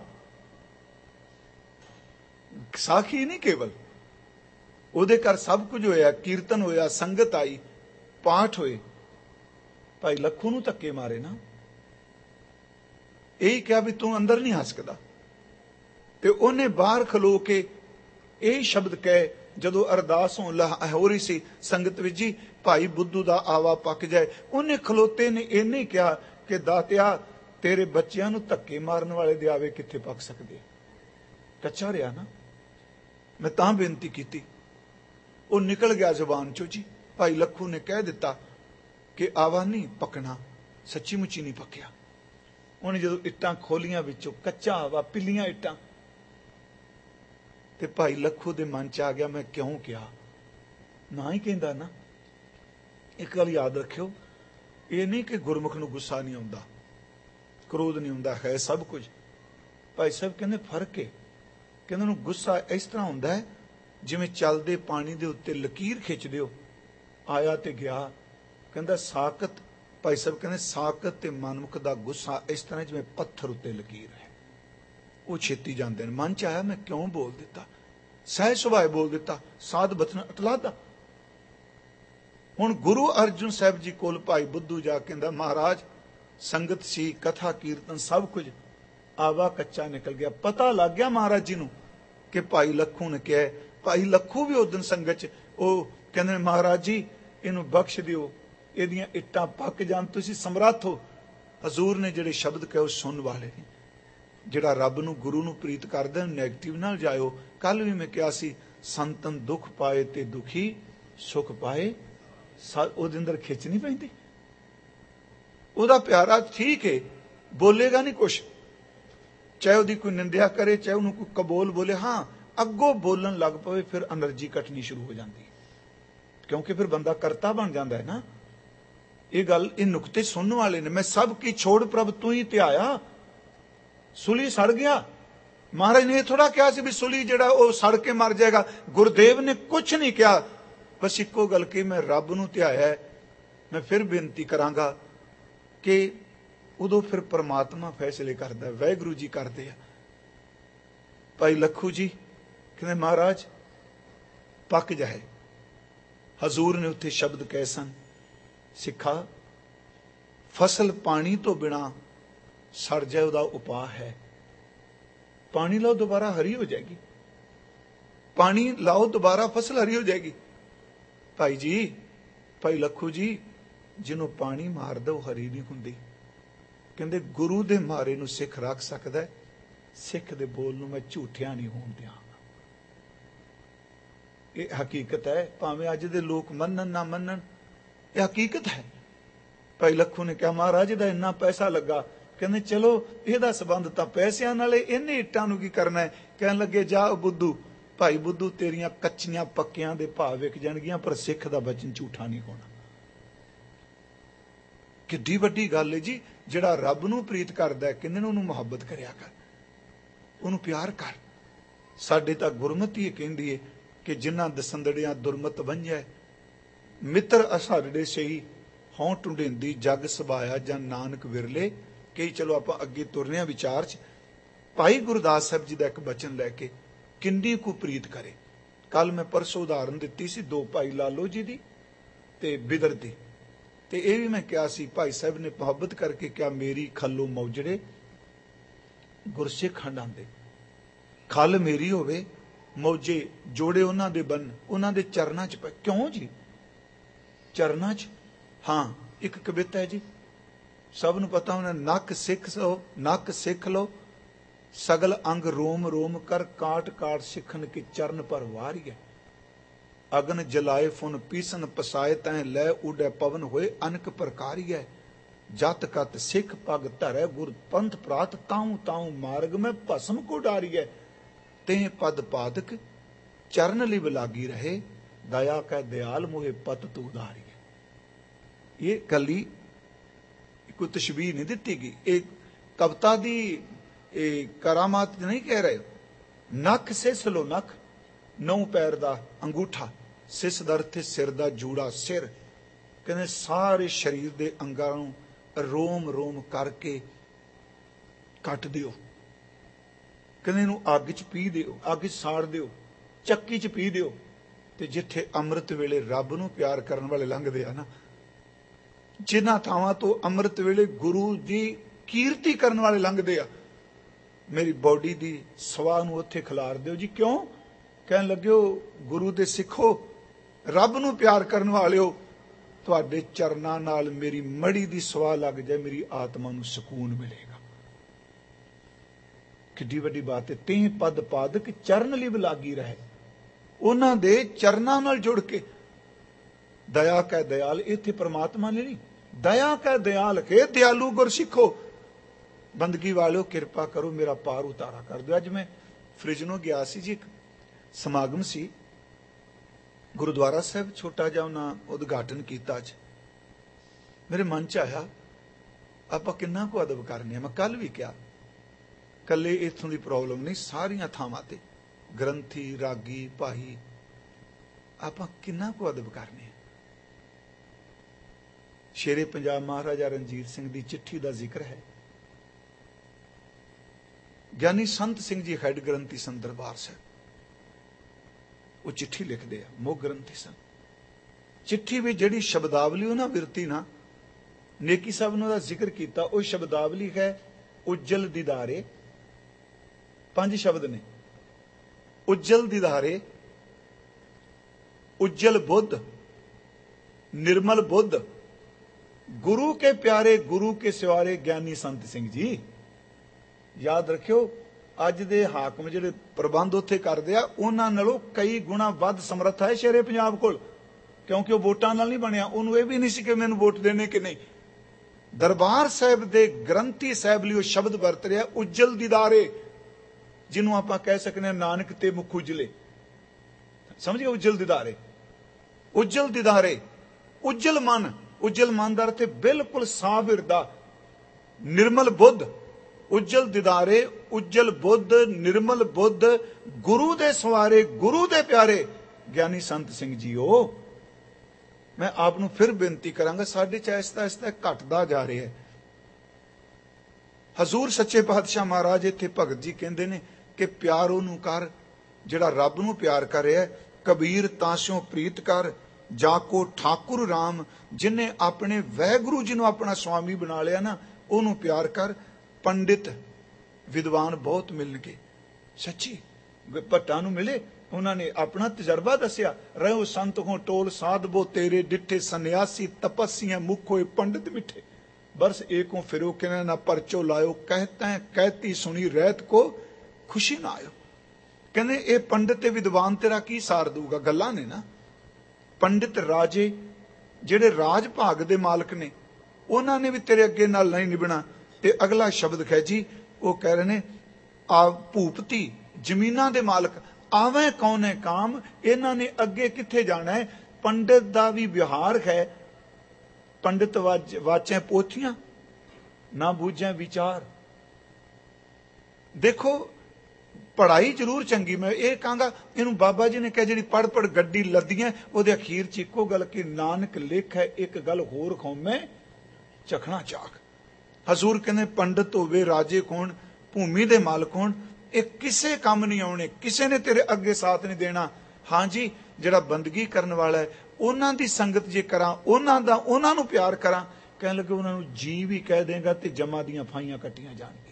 ਸਾਖੀ ਨਹੀਂ ਕੇਵਲ, ਉਹਦੇ ਘਰ ਸਭ ਕੁਝ ਹੋਇਆ, ਕੀਰਤਨ ਹੋਇਆ, ਸੰਗਤ ਆਈ, ਪਾਠ ਹੋਏ। ਭਾਈ ਲੱਖੂ ਨੂੰ ਧੱਕੇ ਮਾਰੇ ਨਾ, ਇਹੀ ਕਿਹਾ ਵੀ ਤੂੰ ਅੰਦਰ ਨਹੀਂ ਆ ਸਕਦਾ, ਤੇ ਉਹਨੇ ਬਾਹਰ ਖਲੋ ਕੇ ਇਹ ਸ਼ਬਦ ਕਹੇ ਜਦੋਂ ਅਰਦਾਸ ਹੋ ਰਹੀ ਸੀ ਸੰਗਤ ਵਿੱਚ ਜੀ, ਭਾਈ ਬੁੱਧੂ ਦਾ ਆਵਾ ਪੱਕ ਜਾਏ। ਉਹਨੇ ਖਲੋਤੇ ਨੇ ਇਹਨੇ ਕਿਹਾ ਕਿ ਦਾਤਿਆ, ਤੇਰੇ ਬੱਚਿਆਂ ਨੂੰ ਧੱਕੇ ਮਾਰਨ ਵਾਲੇ ਦੇ ਆਵੇ ਕਿੱਥੇ ਪੱਕ ਸਕਦੇ। ਕੱਚਾ ਰਿਹਾ ਨਾ, ਮੈਂ ਤਾਂ ਬੇਨਤੀ ਕੀਤੀ, ਉਹ ਨਿਕਲ ਗਿਆ ਜ਼ੁਬਾਨ ਚੋਂ ਜੀ। ਭਾਈ ਲੱਖੂ ਨੇ ਕਹਿ ਦਿੱਤਾ ਕਿ ਆਵਾ ਨਹੀਂ ਪੱਕਣਾ, ਸੱਚੀ ਮੁੱਚੀ ਨਹੀਂ ਪੱਕਿਆ। ਉਹਨੇ ਜਦੋਂ ਇੱਟਾਂ ਖੋਲੀਆਂ, ਵਿੱਚੋਂ ਕੱਚਾ ਆਵਾ, ਪਿੱਲੀਆਂ ਇੱਟਾਂ, ਤੇ ਭਾਈ ਲੱਖੂ ਦੇ ਮਨ ਚ ਆ ਗਿਆ, ਮੈਂ ਕਿਉਂ ਕਿਹਾ, ਨਾ ਹੀ ਕਹਿੰਦਾ ਨਾ। ਇੱਕ ਗੱਲ ਯਾਦ ਰੱਖਿਓ, ਇਹ ਨਹੀਂ ਕਿ ਗੁਰਮੁਖ ਨੂੰ ਗੁੱਸਾ ਨਹੀਂ ਆਉਂਦਾ, ਕ੍ਰੋਧ ਨਹੀਂ ਹੁੰਦਾ, ਹੈ ਸਭ ਕੁਝ। ਭਾਈ ਸਾਹਿਬ ਕਹਿੰਦੇ ਫਰਕ ਹੈ, ਕਹਿੰਦੇ ਨੂੰ ਗੁੱਸਾ ਇਸ ਤਰ੍ਹਾਂ ਹੁੰਦਾ ਹੈ ਜਿਵੇਂ ਚੱਲਦੇ ਪਾਣੀ ਦੇ ਉੱਤੇ ਲਕੀਰ ਖਿੱਚ ਦਿਓ, ਆਇਆ ਤੇ ਗਿਆ। ਕਹਿੰਦਾ ਸਾਕਤ, ਭਾਈ ਸਾਹਿਬ ਕਹਿੰਦੇ ਸਾਕਤ ਤੇ ਮਨਮੁਖ ਦਾ ਗੁੱਸਾ ਇਸ ਤਰ੍ਹਾਂ ਜਿਵੇਂ ਪੱਥਰ ਉੱਤੇ ਲਕੀਰ ਹੈ, ਉਹ ਛੇਤੀ ਜਾਂਦੇ ਨੇ। ਮਨ ਚ ਆਇਆ ਮੈਂ ਕਿਉਂ ਬੋਲ ਦਿੱਤਾ, ਸਹਿਜ ਸੁਭਾਅ ਬੋਲ ਦਿੱਤਾ, ਸਾਧ ਬਚਨ ਅਟਲਾਦਾ। ਹੁਣ ਗੁਰੂ ਅਰਜਨ ਸਾਹਿਬ ਜੀ ਕੋਲ ਭਾਈ ਬੁੱਧੂ ਜਾ ਕਹਿੰਦਾ, ਮਹਾਰਾਜ ਸੰਗਤ ਸੀ, ਕਥਾ ਕੀਰਤਨ ਸਭ ਕੁਝ, ਆਵਾ ਕੱਚਾ ਨਿਕਲ ਗਿਆ। ਪਤਾ ਲੱਗ ਗਿਆ ਮਹਾਰਾਜ ਜੀ ਨੂੰ ਕਿ ਭਾਈ ਲੱਖੂ ਨੇ ਕਿਹਾ। ਭਾਈ ਲੱਖੂ ਵੀ ਉਸ ਦਿਨ ਸੰਗਤ ਚ, ਉਹ ਕਹਿੰਦੇ ਮਹਾਰਾਜ ਜੀ ਇਹਨੂੰ ਬਖਸ਼ ਦਿਓ, ਇਹਦੀਆਂ ਇੱਟਾਂ ਪੱਕ ਜਾਣ, ਤੁਸੀਂ ਸਮਰੱਥ ਹੋ। ਹਜ਼ੂਰ ਨੇ ਜਿਹੜੇ ਸ਼ਬਦ ਕਹੇ ਉਹ ਸੁਣਨ ਵਾਲੇ ਨੇ। ਜਿਹੜਾ ਰੱਬ ਨੂੰ ਗੁਰੂ ਨੂੰ ਪ੍ਰੀਤ ਕਰਦਾ, ਨੈਗੇਟਿਵ ਨਾਲ ਜਾਇਓ। ਕੱਲ ਵੀ ਮੈਂ ਕਿਹਾ ਸੀ, ਸੰਤਨ ਦੁੱਖ ਪਾਏ ਤੇ ਦੁਖੀ ਸੁਖ ਪਾਏ, ਉਹਦੇ ਅੰਦਰ ਖਿੱਚ ਨਹੀਂ ਪੈਂਦੀ। ਉਹਦਾ ਪਿਆਰਾ ਠੀਕ ਹੈ, ਬੋਲੇਗਾ ਨਹੀਂ ਕੁਛ, ਚਾਹੇ ਉਹਦੀ ਕੋਈ ਨਿੰਦਿਆ ਕਰੇ, ਚਾਹੇ ਉਹਨੂੰ ਕੋਈ ਕਬੂਲ ਬੋਲੇ, ਹਾਂ ਅੱਗੋਂ ਬੋਲਣ ਲੱਗ ਪਵੇ, ਫਿਰ એનર્ਜੀ ਘਟਣੀ ਸ਼ੁਰੂ ਹੋ ਜਾਂਦੀ, ਕਿਉਂਕਿ ਫਿਰ ਬੰਦਾ ਕਰਤਾ ਬਣ ਜਾਂਦਾ ਹੈ ਨਾ। ਇਹ ਗੱਲ, ਇਹ ਨੁਕਤੇ ਸੁਣਨ ਵਾਲੇ ਨੇ। ਮੈਂ ਸਭ ਕੀ ਛੋੜ ਪ੍ਰਭ ਤੂੰ ਹੀ ਧਿਆਇਆ, ਸੁਲੀ ਸੜ ਗਿਆ। ਮਹਾਰਾਜ ਨੇ ਇਹ ਥੋੜਾ ਕਿਹਾ ਸੀ ਵੀ ਸੁਲੀ ਜਿਹੜਾ ਉਹ ਸੜ ਕੇ ਮਰ ਜਾਏਗਾ। ਗੁਰਦੇਵ ਨੇ ਕੁਛ ਨਹੀਂ ਕਿਹਾ, ਬਸ ਇੱਕੋ ਗੱਲ ਕਿ ਮੈਂ ਰੱਬ ਨੂੰ ਧਿਆਇਆ। ਮੈਂ ਫਿਰ ਬੇਨਤੀ ਕਰਾਂਗਾ ਕਿ ਉਦੋਂ ਫਿਰ ਪਰਮਾਤਮਾ ਫੈਸਲੇ ਕਰਦਾ, ਵਾਹਿਗੁਰੂ ਜੀ ਕਰਦੇ ਆ। ਭਾਈ ਲੱਖੂ ਜੀ ਕਹਿੰਦੇ ਮਹਾਰਾਜ ਪੱਕ ਜਾਏ। ਹਜ਼ੂਰ ਨੇ ਉੱਥੇ ਸ਼ਬਦ ਕਹੇ ਸਨ, ਸਿੱਖਾ ਫਸਲ ਪਾਣੀ ਤੋਂ ਬਿਨਾ ਸੜ ਜਾਏ ਉਹਦਾ ਉਪਾਅ ਹੈ। ਪਾਣੀ ਲਾਓ ਦੁਬਾਰਾ ਹਰੀ ਹੋ ਜਾਏਗੀ, ਪਾਣੀ ਲਾਓ ਦੁਬਾਰਾ ਫਸਲ ਹਰੀ ਹੋ ਜਾਏਗੀ। ਭਾਈ ਜੀ, ਭਾਈ ਲੱਖੂ ਜੀ, ਜਿਹਨੂੰ ਪਾਣੀ ਮਾਰਦਾ ਉਹ ਹਰੀ ਨਹੀਂ ਹੁੰਦੀ। ਕਹਿੰਦੇ ਗੁਰੂ ਦੇ ਮਾਰੇ ਨੂੰ ਸਿੱਖ ਰੱਖ ਸਕਦਾ, ਸਿੱਖ ਦੇ ਬੋਲ ਨੂੰ ਮੈਂ ਝੂਠਿਆ ਨਹੀਂ ਹੋਣ ਦਿਆਂਗਾ। ਇਹ ਹਕੀਕਤ ਹੈ, ਭਾਵੇਂ ਅੱਜ ਦੇ ਲੋਕ ਮੰਨਣ ਨਾ ਮੰਨਣ, ਇਹ ਹਕੀਕਤ ਹੈ। ਭਾਈ ਲੱਖੂ ਨੇ ਕਿਹਾ ਮਹਾਰਾਜ ਦਾ ਇੰਨਾ ਪੈਸਾ ਲੱਗਾ, ਕਹਿੰਦੇ ਚਲੋ ਇਹਦਾ ਸੰਬੰਧ ਤਾਂ ਪੈਸਿਆਂ ਨਾਲ, ਇਹਨੇ ਇੱਟਾਂ ਨੂੰ ਕੀ ਕਰਨਾ ਹੈ। ਕਹਿਣ ਲੱਗੇ ਜਾ ਬੁੱਧੂ, ਭਾਈ ਬੁੱਧੂ ਤੇਰੀਆਂ ਕੱਚੀਆਂ ਪੱਕਿਆਂ ਦੇ ਭਾਅ ਵਿਕ ਜਾਣਗੀਆਂ, ਪਰ ਸਿੱਖ ਦਾ ਬਚਨ ਝੂਠਾ ਨਹੀਂ ਹੋਣਾ। ਕਿੱਡੀ ਵੱਡੀ ਗੱਲ ਹੈ ਜੀ। ਜਿਹੜਾ ਰੱਬ ਨੂੰ ਪ੍ਰੀਤ ਕਰਦਾ ਹੈ, ਕਹਿੰਦੇ ਨੇ ਉਹਨੂੰ ਮੁਹੱਬਤ ਕਰਿਆ ਕਰ, ਉਹਨੂੰ ਪਿਆਰ ਕਰ। ਸਾਡੇ ਤਾਂ ਗੁਰਮਤਿ ਇਹ ਕਹਿੰਦੀ ਹੈ ਕਿ ਜਿਨ੍ਹਾਂ ਦਸੰਦੜਿਆਂ ਦੁਰਮਤ ਵੰਝਿਆ, ਮਿੱਤਰ ਅਸਾਡੇ ਸਹੀ ਹੋਂ ਟੁੰਡੇਂਦੀ ਜਗ ਸਭਾਇਆ ਜਾਂ ਨਾਨਕ ਵਿਰਲੇ। ਕਈ ਚਲੋ ਆਪਾਂ ਅੱਗੇ ਤੁਰਨੇ ਆ ਵਿਚਾਰ 'ਚ। ਭਾਈ ਗੁਰਦਾਸ ਸਾਹਿਬ ਜੀ ਦਾ ਇੱਕ ਬਚਨ ਲੈ ਕੇ, ਕਿੰਨੀ ਕੁ ਪ੍ਰੀਤ ਕਰੇ। ਕੱਲ ਮੈਂ ਪਰਸੋਂ ਉਦਾਹਰਨ ਦਿੱਤੀ ਸੀ ਦੋ ਭਾਈ ਲਾਲੋ ਜੀ ਦੀ ਤੇ ਬਿਦਰ ਦੀ, ਤੇ ਇਹ ਵੀ ਮੈਂ ਕਿਹਾ ਸੀ ਭਾਈ ਸਾਹਿਬ ਨੇ ਮੁਹੱਬਤ ਕਰਕੇ ਕਿਹਾ, ਮੇਰੀ ਖੱਲੋ ਮੌਜੜੇ ਗੁਰਸਿੱਖ ਹੰਡਾਂਦੇ। ਖੱਲ ਮੇਰੀ ਹੋਵੇ, ਮੌਜੇ ਜੋੜੇ ਉਹਨਾਂ ਦੇ ਬਨ, ਉਹਨਾਂ ਦੇ ਚਰਨਾਂ 'ਚ ਪਏ। ਕਿਉਂ ਜੀ ਚਰਨਾਂ 'ਚ? ਹਾਂ, ਇੱਕ ਕਵਿਤਾ ਹੈ ਜੀ, ਸਭ ਨੂੰ ਪਤਾ ਹੋਣਾ, ਨੱਕ ਸਿੱਖ ਸੋ ਨੱਕ ਸਿੱਖ ਲੋ ਸਗਲ ਅੰਗ ਰੋਮ ਰੋਮ ਕਰ ਕਾਟ ਕਾਟ ਸਿੱਖਣ ਕੀ ਚਰਨ ਪਰ ਵਾਰੀਐ। ਅਗਨ ਜਲਾਏ ਫੁਨ ਪੀਸਨ ਪਸਾਏ ਤੈ ਲੈ ਉਡੈ ਪਵਨ ਹੋਏ ਅਨਕ ਪ੍ਰਕਾਰੀਐ। ਜਤ ਕਤ ਸਿੱਖ ਪਗ ਧਰੈ ਗੁਰ ਪੰਥ ਪ੍ਰਾਤ ਤਾਉ ਤਾਉ ਮਾਰਗ ਮੈਂ ਭਸਮ ਕੋ ਡਾਰੀਐ। ਤੇ ਪਦ ਪਾਦਕ ਚਰਨ ਲਿਵ ਲਾਗੀ ਰਹੇ ਦਇਆ ਕੈ ਦਿਆਲ ਮੋਹਿ ਪਤ ਤੂ ਉਧਾਰੀਐ। ਇਹ ਕੱਲੀ ਕੋਈ ਤਸ਼ਬੀਹ ਨਹੀਂ ਦਿੱਤੀ ਗਈ, ਇਹ ਕਵਿਤਾ ਦੀ ਇਹ ਕਰਾਮਾਤ ਨਹੀਂ ਕਹਿ ਰਹੇ। ਨੱਕ ਸਿਸ ਲੋ ਨੱਕ, ਨੌ ਪੈਰ ਦਾ ਅੰਗੂਠਾ, ਸਿਸ ਦਾ ਅਰਥ ਸਿਰ ਦਾ ਜੂੜਾ, ਸਿਰ। ਕਹਿੰਦੇ ਸਾਰੇ ਸਰੀਰ ਦੇ ਅੰਗਾਂ ਨੂੰ ਰੋਮ ਰੋਮ ਕਰਕੇ ਕੱਟ ਦਿਓ। ਕਹਿੰਦੇ ਇਹਨੂੰ ਅੱਗ 'ਚ ਪੀ ਦਿਓ, ਅੱਗ 'ਚ ਸਾੜ ਦਿਓ, ਚੱਕੀ 'ਚ ਪੀ ਦਿਓ। ਤੇ ਜਿੱਥੇ ਅੰਮ੍ਰਿਤ ਵੇਲੇ ਰੱਬ ਨੂੰ ਪਿਆਰ ਕਰਨ ਵਾਲੇ ਲੰਘਦੇ ਆ ਨਾ, ਜਿਨ੍ਹਾਂ ਥਾਵਾਂ ਤੋਂ ਅੰਮ੍ਰਿਤ ਵੇਲੇ ਗੁਰੂ ਦੀ ਕੀਰਤੀ ਕਰਨ ਵਾਲੇ ਲੰਘਦੇ ਆ, ਮੇਰੀ ਬੋਡੀ ਦੀ ਸਵਾਹ ਨੂੰ ਉੱਥੇ ਖਿਲਾਰ ਦਿਓ ਜੀ। ਕਿਉਂ? ਕਹਿਣ ਲੱਗਿਓ ਗੁਰੂ ਦੇ ਸਿੱਖੋ, ਰੱਬ ਨੂੰ ਪਿਆਰ ਕਰਨ ਵਾਲਿਓ, ਤੁਹਾਡੇ ਚਰਨਾਂ ਨਾਲ ਮੇਰੀ ਮੜੀ ਦੀ ਸਵਾਹ ਲੱਗ ਜਾਏ, ਮੇਰੀ ਆਤਮਾ ਨੂੰ ਸਕੂਨ ਮਿਲੇਗਾ। ਕਿੱਡੀ ਵੱਡੀ ਬਾਤ ਹੈ। ਤੀਹ ਪਦ ਪਾਦਕ ਚਰਨ ਲਿਵ ਲਾਗੀ ਰਹੇ, ਉਹਨਾਂ ਦੇ ਚਰਨਾਂ ਨਾਲ ਜੁੜ ਕੇ। ਦਇਆ ਕੈ ਦਿਆਲ, ਇੱਥੇ ਪਰਮਾਤਮਾ ਨੇ ਨਹੀਂ, ਦਇਆ ਕੈ ਦਿਆਲ ਕੇ ਦਿਆਲੂ ਗੁਰ ਸਿੱਖੋ। ਬੰਦਗੀ ਵਾਲਿਓ ਕਿਰਪਾ ਕਰੋ, ਮੇਰਾ ਪਾਰ ਉਤਾਰਾ ਕਰ ਦਿਓ। ਅੱਜ ਮੈਂ ਫ੍ਰਿਜਨੋਂ ਗਿਆ ਸੀ ਜੀ, ਇੱਕ ਸਮਾਗਮ ਸੀ ਗੁਰਦੁਆਰਾ ਸਾਹਿਬ, ਛੋਟਾ ਜਿਹਾ ਉਹਨਾਂ ਉਦਘਾਟਨ ਕੀਤਾ। ਅੱਜ ਮੇਰੇ ਮਨ 'ਚ ਆਇਆ ਆਪਾਂ ਕਿੰਨਾ ਕੁ ਅਦਬ ਕਰਨੇ ਆ। ਮੈਂ ਕੱਲ ਵੀ ਕਿਹਾ, ਕੱਲੇ ਇੱਥੋਂ ਦੀ ਪ੍ਰੋਬਲਮ ਨਹੀਂ, ਸਾਰੀਆਂ ਥਾਵਾਂ ਤੇ ਗ੍ਰੰਥੀ, ਰਾਗੀ, ਭਾਈ, ਆਪਾਂ ਕਿੰਨਾ ਕੁ ਅਦਬ ਕਰਨੇ ਆ। ਸ਼ੇਰੇ ਪੰਜਾਬ ਮਹਾਰਾਜਾ ਰਣਜੀਤ ਸਿੰਘ ਦੀ ਚਿੱਠੀ ਦਾ ਜ਼ਿਕਰ ਹੈ। ਗਿਆਨੀ ਸੰਤ ਸਿੰਘ ਜੀ ਹੈਡ ਗ੍ਰੰਥੀ ਸਨ ਦਰਬਾਰ ਸਾਹਿਬ, ਉਹ ਚਿੱਠੀ ਲਿਖਦੇ ਆ, ਮੁੱਖ ਗ੍ਰੰਥੀ ਸਨ। ਚਿੱਠੀ ਵਿੱਚ ਜਿਹੜੀ ਸ਼ਬਦਾਵਲੀ ਉਹਨਾਂ ਵਿਰਤੀ ਨਾ, ਨੇਕੀ ਸਾਹਿਬ ਨੇ ਉਹਦਾ ਜ਼ਿਕਰ ਕੀਤਾ। ਉਹ ਸ਼ਬਦਾਵਲੀ ਹੈ ਉਜਲ ਦੀਦਾਰੇ, ਪੰਜ ਸ਼ਬਦ ਨੇ। ਉਜਲ ਦੀਦਾਰੇ, उज्जल बुद्ध, निर्मल बुद्ध, गुरु के प्यारे, गुरु के सिवारे ज्ञानी संत सिंह जी। याद रखियो, अज दे हाकम जिहड़े प्रबंध उत्थे करदे आ, उन्हां नालों कई गुणा वध समर्थ है शेरे पंजाब कोल, क्योंकि वह वोटां नाल नहीं बनिया। उन्होंने यह भी नहीं सी कि मैनूं वोट देने कि नहीं। दरबार साहिब दे ग्रंथी साहिब लई शब्द वरत रहा उज्जल दीदारे, जिन्हों आपां कह सकते हैं नानक ते मुख उजले। समझिए, उज्जल दीदारे, उज्जल दीदारे, उज्जल मन, उज्जल मन का अर्थ बिल्कुल साफ हिरदा। निर्मल बुद्ध, उज्जल दीदारे, उज्जल बुद्ध, निर्मल बुद्ध, गुरु दे सवारे, गुरु दे प्यारे ज्ञानी संत सिंह जी। ओ मैं आपनू फिर बेनती करांगा, साडे च आहिस्ता आहिस्ता घटदा जा रहा है। हजूर सच्चे पातशाह महाराज इत्थे भगत जी कहंदे ने कि प्यार ओनू कर जिहड़ा रब नू प्यार कर रहा है। कबीर तासों प्रीत कर जाको ठाकुर राम, जिन्हें अपने वैगुरु जी नू अपना स्वामी बना लिया ना, ओनू प्यार कर। पंडित विद्वान बहुत मिलणगे। सच्ची भट्टां नू मिले, उन्होंने अपना तजर्बा दसिया। रहो संत हो टोल साधबो तेरे, डिठे सन्यासी तपस्या मुख होए पंडित मिठे। बरस एको फिरो किने ना परचो लायो, कहते हैं कहती सुनी रहत को खुशी ना आयो। कहने ये पंडित ते विद्वान तेरा की सार दूगा? गल्लां ने ना। पंडित राजे जेड़े राज भाग दे मालक ने, उन्होंने भी तेरे अगे नाल नहीं निभना। ते अगला शब्द है जी, वो कह रहे ने आ भूपति जमीनां दे मालक, ਆਵੇਂ ਕੌਣੇ ਕਾਮ, ਇਹਨਾਂ ਨੇ ਅੱਗੇ ਕਿੱਥੇ ਜਾਣਾ ਹੈ। ਪੰਡਿਤ ਦਾ ਵੀ ਵਿਹਾਰ ਹੈ, ਪੰਡਿਤ ਵਾਚੈ ਪੋਥੀਆਂ ਨਾ ਬੂਝੈ ਵਿਚਾਰ। ਦੇਖੋ ਪੜ੍ਹਾਈ ਜ਼ਰੂਰ ਚੰਗੀ, ਮੈਂ ਇਹ ਕਹਾਂਗਾ ਇਹਨੂੰ ਬਾਬਾ ਜੀ ਨੇ ਕਿਹਾ ਜਿਹੜੀ ਪੜ੍ਹ ਪੜ੍ਹ ਗੱਡੀ ਲੱਦੀਆਂ, ਉਹਦੇ ਅਖੀਰ ਚ ਇੱਕੋ ਗੱਲ ਕਿ ਨਾਨਕ ਲਿਖ ਹੈ ਇੱਕ ਗੱਲ ਹੋਰ ਖੌਮੇ ਚਖਣਾ ਚਾਕ। ਹਜ਼ੂਰ ਕਹਿੰਦੇ ਪੰਡਿਤ ਹੋਵੇ ਰਾਜੇ ਕੋਣ ਭੂਮੀ ਦੇ ਮਾਲਕ ਹੋਣ, ਇਹ ਕਿਸੇ ਕੰਮ ਨਹੀਂ ਆਉਣੇ, ਕਿਸੇ ਨੇ ਤੇਰੇ ਅੱਗੇ ਸਾਥ ਨਹੀਂ ਦੇਣਾ। ਹਾਂਜੀ ਜਿਹੜਾ ਬੰਦਗੀ ਕਰਨ ਵਾਲਾ ਹੈ ਉਹਨਾਂ ਦੀ ਸੰਗਤ ਜੇ ਕਰਾਂ, ਉਹਨਾਂ ਦਾ ਉਹਨਾਂ ਨੂੰ ਪਿਆਰ ਕਰਾਂ, ਕਹਿਣ ਲੱਗੇ ਉਹਨਾਂ ਨੂੰ ਜੀ ਵੀ ਕਹਿ ਦੇਗਾ ਤੇ ਜਮਾ ਦੀਆਂ ਫਾਈਆਂ ਕੱਟੀਆਂ ਜਾਣਗੀਆਂ।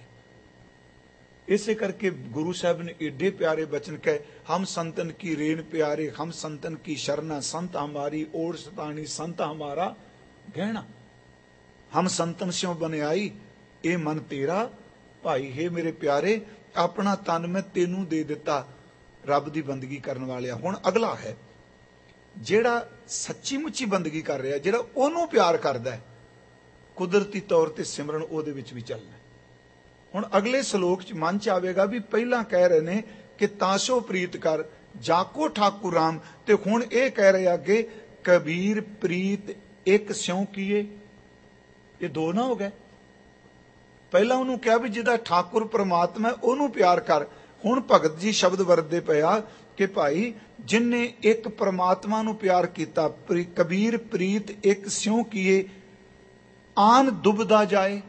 ਇਸੇ ਕਰਕੇ ਗੁਰੂ ਸਾਹਿਬ ਨੇ ਏਡੇ ਪਿਆਰੇ ਬਚਨ ਕਹੇ, ਹਮ ਸੰਤਨ ਕੀ ਰੇਨ ਪਿਆਰੇ, ਹਮ ਸੰਤਨ ਕੀ ਸ਼ਰਨਾ, ਸੰਤ ਹਮਾਰੀ ओर सतानी, संत हमारा गहना। हम संतन स्यों बनियाई, ये मन तेरा भाई। हे मेरे प्यारे, अपना तन मैं तेनू दे दिता रब दी बंदगी करन वालिया। हुण अगला है जेड़ा सच्ची मुच्ची बंदगी कर रहा, जेड़ा ओनू प्यार करदा है, कुदरती तौर ते सिमरन ओहदे विच भी चलना। हुण अगले सलोक च मन च आवेगा भी पहला कह रहे ने कि तासो प्रीत कर जाको ठाकुर राम, ते हुण ये कह रहे अगे कबीर प्रीत एक स्यों कीए। ये दो ना हो गए। पहला उन्होंने कहा भी जिदा ठाकुर परमात्मा है ओनू प्यार कर। हुण भगत जी शब्द वरतदे पिया कि भाई जिन्ने एक परमात्मा नू प्यार किया, कबीर प्रीत एक स्यों कीए आन दुबदा जाए।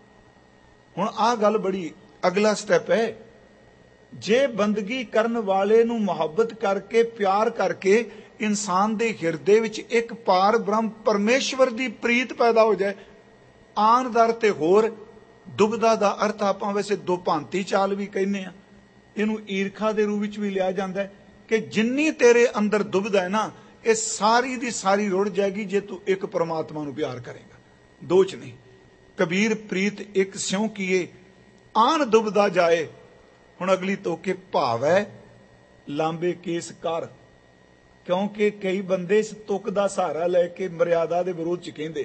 हुण आ गल बड़ी अगला स्टैप है। जे बंदगी करन वाले नू मुहब्बत करके प्यार करके इंसान दे हिरदे विच एक पार ब्रह्म परमेश्वर दी प्रीत पैदा हो जाए, आन दर ते होर दुबदा दा अर्थ आपां वैसे दो भांति चाल भी कहने आ, इहनूं ईरखा दे रूप विच भी लिया जांदा है कि जिन्नी तेरे अंदर दुबदा है ना, ये सारी दी सारी रुड़ जाएगी जे तू एक परमात्मा नू प्यार करेगा, दो च नहीं। कबीर प्रीत एक स्यों कीए आन दुबदा जाए। हुण अगली तो के भावै लांबे केस कर, क्योंकि कई बंदे इस तुक दा सहारा लैके मर्यादा दे विरोध च कहंदे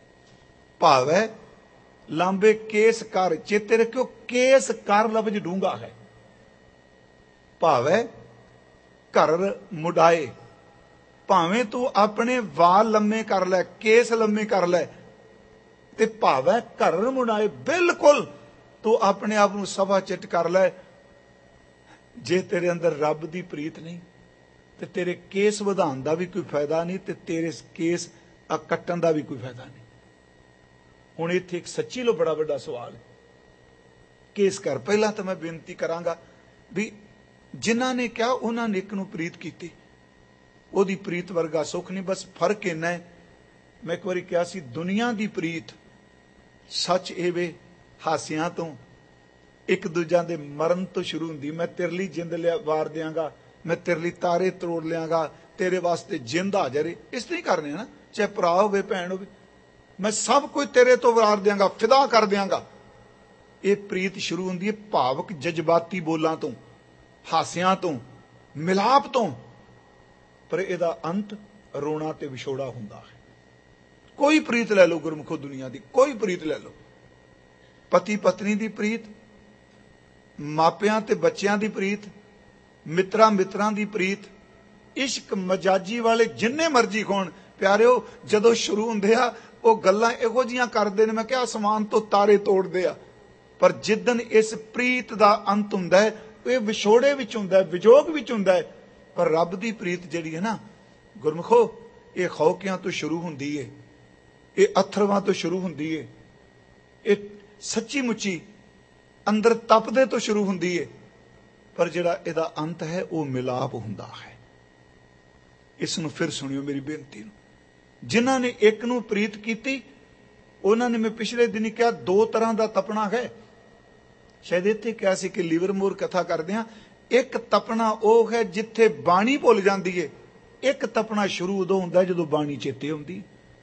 भावै लांबे केस कर। चेते रखियो केस कर लफ्ज डूंगा है। भावै घर मुडाए, भावें तू अपने वाल लम्मे कर लै, केस लम्मे कर लै, ते भावै घर मुडाए, बिल्कुल तू अपने आप नू सभा चिट कर लै। जे तेरे अंदर रब दी प्रीत नहीं ते तेरे केस वधाण दा भी कोई फायदा नहीं, ते तेरे केस कट्टण दा भी कोई फायदा नहीं। हुण इत्थे एक सच्ची लो बड़ा बड़ा सवाल है, केस कर। पहला तो मैं बेनती करांगा भी जिन्हां ने कहा उन्हां ने एक नूं प्रीत कीती, ओहदी प्रीत वर्गा सुख नहीं। बस फर्क इन्ना है, मैं एक बारी कहा सी दुनिया दी प्रीत सच ए वे हासियां तो एक दूजा दे मरण तो शुरू हुंदी। मैं तेरे लिए जिंद लिया वार देंगा, मैं तेरे लिए तारे तोड़ लियांगा, तेरे वास्ते जिंद हाजर है, इस तरह करने ना, चाहे भरा होवे भैन होवे, मैं सब कुछ तेरे तो वार देंगा, फिदा कर देंगा। ये प्रीत शुरू हुंदी है भावक जज्बाती बोलां तो, हासियां तो, मिलाप तो, पर इहदा अंत रोना ते विछोड़ा हुंदा है। कोई प्रीत ले लो गुरमुखो दुनिया दी, कोई प्रीत ले लो, पति पत्नी दी प्रीत, मापियां ते बच्चियां दी प्रीत, मित्रां मित्रां दी प्रीत, इश्क मजाजी वाले जिन्ने मर्जी होण प्यारिओ, जदों शुरू हुंदे आ वो गल्लां इहो जिहियां करदे ने, मैं किहा आसमान तो तारे तोड़दे आ, पर जिद्दन इस प्रीत दा अंत हुंदा है, ये विछोड़े विच हुंदा है, विजोग विच हुंदा है। पर रब दी प्रीत जिहड़ी है ना गुरमुखो, ये खौकियां तो शुरू हुंदी है, ये अथरवां तो शुरू हुंदी है, ये सच्ची मुच्ची अंदर तपदे तो शुरू हुंदी है, पर जिहड़ा इहदा अंत है वो मिलाप हुंदा है। इस नूं फिर सुनियो मेरी बेनती नूं, जिन्हां ने एक नूं प्रीत कीती उन्हां ने, मैं पिछले दिन कहा दो तरह का तपना है। शायद इत्थे कहा सी कि लिवरमोर कथा करदे हां, एक तपना वो है जिथे बाणी भुल जाती है, एक तपना शुरू उदों हुंदा जदों बाणी चेते आउंदी।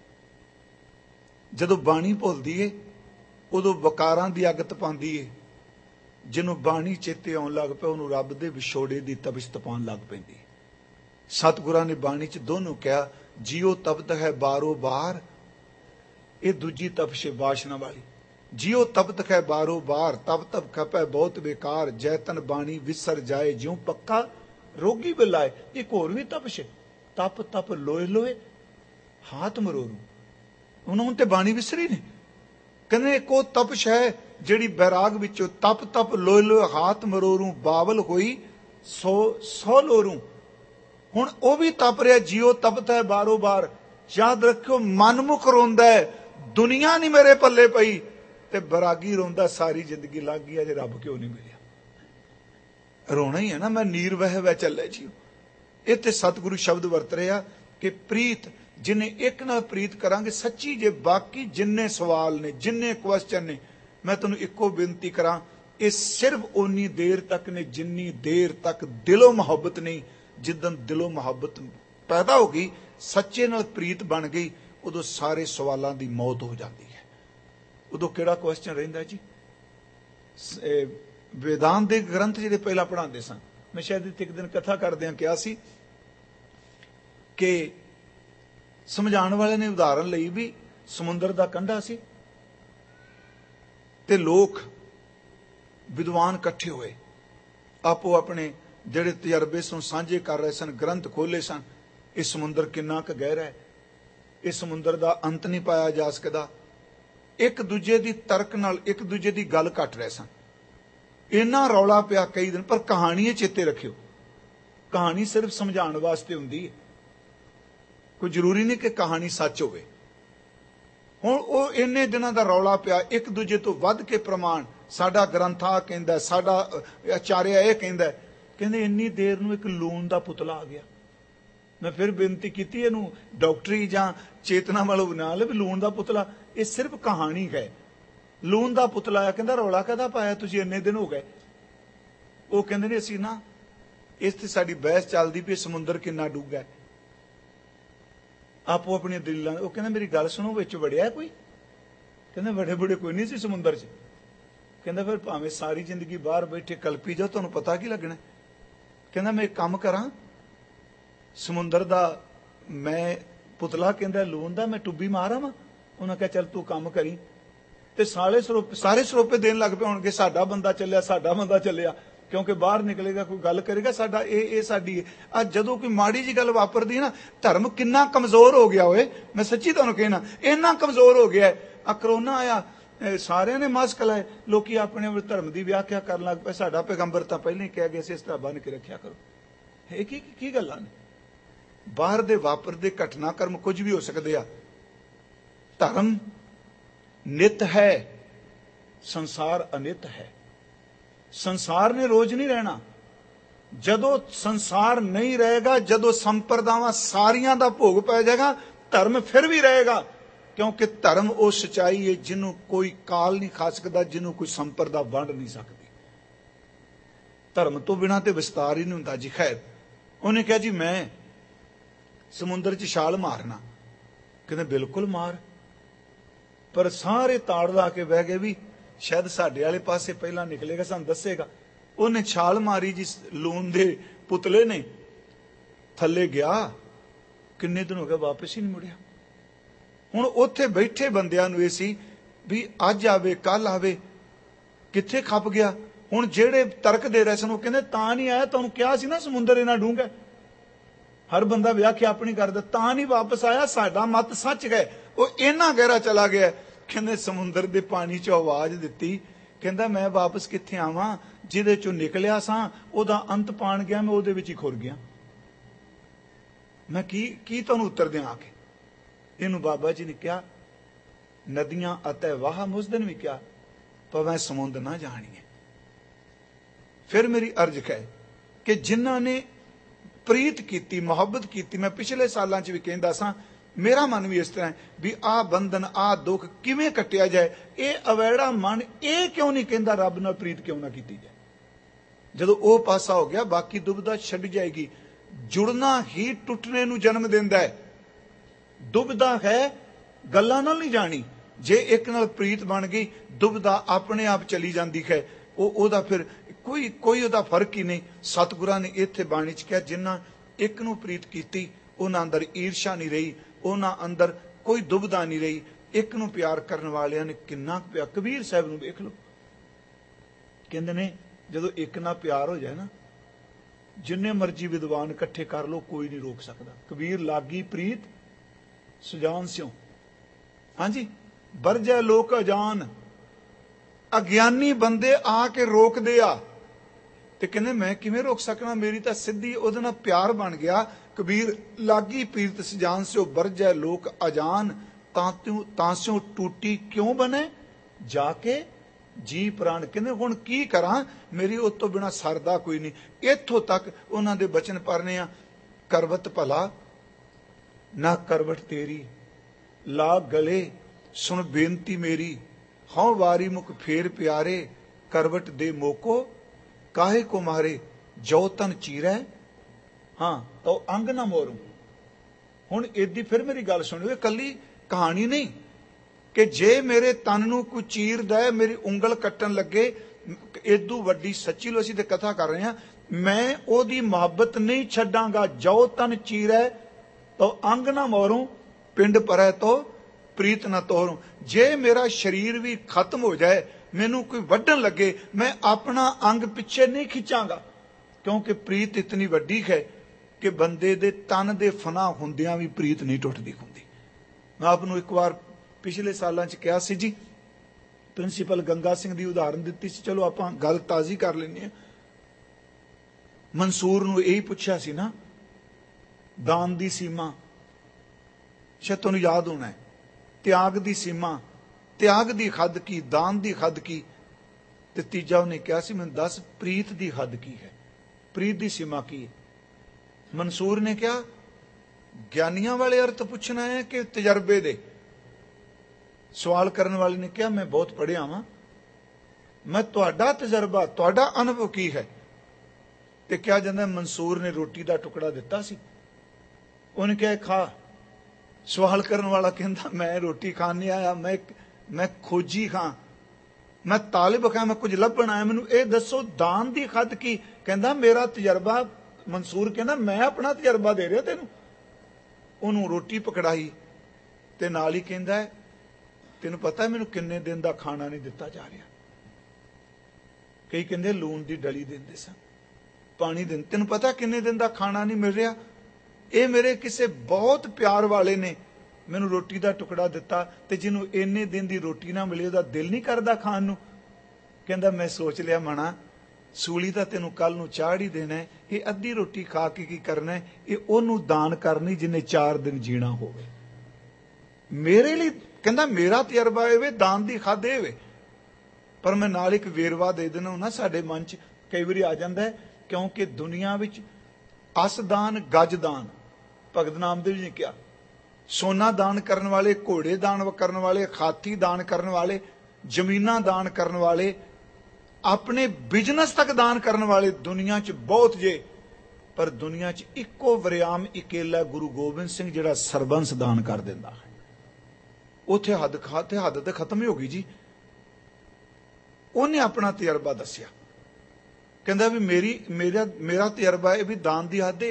जदों बाणी भुलदी है उदों वकारां दी अग तपांदी है, जिन्हों बाणी चेते आउण लग पिया उन्होंने रब दे विछोड़े दी तपिश तपाउण लग पैंदी। सतगुरां ने बाणी च दोनों कहा, जियो तपत है बारो बार, ये दूजी तपश है वासना वाली। जियो तपत है बारो बार, तप तप खपै बहुत बेकार, जैतन बाणी विसर जाए ज्यों पक्का रोगी बिलाए। एक होर भी तपश है, तप तप लोए लोए हाथ मरोरू। उन्होंने ते बाणी विसरी ने, कहने एक वो तपश है जिहड़ी बैराग विचों तप तप लोए लोए हाथ मरोरू बावल होई सो सौ लोरू। हुण वो भी तप रहा, जियो तपता है बारो बार। याद रखियो मनमुख रोंदा है दुनिया नहीं मेरे पल्ले पई, ते बैरागी रोंदा सारी जिंदगी लग गई अजे रब क्यों नहीं मिलिया। रोना ही है ना, मैं नीर वह वह चले जियो। इत्थे सतगुरु शब्द वरत रहा कि प्रीत जिन्हें एक नाल प्रीत करांगे सच्ची। जे बाकी जिन्ने सवाल ने जिन्ने क्वेश्चन ने, मैं तुहानूं इक्को बेनती करां, ये सिर्फ उन्नी देर तक ने जिन्नी देर तक दिलों मुहब्बत नहीं। जिदन दिलों मुहब्बत पैदा हो गई, सच्चे नाल प्रीत बन गई, उदों सारे सवालों की मौत हो जाती है। उदों किहड़ा क्वेश्चन रहिंदा जी? वेदांत के ग्रंथ जिहड़े पहला पढ़ाते सन, मैं शायद एक दिन कथा करदिआं कहा सी कि समझाने वाले ने उदाहरण लई भी समुंदर दा कंढा सी ते लोग विद्वान इकट्ठे हुए, आपो अपने जिहड़े तजर्बे सो साझे कर रहे सन, ग्रंथ खोले सन। इस समुंदर किन्ना क गहरा है, इस समुंदर दा अंत नहीं पाया जा सकदा। एक दूजे दी तर्क नाल एक दूजे दी गल कट रहे सन। इन्ना रौला पिया कई दिन, पर कहानी चेते रखियो, कहानी सिर्फ समझाने वास्ते हुंदी है, कोई जरूरी नहीं कि कहानी सच होवे। हुण ओ इन्ने दिनां दा रौला पिया, एक दूजे तो वध के प्रमाण, साडा ग्रंथ आ कहंदा, साडा आचार्य इह कहंदा, कहंदे इन्नी देर नूं एक लूण दा पुतला आ गया। मैं फिर बेनती की इहनूं डॉक्टरी जां चेतना वालों बना ले भी लूण दा पुतला, ये सिर्फ कहानी है। लूण दा पुतला आया, कहंदा रौला कहदा पाया तुसीं इन्ने दिन हो गए। वो कहंदे ने असीं ना इस ते साडी बहस चलदी पई समुंदर किन्ना डूंगा है। आपो अपनी दलीलां, वो कहंदा मेरी गल सुनो, विच वड़िया कोई? कहंदा बड़े बड़े कोई नहीं सी समुंदर च। कहंदा फिर भावें सारी जिंदगी बाहर बैठे कल्पी जाओ, तुहानूं पता की लगना। कहंदा मैं एक काम करां, समुंदर दा मैं पुतला कहंदा लूण दा मैं टुब्बी मारा वा। उन्हें कहा चल तू काम करी, ते सारे सरोपे सारे सरोपे देन लग पे होणगे, साडा बंदा चलिया साडा बंदा चलिया, क्योंकि बाहर निकलेगा कोई गल करेगा साडा ए ए साडी। अज जदों कोई माड़ी जी गल वापरदी ना, धर्म किन्ना कमजोर हो गया होए, मैं सच्ची तुहानूं कहना इन्ना कमजोर हो गया है। आ करोना आया, सारे ने मास्क लाए, लोग अपने धर्म की व्याख्या कर लग पे, साडा पैगंबर तो पहले ही कह गया इस तरह बन के रखा करो। ये की की गल्लां ने? बाहर दे वापरदे घटनाक्रम कुछ भी हो सकते आ। धर्म नित है, संसार अनित है। संसार ने रोज नहीं रहना। जदों संसार नहीं रहेगा, जदों संप्रदावां सारियां दा भोग पै जाएगा, धर्म फिर भी रहेगा, क्योंकि धर्म वो सच्चाई है जिन्हों कोई काल नहीं खा सकता, जिन्हों कोई संप्रदा वंड नहीं सकती। धर्म तो बिना तो विस्तार ही नहीं होंदा जी। खैर, उन्हें कहा जी मैं समुंदर च छाल मारना। कहते बिल्कुल मार, पर सारे ताड़ ला के बह गए भी शायद साडे वाले पासे पहला निकलेगा, सानूं दसेगा। उन्हें छाल मारी जी, लूण दे पुतले ने थले गया, किन्ने दिन हो गए वापस ही नहीं मुड़िया। हुण उत्थे बैठे बंदियां नूं इह सी भी अज आवे कल आवे, कित्थे खप गया। हुण जेड़े तर्क दे रहे सन वो कहंदे तां नहीं आया, तुहानूं कहा सी ना समुंदर इन्ना डूंगा। हर बंदा व्याख्या अपनी करदा, तां नहीं वापस आया, साडा मत सच गए, वो इन्ना गहरा चला गया। कहंदे समुंदर दे पानी च आवाज दित्ती, कहंदा मैं वापस कित्थे आवां, जिहदे चों निकलिया सां ओहदा अंत पाण गया, मैं ओहदे विच ही खुर गया। मैं की की तुहानूं उत्तर दियां आके? इनू बाबा जी ने कहा नदियां अतै वाह मुसदन भी क्या, पवै समुंद ना जानिए। फिर मेरी अर्ज है कि जिन्हां ने प्रीत की मुहब्बत की, मैं पिछले सालों च भी कहंदा सां, मेरा मन भी इस तरह है भी आ बंधन आ दुख किवें कटिया जाए। ये अवैड़ा मन ये क्यों नहीं कहंदा रब नाल प्रीत क्यों ना की जाए। जदों वो पासा हो गया बाकी दुविधा छड़ जाएगी। जुड़ना ही टुटने नूं जन्म दिंदा है। दुविधा है गल्लां नाल नहीं जानी, जे एक नाल प्रीत बन गई दुविधा अपने आप चली जाती है। वो ओदा फिर कोई कोई ओदा फर्क ही नहीं। सतगुरां ने इत्थे बाणी च कहा जिन्हां एक नूं प्रीत कीती उन्हां अंदर ईर्षा नहीं रही, उन्हां अंदर कोई दुविधा नहीं रही। एक नूं प्यार करने वालियां ने किन्ना प्यार, कबीर साहब नूं वेख लो, कहंदे ने जदों एक नाल प्यार हो जाए ना जिन्ने मर्जी विद्वान इकट्ठे कर लो, कोई नहीं रोक सकता। कबीर लागी प्रीत सुजान स्यों। हाँ जी, बरजै लोक अजान। अज्ञानी बंदे आके रोकदे आ ते कहने मैं किवें रोक सकना, मेरी तां सिद्धी उहदे नाल प्यार बन गया। कबीर लागी प्रीत सुजान स्यों, बरजै लोक अजान। तां तांस्यों टूटी क्यों बने, जाके जी प्राण। कहने हुण की करा, मेरी उस तो बिना सरदा कोई नहीं। इत्थों तक उन्हां दे बचन पढ़ने आ। करवत भला ना करवट तेरी, ला गले सुन बेनती मेरी। हौं वारी मुख फेर प्यारे, करवट दे मोको काहे को मारे। जो तन चीरै हाँ तो अंग ना मोरूं। हुण एदी फिर मेरी गल सुनियो, कली कहानी नहीं कि जे मेरे तन नूं कोई चीरदा है, मेरी उंगल कट्टन लगे, इदू वड्डी सच्ची लो असीं ते कथा कर रहे हैं, मैं ओदी मुहब्बत नहीं छड्डांगा। जो तन चीरै तो अंग ना मोरूं, पिंड परै तो प्रीत ना तोरूं। जे मेरा शरीर भी खत्म हो जाए, मैनू कोई वड्डन लगे, मैं अपना अंग पिछे नहीं खिंचांगा, क्योंकि प्रीत इतनी वड्डी है कि बंदे दे तन दे फना हुंदियां भी प्रीत नहीं टुटदी हुंदी। मैं आपनूं एक बार पिछले सालां च कहा सी जी, प्रिंसीपल गंगा सिंह दी उदाहरण दित्ती सी, चलो आपां गल ताज़ी कर लैंदे हां। मंसूर नूं यही पुछया सी ना, दान दी सीमा, शायद तुहानूं याद होना है, त्याग दी सीमा, त्याग दी हद की, दान दी हद की, ते तीजा उन्हें कहा सी मैनूं दस प्रीत दी हद की है, प्रीत दी सीमा की है। मंसूर ने कहा ज्ञानियां वाले अर्थ पूछना है कि तजर्बे दे। सवाल करने वाले ने कहा मैं बहुत पढ़िया वां, मैं तुहाडा तजर्बा, तुहाडा अनुभव की है। ते क्या जांदा मंसूर ने रोटी दा टुकड़ा दिता सी, उन्हें कहा खा। सवाल करने वाला कहता मैं रोटी खान नहीं आया, मैं मैं खोजी खां, मैं तालिब खां, मैं कुछ लभण आया, मैनूं ये दसो दान दी हद की। कहता मेरा तजर्बा, मंसूर कहना मैं अपना तजर्बा दे रहा तेनू। उन्होंने रोटी पकड़ाई ते नाल ही कहंदा है तेनू पता है मैनू किन्ने दिन का खाना नहीं दिता जा रहा। कई कहंदे लून की डली देंदे सन, पानी दें, तेनू पता किन्ने दिन का खाना नहीं मिल रहा। ये मेरे किसी बहुत प्यार वाले ने मैनू रोटी का टुकड़ा दिता, ते जिन्हों इन्ने दिन की रोटी ना मिले उसका दिल नहीं करता खाण नूं। कहंदा मैं सोच लिया मना, सूली तो तेनू कल नूं चाढ़ ही देना है, ये अद्धी रोटी खा के की करना है, ये ओनू दान करनी जिन्हें चार दिन जीना होवे। मेरे लिए कहंदा मेरा तजर्बा ये दान दी खाद ये। पर मैं नाल एक वेरवा दे देना ना, साडे मन च कई बारी आ जाता है, क्योंकि दुनिया विच अस दान गज दान, भगत नामदेव जी ने कहा, सोना दान करने वाले, घोड़े दान करने वाले, हाथी दान करने वाले, जमीना दान करने वाले, अपने बिजनेस तक दान करने वाले दुनिया च बहुत जे। पर दुनिया च इको वरियाम इकेला गुरु गोबिंद सिंह जिहड़ा सरबंस दान कर दिंदा है। उत्थे हद खाते हद तो खत्म ही हो गई जी। उन्हें अपना तजर्बा दसिया, कहंदा भी मेरी मेरा मेरा तजर्बा है भी दान दी हद है।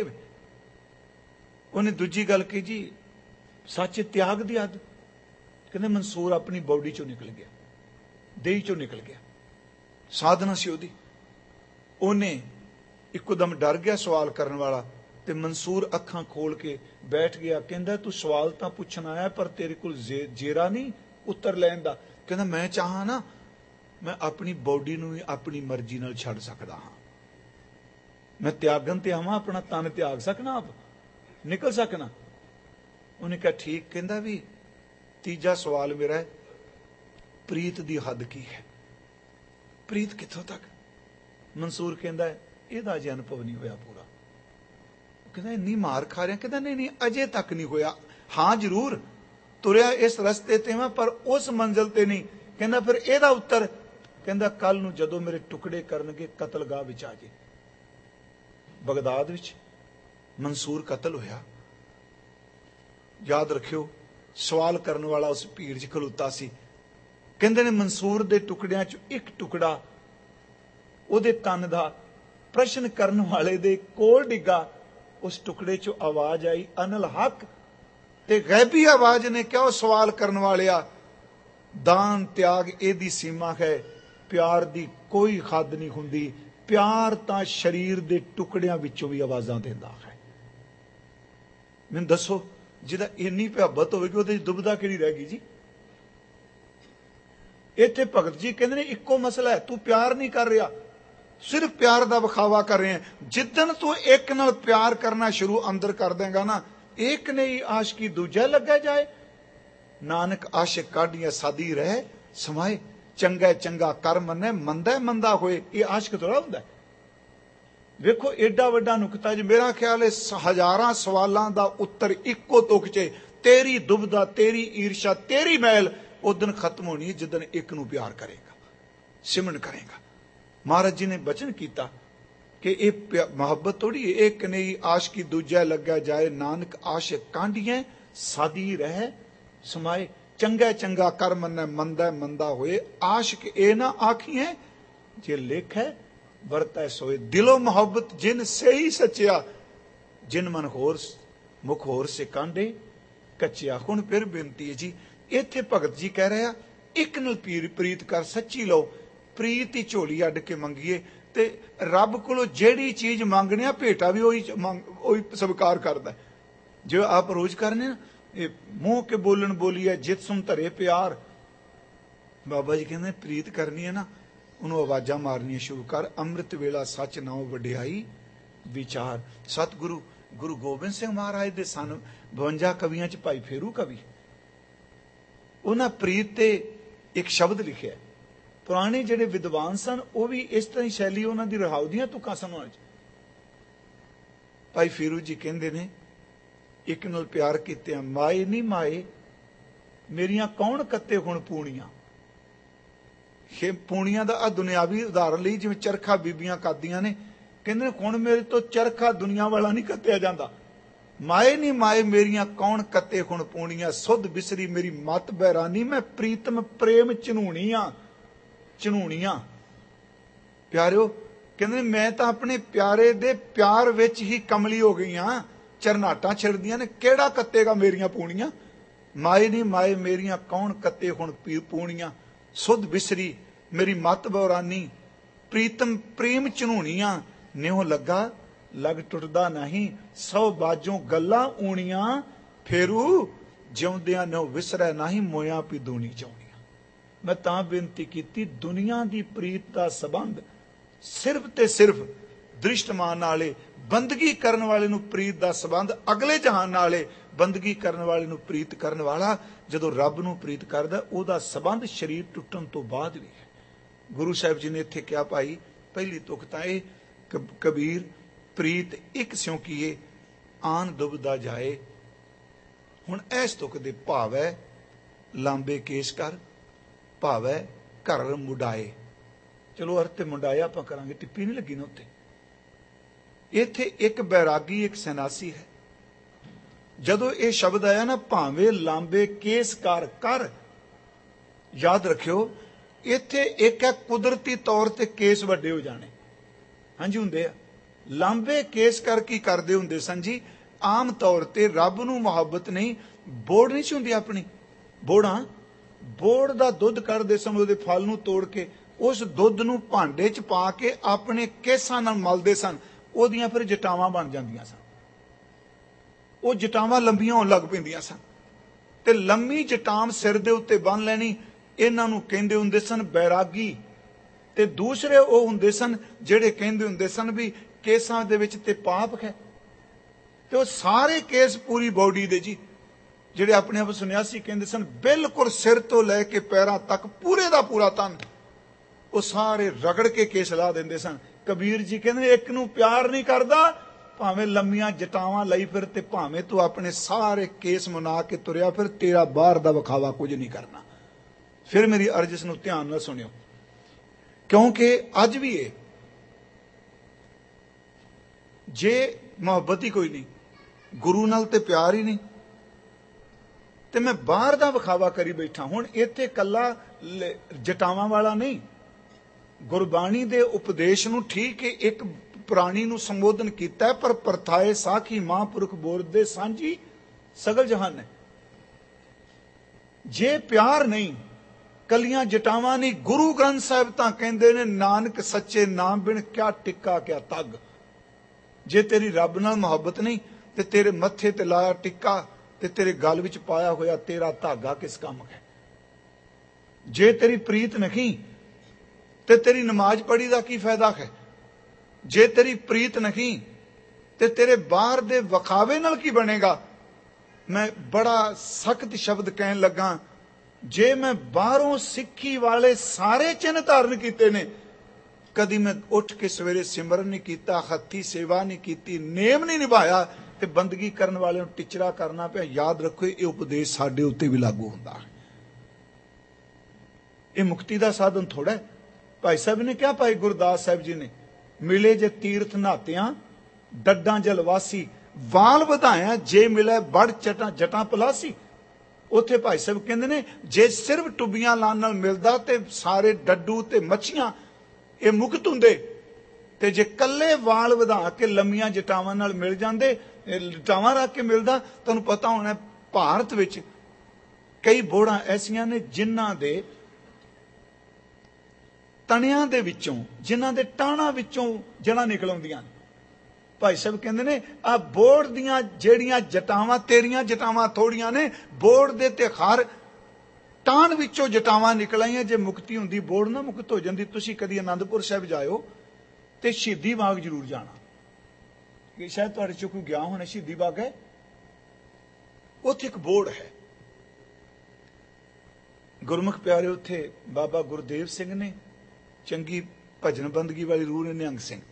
उन्हें दूजी गल कही जी सच त्याग दी हद। कहंदे मंसूर अपनी बॉडी चों निकल गया, देही चों निकल गया, साधना सी ओदी। उन्हें इकदम डर गया सवाल करने वाला, ते मंसूर अखां खोल के बैठ गया। कहंदा तू सवाल तां पुछण आया, पर तेरे कोल जे, जेरा नहीं उत्तर लैण दा। कहंदा मैं चाहां ना, मैं अपनी बॉडी नूं अपनी मर्जी नाल छड्ड सकदा हां, मैं त्यागन ते आवां, अपना तन त्याग सकना, आप निकल सकना। उन्हें कहा ठीक। कहंदा भी तीजा सवाल मेरा है, प्रीत दी हद की है, प्रीत कित्थों तक। मंसूर कहंदा है ਇਹਦਾ अजे अनुभव नहीं होया पूरा। कहंदा इन्नी मार खा रहा। कहंदा नहीं नहीं अजे तक नहीं होया, हाँ जरूर तुरया इस रस्ते ते मैं, पर उस मंजिल ते नहीं। कहंदा फिर ਇਹਦਾ उत्तर, कहंदा कल नूं जदों मेरे टुकड़े करनगे कतलगाह विच आ जे। बगदाद विच मंसूर कतल होया। याद रखियो सवाल करने वाला उस भीड़ च खलोता सी। कहंदे ने मंसूर दे टुकड़ियां च एक टुकड़ा ਉਹਦੇ तन दा प्रश्न करने वाले दे कोल डिगा। उस टुकड़े चो आवाज आई अनल हक, ते गैबी आवाज ने क्या सवाल करने वाले आ, दान त्याग एदी सीमा है, प्यार दी कोई हद नहीं हुंदी, प्यार तां शरीर दे टुकड़ियां विचों भी आवाज़ां दिंदा है। मैनूं दसो जिहदा इन्नी मुहब्बत होवेगी उहदे च दुविधा किहड़ी रह गई जी। इत्थे भगत जी कहंदे ने इक्को मसला है, तू प्यार नहीं कर रहा, सिर्फ प्यार दा विखावा कर रहे हैं। जिद्दन तू एक नाल प्यार करना शुरू अंदर कर देगा ना, एक ने ही आशिकी दूजा लगा जाए। नानक आशिक काढ़िया सादी रहे समाए, चंगा चंगा कर मन्ने मंदा मंदा होए। ये आशिक थोड़ा हुंदा है। वेखो एडा वड्डा नुकता जी। मेरा ख्याल है हजारां सवालों का उत्तर इक्को तुक च, तेरी दुविधा, तेरी ईर्षा, तेरी मैल उस दिन खत्म होनी है जिदन एक नूं प्यार करेगा, सिमरन करेगा। महाराज जी ने बचन किया कि यह मुहब्बत थोड़ी है, एक ने ही आशिकी दूजा लगा जाए। नानक आशिक कांडिए सादी रहे समाए, चंगा चंगा कर मन्ने मंदा मंदा होए। आशिक ए ना आखिए जे लेखै वरतै सोए। दिलो मुहब्बत जिन से ही सचिया, जिन मन होर मुख होर से कांडे कच्चिया। हुण फिर बेनती है जी, इत्थे भगत जी कह रहे हैं एक नाल पीर प्रीत कर सच्ची लो। प्रीत ही झोली अड्ड के मंगीए ते रब कोलों जेड़ी चीज मंगने भेटा भी उही उही स्वीकार करदा। जो आप रोज करने ना, मूँह के बोलन बोलीए जित सुन धरे प्यार। बाबा जी कहते प्रीत करनी है ना, उन्होंने आवाजा मारनिया शुरू कर। अमृत वेला सच नाओ वडियाई विचार। सतगुरु गुरु गोबिंद सिंह महाराज दे सन बवंजा कवियां च भाई फेरू कवि, उन्हें प्रीत ते एक शब्द लिखे। पुराने जिहड़े विद्वान सन वो भी इस तरह शैली उन्होंने रहाउ दियां तुकां सन। भाई फेरू जी कहते ने एक नाल प्यार कीते माए नहीं माए मेरिया कौन कत्ते हुण पूणियां। पूणियां दा दुनियावी उदाहरण ली, जिवें चरखा बीबियां करदियां ने, कहंदे हुण मेरे तो चरखा दुनिया वाला नहीं कत्तिया जांदा। माए नहीं माए मेरिया कौन कत्ते हुण पूणियां, सुध बिसरी मेरी मत बैरानी, मैं प्रीतम प्रेम झनूणियां झनूणियां। प्यारिओ कहंदे मैं तां अपने प्यारे दे प्यार विच ही कमली हो गई हां। चरनाटा छिड़दियां ने, केड़ा कत्तेगा मेरिया पूणियां। माए नहीं माए मेरिया कौन कत्ते हुण पूणियां, सुध बिसरी मेरी मत बौरानी, प्रीतम प्रेम झनूणियां। न्यों लगा लग टुटदा नहीं, सौ बाजों गल्लां ऊणियां। फेरू जिउंदियां न्यों विसरै नहीं, मोया पी दूनी चाउणियां। मैं तां बेनती कीती, दुनिया दी प्रीत दा संबंध सिर्फ ते सिर्फ दृष्टमान नाले, बंदगी करने वाले नूं प्रीत दा संबंध अगले जहान नाले। बंदगी करने वाले नूं प्रीत करने वाला जदों रब नूं प्रीत करदा, उहदा संबंध शरीर टुटण तो बाद भी है। गुरु साहिब जी ने इत्थे कहा भाई पहली तुक तां इह कबीर प्रीत एक स्यों कीए आन दुबदा जाए। हुण इस तुक दे भाव है लांबे केस कर, भाव है घर मुडाए। चलो अर्थ ते मुंडाए आपां करांगे, टिप्पी नहीं लगी ना उत्ते। इत्थे एक बैरागी एक सन्यासी है। जदों ये शब्द आया ना, भावे लांबे केस कर कर, याद रखियो इत्थे एक है कुदरती तौर ते केस वड्डे हो जाने। हाँ जी हुंदे आ। लांबे केस कर की करदे हुंदे सन जी, आम तौर ते रब नूं मुहब्बत नहीं, बोड़ नहीं सी हुंदी अपनी। बोड़ा बोड़ दा दुध कढ़दे सन, उहदे फल नूं तोड़ के उस दुध नूं भांडे च पा के अपने केसां नाल मलदे सन। ओदियां फिर जटावां बन जांदियां सन। ਉਹ ਜਟਾਵਾਂ ਲੰਬੀਆਂ ਹੋਣ ਲੱਗ ਪੈਂਦੀਆਂ ਸਨ ਤੇ ਲੰਮੀ ਜਟਾਮ ਸਿਰ ਦੇ ਉੱਤੇ ਬੰਨ ਲੈਣੀ। ਇਹਨਾਂ ਨੂੰ ਕਹਿੰਦੇ ਹੁੰਦੇ ਸਨ ਬੈਰਾਗੀ। ਤੇ ਦੂਸਰੇ ਉਹ ਹੁੰਦੇ ਸਨ ਜਿਹੜੇ ਕਹਿੰਦੇ ਹੁੰਦੇ ਸਨ ਵੀ ਕੇਸਾਂ ਦੇ ਵਿੱਚ ਤੇ ਪਾਪ ਹੈ। ਤੇ ਉਹ ਸਾਰੇ ਕੇਸ ਪੂਰੀ ਬੋਡੀ ਦੇ ਜੀ, ਜਿਹੜੇ ਆਪਣੇ ਆਪ ਸੰਨਿਆਸੀ ਕਹਿੰਦੇ ਸਨ, ਬਿਲਕੁਲ ਸਿਰ ਤੋਂ ਲੈ ਕੇ ਪੈਰਾਂ ਤੱਕ ਪੂਰੇ ਦਾ ਪੂਰਾ ਤਨ ਉਹ ਸਾਰੇ ਰਗੜ ਕੇ ਕੇਸ ਲਾ ਦਿੰਦੇ ਸਨ। ਕਬੀਰ ਜੀ ਕਹਿੰਦੇ ਇੱਕ ਨੂੰ ਪਿਆਰ ਨਹੀਂ ਕਰਦਾ, ਭਾਵੇਂ ਲੰਮੀਆਂ ਜਟਾਵਾਂ ਲਈ ਫਿਰ ਤੇ ਭਾਵੇਂ ਤੂੰ ਆਪਣੇ ਸਾਰੇ ਕੇਸ ਮਨਾ ਕੇ ਤੁਰਿਆ ਫਿਰ, ਤੇਰਾ ਬਾਹਰ ਦਾ ਵਿਖਾਵਾ ਕੁਝ ਨਹੀਂ ਕਰਨਾ। ਫਿਰ ਮੇਰੀ ਅਰਜ਼ ਇਸ ਨੂੰ ਧਿਆਨ ਨਾਲ ਸੁਣਿਓ, ਕਿਉਂਕਿ ਅੱਜ ਵੀ ਇਹ ਜੇ ਮੁਹੱਬਤ ਹੀ ਕੋਈ ਨਹੀਂ, ਗੁਰੂ ਨਾਲ ਤੇ ਪਿਆਰ ਹੀ ਨਹੀਂ, ਤੇ ਮੈਂ ਬਾਹਰ ਦਾ ਵਿਖਾਵਾ ਕਰੀ ਬੈਠਾ। ਹੁਣ ਇੱਥੇ ਕੱਲਾ ਜਟਾਵਾਂ ਵਾਲਾ ਨਹੀਂ, ਗੁਰਬਾਣੀ ਦੇ ਉਪਦੇਸ਼ ਨੂੰ ਠੀਕ ਹੈ ਇੱਕ ਪ੍ਰਾਣੀ ਨੂੰ ਸੰਬੋਧਨ ਕੀਤਾ, ਪਰ ਪਰਥਾਏ ਸਾਖੀ ਮਹਾਂਪੁਰਖ ਬੋਲਦੇ ਸਾਂਝੀ ਸਗਲ ਜਹਾਨ ਹੈ। ਜੇ ਪਿਆਰ ਨਹੀਂ, कलियां जटावां नहीं, गुरु ग्रंथ साहिब तां कहंदे ने नानक सच्चे नाम बिन क्या टिक्का क्या तग। जे तेरी रब नाल मुहब्बत नहीं ते तेरे मत्थे ते लाया टिक्का ते तेरे गल विच पाया होया तेरा धागा किस काम है। जे तेरी प्रीत नहीं ते तेरी नमाज पढ़ी दा की फायदा है। जे तेरी प्रीत नहीं ते तेरे बाहर दे वखावे नाल की बनेगा। मैं बड़ा सख्त शब्द कहन लगा, जे मैं बाहरों सिक्खी वाले सारे चिन्ह धारण कीते ने, कदी मैं उठ के सवेरे सिमरन नहीं किया, हथी सेवा नहीं की, नेम नहीं निभाया ते बंदगी करन वाले नूं टिचरा करना पिया। याद रखो ये उपदेश साडे उत्ते भी लागू हुंदा है। ये मुक्ति का साधन थोड़ा है। भाई साहब ने क्या, भाई गुरदास साहब जी ने, मिले जे तीर्थ नातियां डड्डां जलवासी, वाल वधाया जे मिले बड़ चटा जटां पलासी। उत्थे भाई साहब कहंदे ने जे सिर्फ टुबियां लाण नाल मिलदा ते सारे डड्डू ते मच्छियां ये मुक्त हुंदे, ते जे कल्ले वाल वधा के लंमियां जटावां नाल मिल जांदे, जटावां रख के मिलदा। तुहानूं पता होना भारत विच कई बोड़ां ऐसियां ने जिन्हां दे तणियां दे विचों, जिन्हां दे टाणां विचों जड़ां निकल आउंदियां ने। भाई साहब कहंदे ने आ बोड़ दियां जेड़ियां जटावां तेरियां जटावां थोड़ियां ने, बोड़ दे ते हर टाण विचों जटावां निकल आईयां। जे मुक्ति हुंदी बोड़ ना मुक्त हो जांदी। तुसीं कदी आनंदपुर साहिब जाओ ते शहीदी बाग जरूर जाना, कि शायद तुहाडे चों कोई गया होना। शहीदी बाग है, उत्थे एक बोड़ है। गुरमुख प्यारे उत्थे बाबा गुरदेव सिंह ने, चंगी भजन बंदगी वाली रूह ने निहंग सिंह।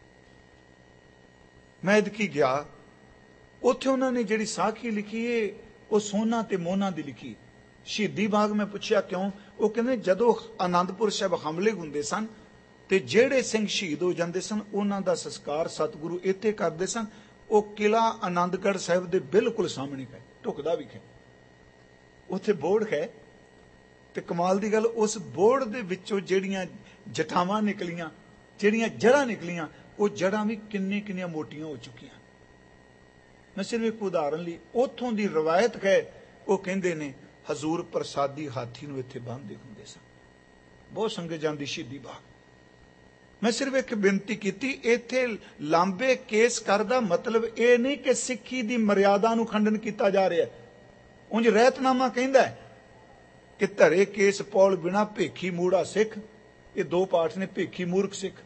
मैं इदकी गया, उत्थे उन्होंने जिहड़ी साखी लिखी है वो सोना ते मोहना दी लिखी। शहीदी बाग मैं पुछया क्यों, वो कहंदे जदों आनंदपुर साहिब हमले हुंदे सन ते जेड़े सिंह शहीद हो जांदे सन उन्हां दा संस्कार सतगुरु इत्थे करदे सन। वो किला आनंदगढ़ साहिब दे बिल्कुल सामने है, ढुकदा भी है, उत्थे बोर्ड है। ते कमाल दी गल, उस बोर्ड दे विचों जेड़ियां जटावां निकलियां, जेड़ियां जड़ां निकलियां, वो जड़ां भी किन्नी किन्नियां मोटियां हो चुकियां। मैं सिर्फ एक उदाहरण ली, उत्थों दी रवायत है, वो कहंदे ने हजूर प्रसादी हाथी नूं इत्थे बांधदे हुंदे सन। बहुत संगत जांदी शहीदी बाग। मैं सिर्फ एक बेनती की, इत्थे लांबे केस करदा मतलब ये नहीं कि सिक्खी दी मर्यादा नूं खंडन किया जा रहा है। उंज रहतनामा कहंदा है कि धरे केस पौल बिना भेखी मूड़ा सिख। ये दो पाठ ने, भेखी मूर्ख सिख।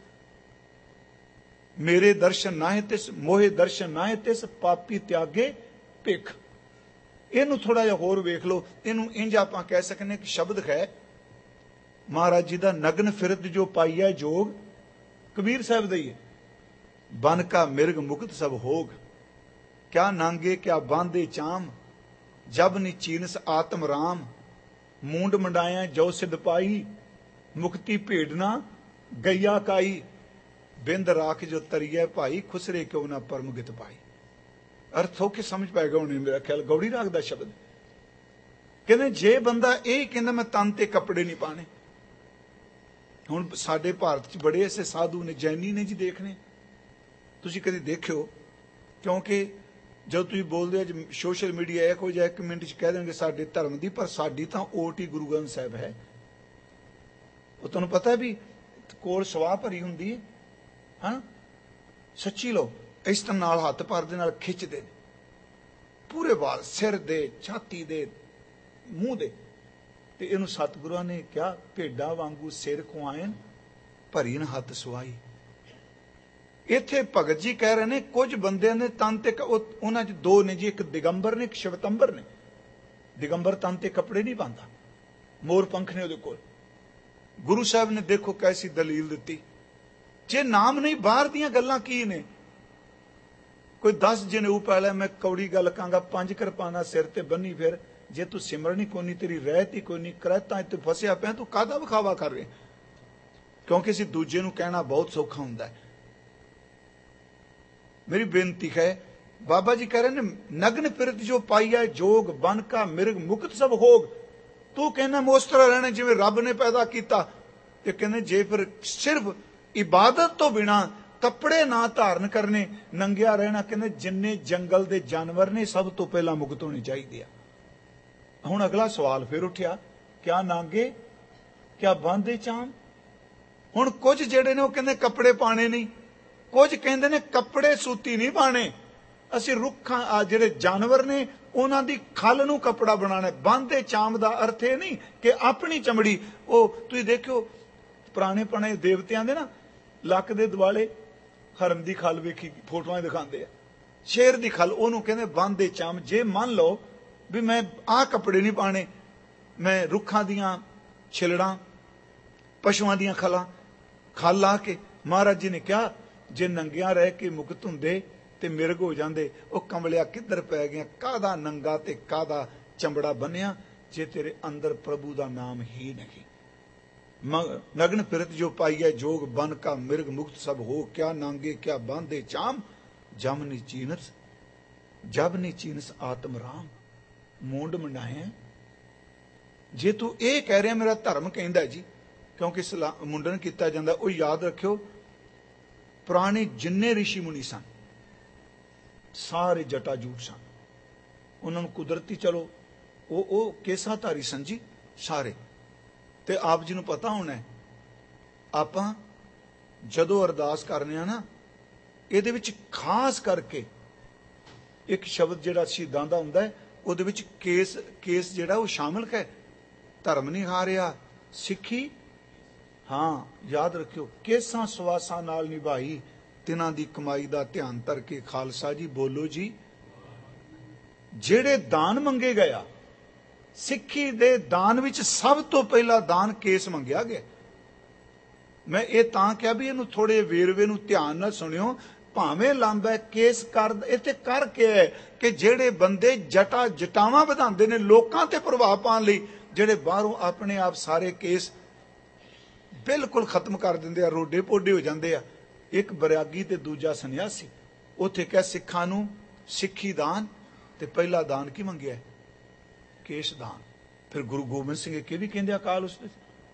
मेरे दर्शन नाहे तिस, मोहे दर्शन नाहे तिस, पापी त्यागे भिख। इनू थोड़ा जिहा होर वेख लो। इनू इंज आपां कह सकने कि शब्द है महाराज जी दा, नगन फिरत जो पाइया जोग, कबीर साहब दा ही है। बन का मिर्ग मुक्त सब होग, क्या नांगे क्या बांधे चाम, जब नी चीनस आत्म राम, मूंड मंडाया जो सिद्ध पाई, मुक्ति भेड़ना गैया काई, बिंद राख जो तरिया भाई, खुसरे क्यों ना परम गित पाई। अर्थ हो के समझ पाएगा उन्हें, मेरा ख्याल गौड़ी राग दा शब्द। कहते जे बंदा यही कहता मैं तन ते कपड़े नहीं पाने। हुण साडे भारत च बड़े ऐसे साधु ने, जैनी ने जी देखने, तुसीं कदी देखियो, क्योंकि जब तुसीं बोलदे हो सोशल मीडिया इहो जिहा एक मिनट च कह देंगे साडे धर्म दी, पर साडी तां ओट ही गुरु ग्रंथ साहिब है। वो तुहानूं पता भी कोल सवाह भरी हुंदी है, हाँ सच्ची लो, इस तरह नाल हत्थ भर दे नाल खिचदे ने पूरे वाल, सिर दे, छाती दे, मूँह दे। ते इहनूं सतगुरुआं ने क्या, भेडां वांगू सिर खुआएन, भरी न हत्थ सुआई। इत्थे भगत जी कह रहे ने कुछ बंदियां ने तन ते, उन्हां च दो ने जी, एक दिगंबर ने, एक शिवतंबर ने। दिगंबर तन ते कपड़े नहीं पांदा, मोर पंख ने उहदे कोल। गुरु साहब ने देखो कैसी दलील दिती, जे नाम नहीं बाहर दियां गल्लां की ने। कोई दस जनेऊ पहले मैं कौड़ी गल कहंगा, पंज किरपाना सिर ते बन्नी फिर, जे तू सिमरनी कोई नहीं, तेरी रहत ही कोई नहीं, करैतां इत्ते फसिया पिया, तू काहदा विखावा कर रहे। क्योंकि असीं दूजे नूं कहना बहुत सौखा हुंदा है। मेरी बेनती है, बाबा जी कह रहे ने नग्न फिरत जो पाइया जोग, बन का मिर्ग मुक्त सब होग। तू कहना मैं उस तरह रहना जिवें रब ने पैदा किया। ते कहने जे फिर सिर्फ इबादत तो बिना कपड़े ना धारण करने, नंगिया रहना, कहने जिन्ने जंगल दे जानवर ने सब तो पहला मुक्त होने चाहिए। हुण अगला सवाल फिर उठिया, क्या नांगे क्या बांधे चाम। हुण कुछ जिहड़े ने वो कहंदे कपड़े पाने नहीं, कुछ कहंदे ने कपड़े सूती नहीं पाने, ਅਸੀਂ रुखां ਜਿਹੜੇ जानवर ने उन्हां दी खल नूं कपड़ा बनाना। बांधे चाम दा अर्थ ਇਹ नहीं कि अपनी चमड़ी। ਉਹ ਤੁਸੀਂ देखियो पुराने पुराने देवतियां दे ना ਲੱਕ ਦੇ ਦੁਆਲੇ हरम दी खल वेखी फोटोआं दिखाते हैं, शेर दी खल, ਉਹਨੂੰ ਕਹਿੰਦੇ बांधे चाम। जे मान लो भी मैं आह कपड़े नहीं पाने, मैं रुखां दियां छिलड़ां पशुआं दियां खलां खल ला के, महाराज जी ने कहा जे नंगियां रह के मुक्त हुंदे ते मिर्ग हो जाते। वो कमलिया किधर पै गया, कादा नंगा ते कादा चंबड़ा बनिया, जे तेरे अंदर प्रभु का नाम ही नहीं। नग्न फिरत जो पाई है जोग बन का मिर्ग मुक्त सब हो, क्या नांगे क्या बांधे चाम, जम नी चीनस जब नी चीनस आत्म राम। मूंड मनाए जे तू ये कह रहा मेरा धर्म कहंदा जी, क्योंकि मुंडन किया जाता, वो याद रखियो पुराने जिन्ने ऋषि मुनि सन सारे जटाजूट सन। उन्होंने कुदरती चलो वो वो केसाधारी सन जी सारे। ते आप जी नूं पता होना है आपां जदों अरदास करने आ ना, इहदे विच खास करके एक शब्द जिहड़ा शहीदां दा हुंदा है, उहदे विच केस केस जिहड़ा वो शामिल है। धर्म नहीं हारिया सिੱਖੀ, हाँ याद रखियो केसां सवासां नाल निभाई, तिन्हां दी कमाई दा ध्यान धर के खालसा जी बोलो जी। जेड़े दान मंगे गया सिੱਖੀ दे दान विच सब तो पहला दान केस मंगया गया। मैं ये तां कहा भी इहनूं थोड़े वेरवे नूं ध्यान नाल सुनियो, भावें लांबा केस कर इत्थे कर के है कि जेड़े बंदे जटा जटावां वधांदे ने लोकां ते प्रभाव पाउण लई, जेड़े बाहरों अपने आप सारे केस बिल्कुल खत्म कर दिंदे आ, रोडे पोडे हो जांदे आ। एक बरागी ते दूजा सन्यासी, उत्थे कह सिखां नूं सिੱਖੀ दान ते पहला दान की मंगिया, केश दान। फिर गुरु गोबिंद सिंह के भी कहंदे अकाल उस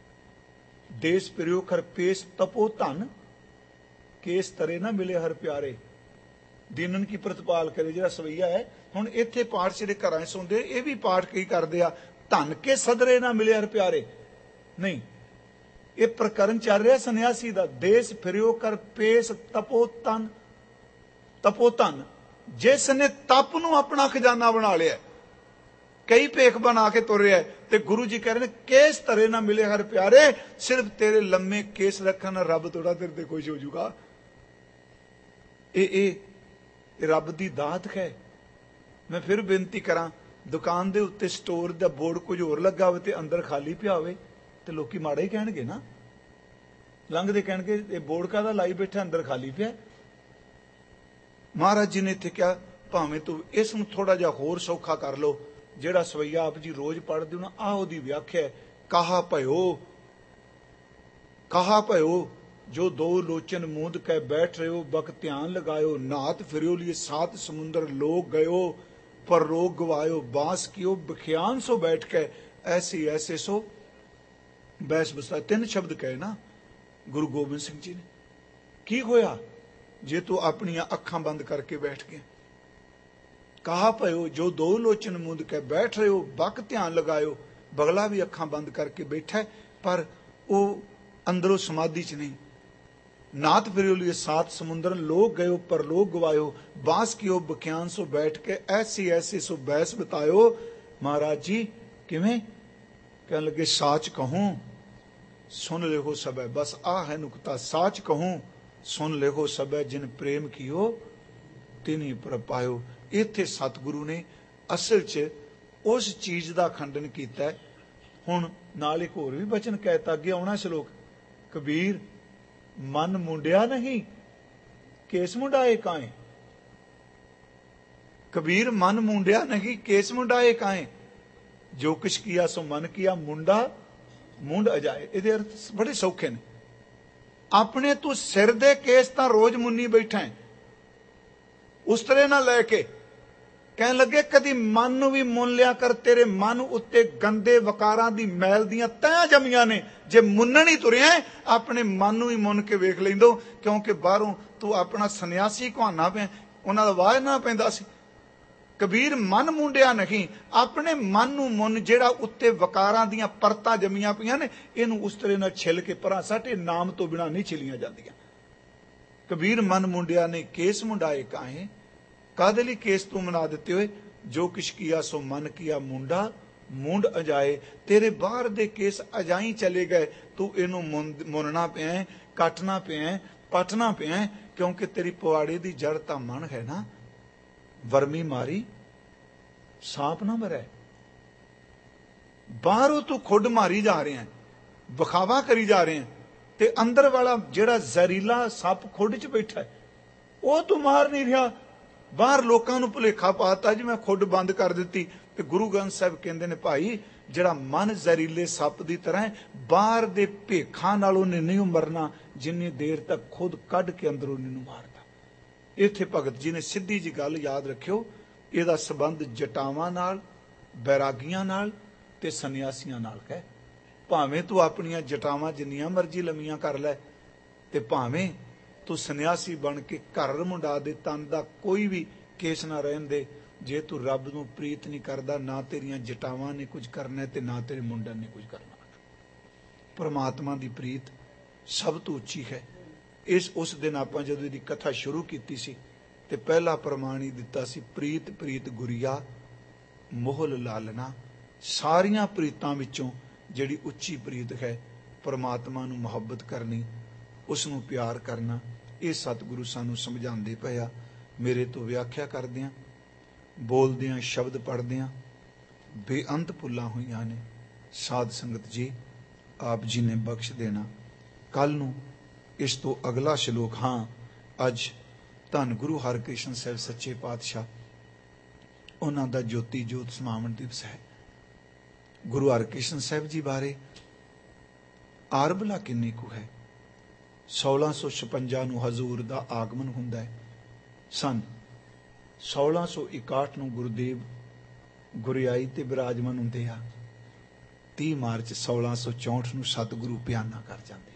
देश प्रियो खर पेश तपो धन, केस तरे ना मिले हर प्यारे, दीनन की प्रतिपाल करे। जिहड़ा सवैया है हुण इत्थे पाठ जिहड़े घरां च सुणदे ये भी पाठ कई करदे आ, धन के सदरे ना मिले हर प्यारे। नहीं, ये प्रकरण चल रहा सन्यासी का, देश फिरियो कर पेश तपो तन तपो धन। जिसने तप नूं अपना खजाना बना लिया, कई भेख बना के तुर रहा है, ते गुरु जी कह रहे हैं केस तरे ना मिले हर प्यारे, सिर्फ तेरे लम्मे केस रखना रब थोड़ा तेरे ते खुश हो जाऊगा। ये ये रब दी दात है। मैं फिर बेनती करा, दुकान दे उत्ते स्टोर दा बोर्ड कुछ होर लगा हो ते अंदर खाली पिया होवे ते लोकी माड़ा ही कहणगे ना, लंघदे कहणगे ये बोर्ड काहदा लाई बैठा, अंदर खाली पिया। महाराज जी ने इत्थे कहा भावें तू इस नूं थोड़ा जिहा होर सौखा कर लो, जिहड़ा सवैया आप जी रोज पढ़दे हो ना, आह ओहदी व्याख्या है। कहा भयो कहा भयो जो दो लोचन मूंद कै बैठ रहे हो, बक ध्यान लगायो, नात फिरियो लिए सात समुंदर लोग गयो, पर रोग गवायो, बांस कियो बख्यान सो बैठ के, ऐसे ऐसे सो बैस बसा। तीन शब्द कहे ना गुरु गोबिंद सिंह जी ने। की होया जे तू अपनी अखां बंद करके बैठ गया। कहा भयो जो दो लोचन मूंद के बैठ रहे हो, बक ध्यान लगायो, बगला भी अखां बंद करके बैठा है पर वो अंदरों समाधि च नहीं। नाथ फिरियो लिए सात समुंदर लोग गयो, पर लोग गवायो, बांस कियो बख्यान सो बैठ के, ऐसी ऐसी सो बैस बतायो। महाराज जी किवें कहने लगे, साच कहूं सुन लेहो सब है। बस आ है नुकता, साच कहूं सुन लेहो सब है, जिन प्रेम कियो तिनी पर पायो। इत्थे सतगुरु ने असल च उस चीज का खंडन किया। हुण नाल एक होर भी बचन कहता, अगे आउणा श्लोक, कबीर मन मुंडिया नहीं केस मुंडाए काए। कबीर मन मुंडिया नहीं केस मुंडाए काए, जो कुछ किया सो मन किया, मुंडा मुंड अजाए। इहदे अर्थ बड़े सौखे ने। अपने तू सिर दे केस तां रोज मुन्नी बैठा है, उस तरह ना लैके कहन लगे कदी मन नूं भी मुन लिया कर, तेरे मन उत्ते गंदे वकारां दी मैल दियां तैयां जमीਆਂ ने। जे मुन्नण ही तुरिया अपने मन नूं भी मुन के वेख लैंदो, क्योंकि बाहरों तू अपना सन्यासी कहाना पे उन्हां दा वाह ना पैंदा सी। ਕਬੀਰ ਮਨ ਮੁੰਡਿਆ ਨਹੀਂ, ਆਪਣੇ ਮਨ ਨੂੰ ਮੁੰਨ ਜਿਹੜਾ ਉੱਤੇ ਵਕਾਰਾਂ ਦੀਆਂ ਪਰਤਾਂ ਜੰਮੀਆਂ ਪਈਆਂ ਨੇ, ਇਹਨੂੰ ਉਸ ਤਰ੍ਹਾਂ ਨਾਲ ਛਿੱਲ ਕੇ ਪਰਾਂ ਸੱਟ। ਇਹ ਨਾਮ ਤੋਂ ਬਿਨਾਂ ਨਹੀਂ ਛਿਲੀਆਂ ਜਾਂਦੀਆਂ। ਕਬੀਰ ਮਨ ਮੁੰਡਿਆ ਨੇ ਕੇਸ ਮੁੰਡਾਏ ਕਾਹੇ, ਕਾਹਦੇ ਲਈ ਕੇਸ ਤੂੰ ਮਨਾ ਦਿੱਤੇ ਹੋਏ? ਜੋ ਕਿਛ ਕੀਆ ਸੋ ਮਨ ਕੀਆ ਮੁੰਡਾ ਮੁੰਡ ਅਜਾਏ। ਤੇਰੇ ਬਾਹਰ ਦੇ ਕੇਸ ਅਜਾਈ ਚਲੇ ਗਏ, ਤੂੰ ਇਹਨੂੰ ਮੁੰਨਣਾ ਪਿਆ, ਕੱਟਣਾ ਪਿਆ, ਪੱਟਣਾ ਪਿਆ, ਕਿਉਂਕਿ ਤੇਰੀ ਪਵਾੜੇ ਦੀ ਜੜ ਤਾਂ ਮਨ ਹੈ ਨਾ। ਵਰਮੀ ਮਾਰੀ ਸਾਪ ਨਾ ਮਰੈ। ਬਾਹਰੋਂ ਤੂੰ ਖੁੱਡ ਮਾਰੀ ਜਾ ਰਿਹਾ, ਵਿਖਾਵਾ ਕਰੀ ਜਾ ਰਿਹਾ, ਤੇ ਅੰਦਰ ਵਾਲਾ ਜਿਹੜਾ ਜ਼ਹਿਰੀਲਾ ਸੱਪ ਖੁੱਡ 'ਚ ਬੈਠਾ ਉਹ ਤੂੰ ਮਾਰ ਨਹੀਂ ਰਿਹਾ। ਬਾਹਰ ਲੋਕਾਂ ਨੂੰ ਭੁਲੇਖਾ ਪਾਤਾ ਜੀ ਮੈਂ ਖੁੱਡ ਬੰਦ ਕਰ ਦਿੱਤੀ। ਤੇ ਗੁਰੂ ਗ੍ਰੰਥ ਸਾਹਿਬ ਕਹਿੰਦੇ ਨੇ ਭਾਈ, ਜਿਹੜਾ ਮਨ ਜ਼ਹਿਰੀਲੇ ਸੱਪ ਦੀ ਤਰ੍ਹਾਂ ਹੈ, ਬਾਹਰ ਦੇ ਭੇਖਾਂ ਨਾਲ ਉਹਨੇ ਨਹੀਂ ਮਰਨਾ ਜਿੰਨੀ ਦੇਰ ਤੱਕ ਖੁਦ ਕੱਢ ਕੇ ਅੰਦਰੋਂ ਉਹਨੂੰ ਮਾਰਦਾ। ਇੱਥੇ ਭਗਤ ਜੀ ਨੇ ਸਿੱਧੀ ਜੀ ਗੱਲ ਯਾਦ ਰੱਖਿਓ, ਇਹਦਾ ਸੰਬੰਧ ਜਟਾਵਾਂ ਨਾਲ, ਬੈਰਾਗੀਆਂ ਨਾਲ ਤੇ ਸੰਨਿਆਸੀਆਂ ਨਾਲ ਹੈ। ਭਾਵੇਂ ਤੂੰ ਆਪਣੀਆਂ ਜਟਾਵਾਂ ਜਿੰਨੀਆਂ ਮਰਜ਼ੀ ਲੰਮੀਆਂ ਕਰ ਲੈ, ਤੇ ਭਾਵੇਂ ਤੂੰ ਸੰਨਿਆਸੀ ਬਣ ਕੇ ਘਰ ਮੁੰਡਾ ਦੇ, ਤਨ ਦਾ ਕੋਈ ਵੀ ਕੇਸ ਨਾ ਰਹਿਣ ਦੇ, ਜੇ ਤੂੰ ਰੱਬ ਨੂੰ ਪ੍ਰੀਤ ਨਹੀਂ ਕਰਦਾ, ਨਾ ਤੇਰੀਆਂ ਜਟਾਵਾਂ ਨੇ ਕੁਝ ਕਰਨਾ ਤੇ ਨਾ ਤੇਰੇ ਮੁੰਡਨ ਨੇ ਕੁਝ ਕਰਨਾ। ਪਰਮਾਤਮਾ ਦੀ ਪ੍ਰੀਤ ਸਭ ਤੋਂ ਉੱਚੀ ਹੈ। ਇਸ ਉਸ ਦਿਨ ਆਪਾਂ ਜਦੋਂ ਇਹਦੀ ਕਥਾ ਸ਼ੁਰੂ ਕੀਤੀ ਸੀ ਤੇ ਪਹਿਲਾ ਪ੍ਰਮਾਣ ਹੀ ਦਿੱਤਾ ਸੀ, ਪ੍ਰੀਤ ਪ੍ਰੀਤ ਗੁਰੀਆ ਮੋਹਲ ਲਾਲਣਾ। ਸਾਰੀਆਂ ਪ੍ਰੀਤਾਂ ਵਿੱਚੋਂ ਜਿਹੜੀ ਉੱਚੀ ਪ੍ਰੀਤ ਹੈ, ਪਰਮਾਤਮਾ ਨੂੰ ਮੁਹੱਬਤ ਕਰਨੀ, ਉਸ ਨੂੰ ਪਿਆਰ ਕਰਨਾ। ਇਹ ਸਤਿਗੁਰੂ ਸਾਨੂੰ ਸਮਝਾਉਂਦੇ ਪਏ ਆ। ਮੇਰੇ ਤੋਂ ਵਿਆਖਿਆ ਕਰਦਿਆਂ, ਬੋਲਦਿਆਂ, ਸ਼ਬਦ ਪੜ੍ਹਦਿਆਂ ਬੇਅੰਤ ਭੁੱਲਾਂ ਹੋਈਆਂ ਨੇ। ਸਾਧ ਸੰਗਤ ਜੀ, ਆਪ ਜੀ ਨੇ ਬਖਸ਼ ਦੇਣਾ। ਕੱਲ ਨੂੰ ਇਸ ਤੋਂ ਅਗਲਾ ਸ਼ਲੋਕ। ਹਾਂ, ਅੱਜ ਧੰਨ ਗੁਰੂ ਹਰਕ੍ਰਿਸ਼ਨ ਸਾਹਿਬ ਸੱਚੇ ਪਾਤਸ਼ਾਹ, ਉਹਨਾਂ ਦਾ ਜੋਤੀ ਜੋਤ ਸਮਾਵਣ ਦਿਵਸ ਹੈ। ਗੁਰੂ ਹਰਕ੍ਰਿਸ਼ਨ ਸਾਹਿਬ ਜੀ ਬਾਰੇ ਆਰਬਲਾ ਕਿੰਨੀ ਕੁ ਹੈ। ਸੋਲਾਂ ਸੌ ਛਪੰਜਾ ਨੂੰ ਹਜ਼ੂਰ ਦਾ ਆਗਮਨ ਹੁੰਦਾ ਹੈ। ਸਨ ਸੋਲਾਂ ਸੌ ਇਕਾਹਠ ਨੂੰ ਗੁਰਦੇਵ ਗੁਰਿਆਈ ਤੇ ਬਿਰਾਜਮਾਨ ਹੁੰਦੇ ਆ। ਤੀਹ ਮਾਰਚ ਸੋਲਾਂ ਸੌ ਚੌਂਹਠ ਨੂੰ ਸਤਿਗੁਰੂ ਪਿਆਨਾ ਕਰ ਜਾਂਦੇ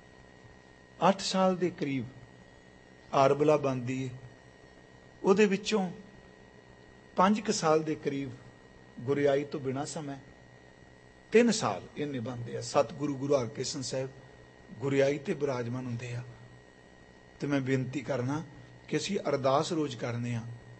ਆ। ਅੱਠ ਸਾਲ ਦੇ ਕਰੀਬ ਆਰਬਲਾ ਬਣਦੀ ਹੈ। ਉਹਦੇ ਵਿੱਚੋਂ ਪੰਜ ਕੁ ਸਾਲ ਦੇ ਕਰੀਬ ਗੁਰਿਆਈ ਤੋਂ ਬਿਨਾਂ ਸਮਾਂ, ਤਿੰਨ ਸਾਲ ਇਹਨੇ ਬਣਦੇ ਆ। ਸਤਿਗੁਰੂ ਗੁਰੂ ਹਰਕ੍ਰਿਸ਼ਨ ਸਾਹਿਬ ਗੁਰਿਆਈ ਤੇ ਬਿਰਾਜਮਾਨ ਹੁੰਦੇ ਆ। ਤੇ ਮੈਂ ਬੇਨਤੀ ਕਰਨਾ ਕਿ ਅਸੀਂ ਅਰਦਾਸ ਰੋਜ਼ ਕਰਨੇ ਆ।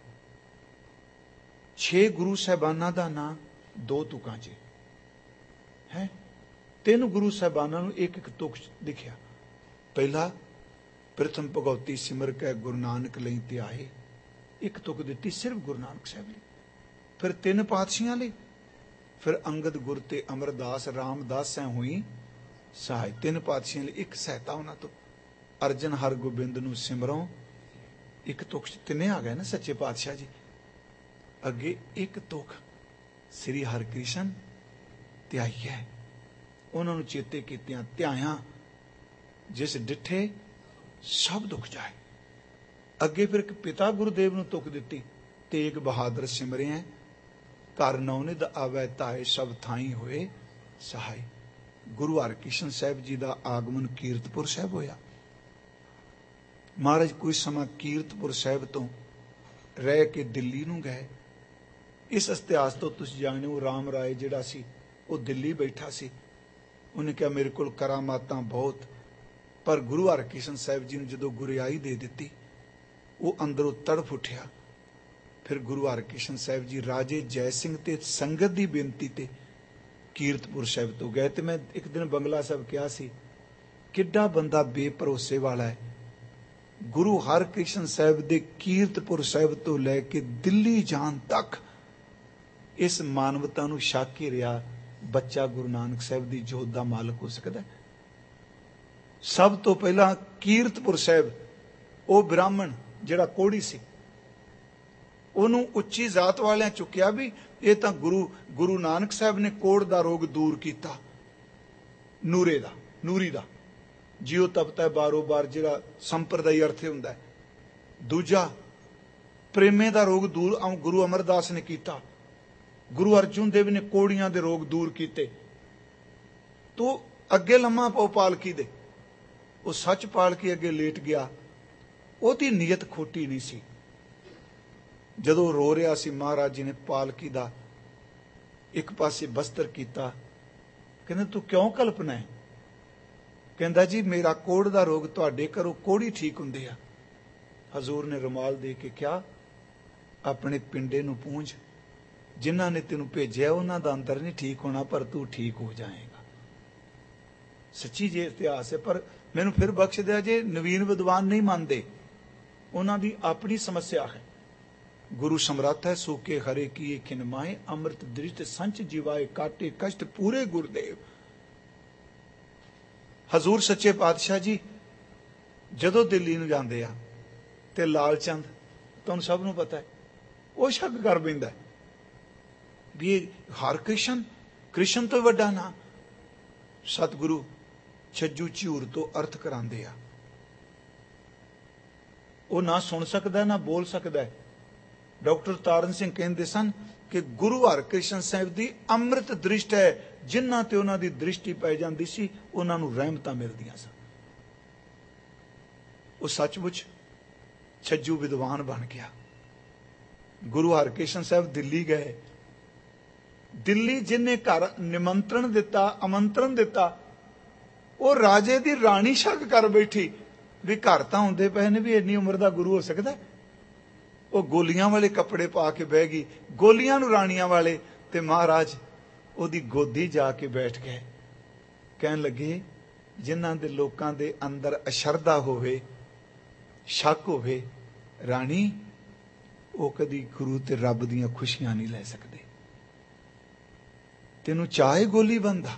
ਛੇ ਗੁਰੂ ਸਾਹਿਬਾਨਾਂ ਦਾ ਨਾਂ ਦੋ ਤੁਕਾਂ 'ਚ ਹੈ। ਤਿੰਨ ਗੁਰੂ ਸਾਹਿਬਾਨਾਂ ਨੂੰ ਇੱਕ ਇੱਕ ਤੁਕ ਲਿਖਿਆ। ਪਹਿਲਾ, ਪ੍ਰਥਮ ਭਗਉਤੀ ਸਿਮਰ ਕੈ ਗੁਰੂ ਨਾਨਕ ਲਈ ਧਿਆਏ, ਇੱਕ ਤੁਕ ਦਿੱਤੀ ਸਿਰਫ ਗੁਰੂ ਨਾਨਕ ਸਾਹਿਬ ਲਈ। ਫਿਰ ਤਿੰਨ ਪਾਤਸ਼ਾਹਾਂ ਲਈ, ਫਿਰ ਅੰਗਦ ਗੁਰ ਤੇ ਅਮਰਦਾਸ ਰਾਮਦਾਸ ਸੈ ਹੋਈ ਸਹਾਇ। ਤਿੰਨ ਪਾਤਸ਼ਾਹਾਂ ਲਈ ਇੱਕ ਸਹਾਇਤਾ ਉਹਨਾਂ ਤੋਂ। ਅਰਜਨ ਹਰਗੋਬਿੰਦ ਨੂੰ ਸਿਮਰੋ, ਇੱਕ ਤੁਕ ਤਿੰਨੇ ਆ ਗਏ ਨਾ ਸੱਚੇ ਪਾਤਸ਼ਾਹ ਜੀ। ਅੱਗੇ ਇੱਕ ਤੁਕ ਸ੍ਰੀ ਹਰਿਕ੍ਰਿਸ਼ਨ ਧਿਆਈਐ, ਉਹਨਾਂ ਨੂੰ ਚੇਤੇ ਕੀਤਿਆਂ ਧਿਆਇਆ, ਜਿਸ ਡਿੱਠੇ ਸਭ ਦੁੱਖ ਜਾਏ। ਅੱਗੇ ਫਿਰ ਇੱਕ ਪਿਤਾ ਗੁਰਦੇਵ ਨੂੰ ਤੁਕ ਦਿੱਤੀ, ਤੇਗ ਬਹਾਦਰ ਸਿਮਰਿਐ ਘਰ ਨੌਨਿਧ ਆਵੈ ਧਾਏ ਸਭ ਥਾਈ ਹੋਏ ਸਹਾਈ। ਗੁਰੂ ਹਰਕ੍ਰਿਸ਼ਨ ਸਾਹਿਬ ਜੀ ਦਾ ਆਗਮਨ ਕੀਰਤਪੁਰ ਸਾਹਿਬ ਹੋਇਆ। ਮਹਾਰਾਜ ਕੁਝ ਸਮਾਂ ਕੀਰਤਪੁਰ ਸਾਹਿਬ ਤੋਂ ਰਹਿ ਕੇ ਦਿੱਲੀ ਨੂੰ ਗਏ। ਇਸ ਇਤਿਹਾਸ ਤੋਂ ਤੁਸੀਂ ਜਾਣਦੇ ਹੋ, ਰਾਮ ਰਾਏ ਜਿਹੜਾ ਸੀ ਉਹ ਦਿੱਲੀ ਬੈਠਾ ਸੀ। ਉਹਨੇ ਕਿਹਾ ਮੇਰੇ ਕੋਲ ਕਰਾਮਾਤਾਂ ਬਹੁਤ, ਪਰ ਗੁਰੂ ਹਰਕ੍ਰਿਸ਼ਨ ਸਾਹਿਬ ਜੀ ਨੂੰ ਜਦੋਂ ਗੁਰਿਆਈ ਦੇ ਦਿੱਤੀ, ਉਹ ਅੰਦਰੋਂ ਤੜਫ ਉੱਠਿਆ। ਫਿਰ ਗੁਰੂ ਹਰਕ੍ਰਿਸ਼ਨ ਸਾਹਿਬ ਜੀ ਰਾਜੇ ਜੈ ਸਿੰਘ ਤੇ ਸੰਗਤ ਦੀ ਬੇਨਤੀ ਤੇ ਕੀਰਤਪੁਰ ਸਾਹਿਬ ਤੋਂ ਗਏ। ਤੇ ਮੈਂ ਇੱਕ ਦਿਨ ਬੰਗਲਾ ਸਾਹਿਬ ਕਿਹਾ ਸੀ, ਕਿੱਡਾ ਬੰਦਾ ਬੇਭਰੋਸੇ ਵਾਲਾ ਹੈ। ਗੁਰੂ ਹਰਕ੍ਰਿਸ਼ਨ ਸਾਹਿਬ ਦੇ ਕੀਰਤਪੁਰ ਸਾਹਿਬ ਤੋਂ ਲੈ ਕੇ ਦਿੱਲੀ ਜਾਣ ਤੱਕ ਇਸ ਮਾਨਵਤਾ ਨੂੰ ਸ਼ੱਕ ਹੀ ਰਿਹਾ, ਬੱਚਾ ਗੁਰੂ ਨਾਨਕ ਸਾਹਿਬ ਦੀ ਜੋਤ ਦਾ ਮਾਲਕ ਹੋ ਸਕਦਾ। ਸਭ ਤੋਂ ਪਹਿਲਾਂ ਕੀਰਤਪੁਰ ਸਾਹਿਬ, ਉਹ ਬ੍ਰਾਹਮਣ ਜਿਹੜਾ ਕੋੜੀ ਸੀ, ਉਹਨੂੰ ਉੱਚੀ ਜ਼ਾਤ ਵਾਲਿਆਂ ਚੁੱਕਿਆ ਵੀ ਇਹ ਤਾਂ ਗੁਰੂ ਗੁਰੂ ਨਾਨਕ ਸਾਹਿਬ ਨੇ ਕੋੜ ਦਾ ਰੋਗ ਦੂਰ ਕੀਤਾ, ਨੂਰੇ ਦਾ, ਨੂਰੀ ਦਾ, ਜਿਉ ਤਪਤਾ ਬਾਰੋ ਬਾਰ, ਜਿਹੜਾ ਸੰਪਰਦਾਈ ਅਰਥ ਹੁੰਦਾ ਹੈ। ਦੂਜਾ, ਪ੍ਰੇਮੇ ਦਾ ਰੋਗ ਦੂਰ ਗੁਰੂ ਅਮਰਦਾਸ ਨੇ ਕੀਤਾ। ਗੁਰੂ ਅਰਜੁਨ ਦੇਵ ਨੇ ਕੋੜੀਆਂ ਦੇ ਰੋਗ ਦੂਰ ਕੀਤੇ। ਤੋ ਅੱਗੇ ਲੰਮਾ ਪਾਓ ਪਾਲਕੀ ਦੇ, ਉਹ ਸੱਚ ਪਾਲਕੀ ਅੱਗੇ ਲੇਟ ਗਿਆ। ਉਹਦੀ ਨੀਅਤ ਖੋਟੀ ਨਹੀਂ ਸੀ। ਜਦੋਂ ਰੋ ਰਿਹਾ ਸੀ, ਮਹਾਰਾਜ ਜੀ ਨੇ ਪਾਲਕੀ ਦਾ ਇੱਕ ਪਾਸੇ ਬਸਤਰ ਕੀਤਾ। ਕਹਿੰਦੇ ਤੂੰ ਕਿਉਂ ਕਲਪਨਾ ਹੈ? ਕਹਿੰਦਾ ਜੀ ਮੇਰਾ ਕੋੜ ਦਾ ਰੋਗ, ਤੁਹਾਡੇ ਘਰੋਂ ਕੋੜੀ ਠੀਕ ਹੁੰਦੇ ਆ। ਹਜ਼ੂਰ ਨੇ ਰੁਮਾਲ ਦੇ ਕੇ ਕਿਹਾ, ਆਪਣੇ ਪਿੰਡੇ ਨੂੰ ਪੂੰਝ, ਜਿਨ੍ਹਾਂ ਨੇ ਤੈਨੂੰ ਭੇਜਿਆ ਉਹਨਾਂ ਦਾ ਅੰਦਰ ਨਹੀਂ ਠੀਕ ਹੋਣਾ, ਪਰ ਤੂੰ ਠੀਕ ਹੋ ਜਾਏਗਾ। ਸੱਚੀ ਜੇ ਇਤਿਹਾਸ ਹੈ, ਪਰ ਮੈਨੂੰ ਫਿਰ ਬਖਸ਼ ਦਿਆ ਜੇ ਨਵੀਨ ਵਿਦਵਾਨ ਨਹੀਂ ਮੰਨਦੇ, ਉਹਨਾਂ ਦੀ ਆਪਣੀ ਸਮੱਸਿਆ ਹੈ। ਗੁਰੂ ਸਮਰੱਥ ਹੈ ਸੂਕੇ ਹਰੇ ਕੀਏ ਖਿਨਮਾਏ, ਅੰਮ੍ਰਿਤ ਦ੍ਰਿਸ਼ਟ ਸੰਚ ਜੀਵਾਏ, ਕਾਟੇ ਕਸ਼ਟ ਪੂਰੇ ਗੁਰਦੇਵ। ਹਜ਼ੂਰ ਸੱਚੇ ਪਾਤਸ਼ਾਹ ਜੀ ਜਦੋਂ ਦਿੱਲੀ ਨੂੰ ਜਾਂਦੇ ਆ ਤੇ ਲਾਲ ਚੰਦ, ਤੁਹਾਨੂੰ ਸਭ ਨੂੰ ਪਤਾ ਹੈ, ਉਹ ਸ਼ੱਕ ਕਰ ਪੈਂਦਾ ਵੀ ਇਹ ਹਰਕ੍ਰਿਸ਼ਨ, ਕ੍ਰਿਸ਼ਨ ਤੋਂ ਵੱਡਾ ਨਾਂ। ਸਤਿਗੁਰੂ ਛੱਜੂ ਝੂਰ ਤੋਂ ਅਰਥ ਕਰਾਉਂਦੇ ਆ। ਉਹ ਨਾ ਸੁਣ ਸਕਦਾ ਨਾ ਬੋਲ ਸਕਦਾ। ਡਾਕਟਰ ਤਾਰਨ ਸਿੰਘ ਕਹਿੰਦੇ ਸਨ ਕਿ ਗੁਰੂ ਹਰਕ੍ਰਿਸ਼ਨ ਸਾਹਿਬ ਦੀ ਅੰਮ੍ਰਿਤ ਦ੍ਰਿਸ਼ਟ ਹੈ, ਜਿਨ੍ਹਾਂ ਤੇ ਉਹਨਾਂ ਦੀ ਦ੍ਰਿਸ਼ਟੀ ਪੈ ਜਾਂਦੀ ਸੀ ਉਹਨਾਂ ਨੂੰ ਰਹਿਮਤਾਂ ਮਿਲਦੀਆਂ ਸਨ। ਉਹ ਸੱਚਮੁੱਚ ਛੱਜੂ ਵਿਦਵਾਨ ਬਣ ਗਿਆ। ਗੁਰੂ ਹਰਕ੍ਰਿਸ਼ਨ ਸਾਹਿਬ ਦਿੱਲੀ ਗਏ। ਦਿੱਲੀ ਜਿਹਨੇ ਘਰ ਨਿਮੰਤਰਣ ਦਿੱਤਾ, ਆਮੰਤਰਣ ਦਿੱਤਾ, ਉਹ ਰਾਜੇ ਦੀ ਰਾਣੀ ਸ਼ੱਕ ਕਰ ਬੈਠੀ ਵੀ ਘਰ ਤਾਂ ਹੁੰਦੇ ਪਏ ਨੇ, ਵੀ ਇੰਨੀ ਉਮਰ ਦਾ ਗੁਰੂ ਹੋ ਸਕਦਾ। ਉਹ ਗੋਲੀਆਂ ਵਾਲੇ ਕੱਪੜੇ ਪਾ ਕੇ ਬਹਿ ਗਈ, ਗੋਲੀਆਂ ਨੂੰ ਰਾਣੀਆਂ ਵਾਲੇ, ਤੇ ਮਹਾਰਾਜ ਉਹਦੀ ਗੋਦੀ ਜਾ ਕੇ ਬੈਠ ਗਏ। ਕਹਿਣ ਲੱਗੇ ਜਿਨ੍ਹਾਂ ਦੇ ਲੋਕਾਂ ਦੇ ਅੰਦਰ ਅਸ਼ਰਧਾ ਹੋਵੇ, ਸ਼ੱਕ ਹੋਵੇ, ਰਾਣੀ ਉਹ ਕਦੀ ਗੁਰੂ ਤੇ ਰੱਬ ਦੀਆਂ ਖੁਸ਼ੀਆਂ ਨਹੀਂ ਲੈ ਸਕਦੇ। ਤੈਨੂੰ ਚਾਹੇ ਗੋਲੀ ਬੰਦਾ,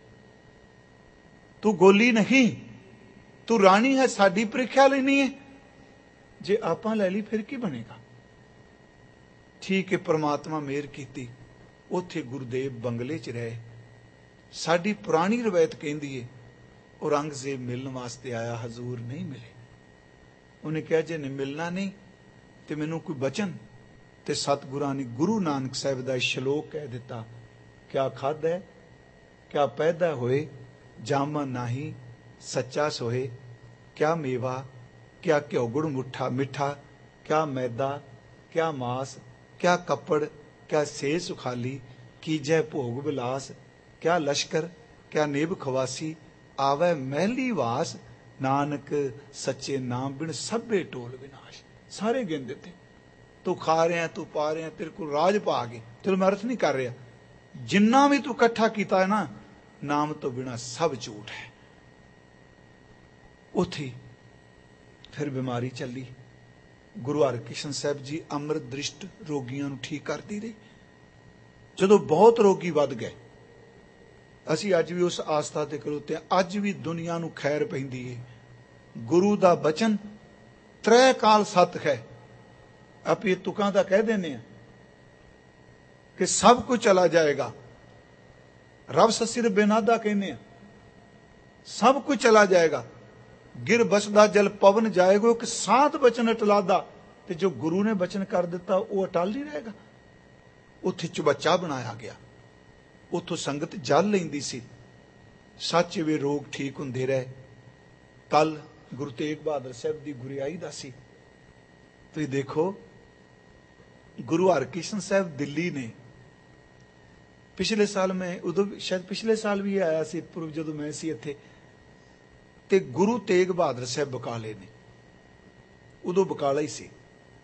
ਤੂੰ ਗੋਲੀ ਨਹੀਂ, ਤੂੰ ਰਾਣੀ ਹੈ, ਸਾਡੀ ਪ੍ਰੀਖਿਆ ਲੈਣੀ ਹੈ। ਜੇ ਆਪਾਂ ਲੈ ਲਈ ਫਿਰ ਕੀ ਬਣੇਗਾ? ਠੀਕ ਹੈ, ਪ੍ਰਮਾਤਮਾ ਮਿਹਰ ਕੀਤੀ, ਉੱਥੇ ਗੁਰਦੇਵ ਬੰਗਲੇ 'ਚ ਰਹੇ। ਸਾਡੀ ਪੁਰਾਣੀ ਰਵਾਇਤ ਕਹਿੰਦੀ ਹੈ ਔਰੰਗਜ਼ੇਬ ਮਿਲਣ ਵਾਸਤੇ ਆਇਆ, ਹਜ਼ੂਰ ਨਹੀਂ ਮਿਲੇ। ਉਹਨੇ ਕਿਹਾ ਜੇ ਨੇ ਮਿਲਣਾ ਨਹੀਂ ਤੇ ਮੈਨੂੰ ਕੋਈ ਬਚਨ, ਤੇ ਸਤਿਗੁਰਾਂ ਨੇ ਗੁਰੂ ਨਾਨਕ ਸਾਹਿਬ ਦਾ ਸ਼ਲੋਕ ਕਹਿ ਦਿੱਤਾ, ਕਿਆ ਖਾਧੈ ਕਿਆ ਪੈਦਾ ਹੋਏ, ਜਾਮਨ ਨਾਹੀ ਸੱਚਾ ਸੋਏ, ਕਿਆ ਮੇਵਾ ਕਿਆ ਘਿਓ ਗੁੜ ਮੁੱਠਾ ਮਿੱਠਾ, ਕਿਆ ਮੈਦਾ ਕਿਆ ਮਾਸ, ਕਿਆ ਕੱਪੜ ਕਿਆ ਸੇ ਸੁਖਾਲੀ, ਕੀਜੈ ਭੋਗ ਵਿਲਾਸ, ਕਿਆ ਲਸ਼ਕਰ ਕਿਆ ਨੇਬ ਖਵਾਸੀ, ਆਵੈ ਮਹਿਲੀ ਵਾਸ, ਨਾਨਕ ਸੱਚੇ ਨਾਮ ਬਿਨ ਸਭੇ ਟੋਲ ਵਿਨਾਸ਼। ਸਾਰੇ ਗਿਣ ਦਿੱਤੇ। ਤੂੰ ਖਾ ਰਿਹਾ, ਤੂੰ ਪਾ ਰਿਹਾ, ਤੇਰੇ ਕੋਲ ਰਾਜ ਪਾ ਗਏ। ਚਲੋ ਮੈਂ ਅਰਥ ਨਹੀਂ ਕਰ ਰਿਹਾ, ਜਿੰਨਾ ਵੀ ਤੂੰ ਇਕੱਠਾ ਕੀਤਾ ਹੈ ਨਾ, ਨਾਮ ਤੋਂ ਬਿਨਾ ਸਭ ਝੂਠ ਹੈ। ਉੱਥੇ ਫਿਰ ਬਿਮਾਰੀ ਚੱਲੀ। ਗੁਰੂ ਹਰਕ੍ਰਿਸ਼ਨ ਸਾਹਿਬ ਜੀ ਅੰਮ੍ਰਿਤ ਦ੍ਰਿਸ਼ਟ ਰੋਗੀਆਂ ਨੂੰ ਠੀਕ ਕਰਦੀ ਰਹੀ। ਜਦੋਂ ਬਹੁਤ ਰੋਗੀ ਵੱਧ ਗਏ, ਅਸੀਂ ਅੱਜ ਵੀ ਉਸ ਆਸਥਾ ਤੇ ਖਲੋਤੇ ਹਾਂ। ਅੱਜ ਵੀ ਦੁਨੀਆ ਨੂੰ ਖੈਰ ਪੈਂਦੀ ਹੈ। ਗੁਰੂ ਦਾ ਬਚਨ ਤ੍ਰੈ ਕਾਲ ਸਤ ਹੈ। ਆਪਾਂ ਇਹ ਤੁਕਾਂ ਦਾ ਕਹਿ ਦਿੰਦੇ ਹਾਂ ਕਿ ਸਭ ਕੁਝ ਚਲਾ ਜਾਏਗਾ। ਰਬ ਸਸਿਰ ਬੇਨਾਦਾ ਕਹਿੰਦੇ ਆ, ਸਭ ਕੁਝ ਚਲਾ ਜਾਏਗਾ। ਗਿਰ ਬਸਦਾ ਜਲ ਪਵਨ ਜਾਏਗੋ, ਕਿ ਸਾਤ ਬਚਨ ਅਟਲਾਦਾ। ਤੇ ਜੋ ਗੁਰੂ ਨੇ ਬਚਨ ਕਰ ਦਿੱਤਾ ਉਹ ਅਟਲ ਨਹੀਂ ਰਹੇਗਾ। ਉੱਥੇ ਚੁਬੱਚਾ ਬਣਾਇਆ ਗਿਆ, ਉੱਥੋਂ ਸੰਗਤ ਜਲ ਲੈਂਦੀ ਸੀ। ਸੱਚ ਵੇ ਰੋਗ ਠੀਕ ਹੁੰਦੇ ਰਹੇ। ਕੱਲ ਗੁਰੂ ਤੇਗ ਬਹਾਦਰ ਸਾਹਿਬ ਦੀ ਗੁਰਿਆਈ ਦਾ ਸੀ। ਤੁਸੀਂ ਦੇਖੋ, ਗੁਰੂ ਹਰਕ੍ਰਿਸ਼ਨ ਸਾਹਿਬ ਦਿੱਲੀ ਨੇ, ਪਿਛਲੇ ਸਾਲ ਮੈਂ ਉਦੋਂ ਸ਼ਾਇਦ ਪਿਛਲੇ ਸਾਲ ਵੀ ਆਇਆ ਸੀ, ਪੂਰਵ ਜਦੋਂ ਮੈਂ ਸੀ ਇੱਥੇ, ਤੇ ਗੁਰੂ ਤੇਗ ਬਹਾਦਰ ਸਾਹਿਬ ਬਕਾਲੇ ਨੇ। ਉਦੋਂ ਬਕਾਲਾ ਹੀ ਸੀ।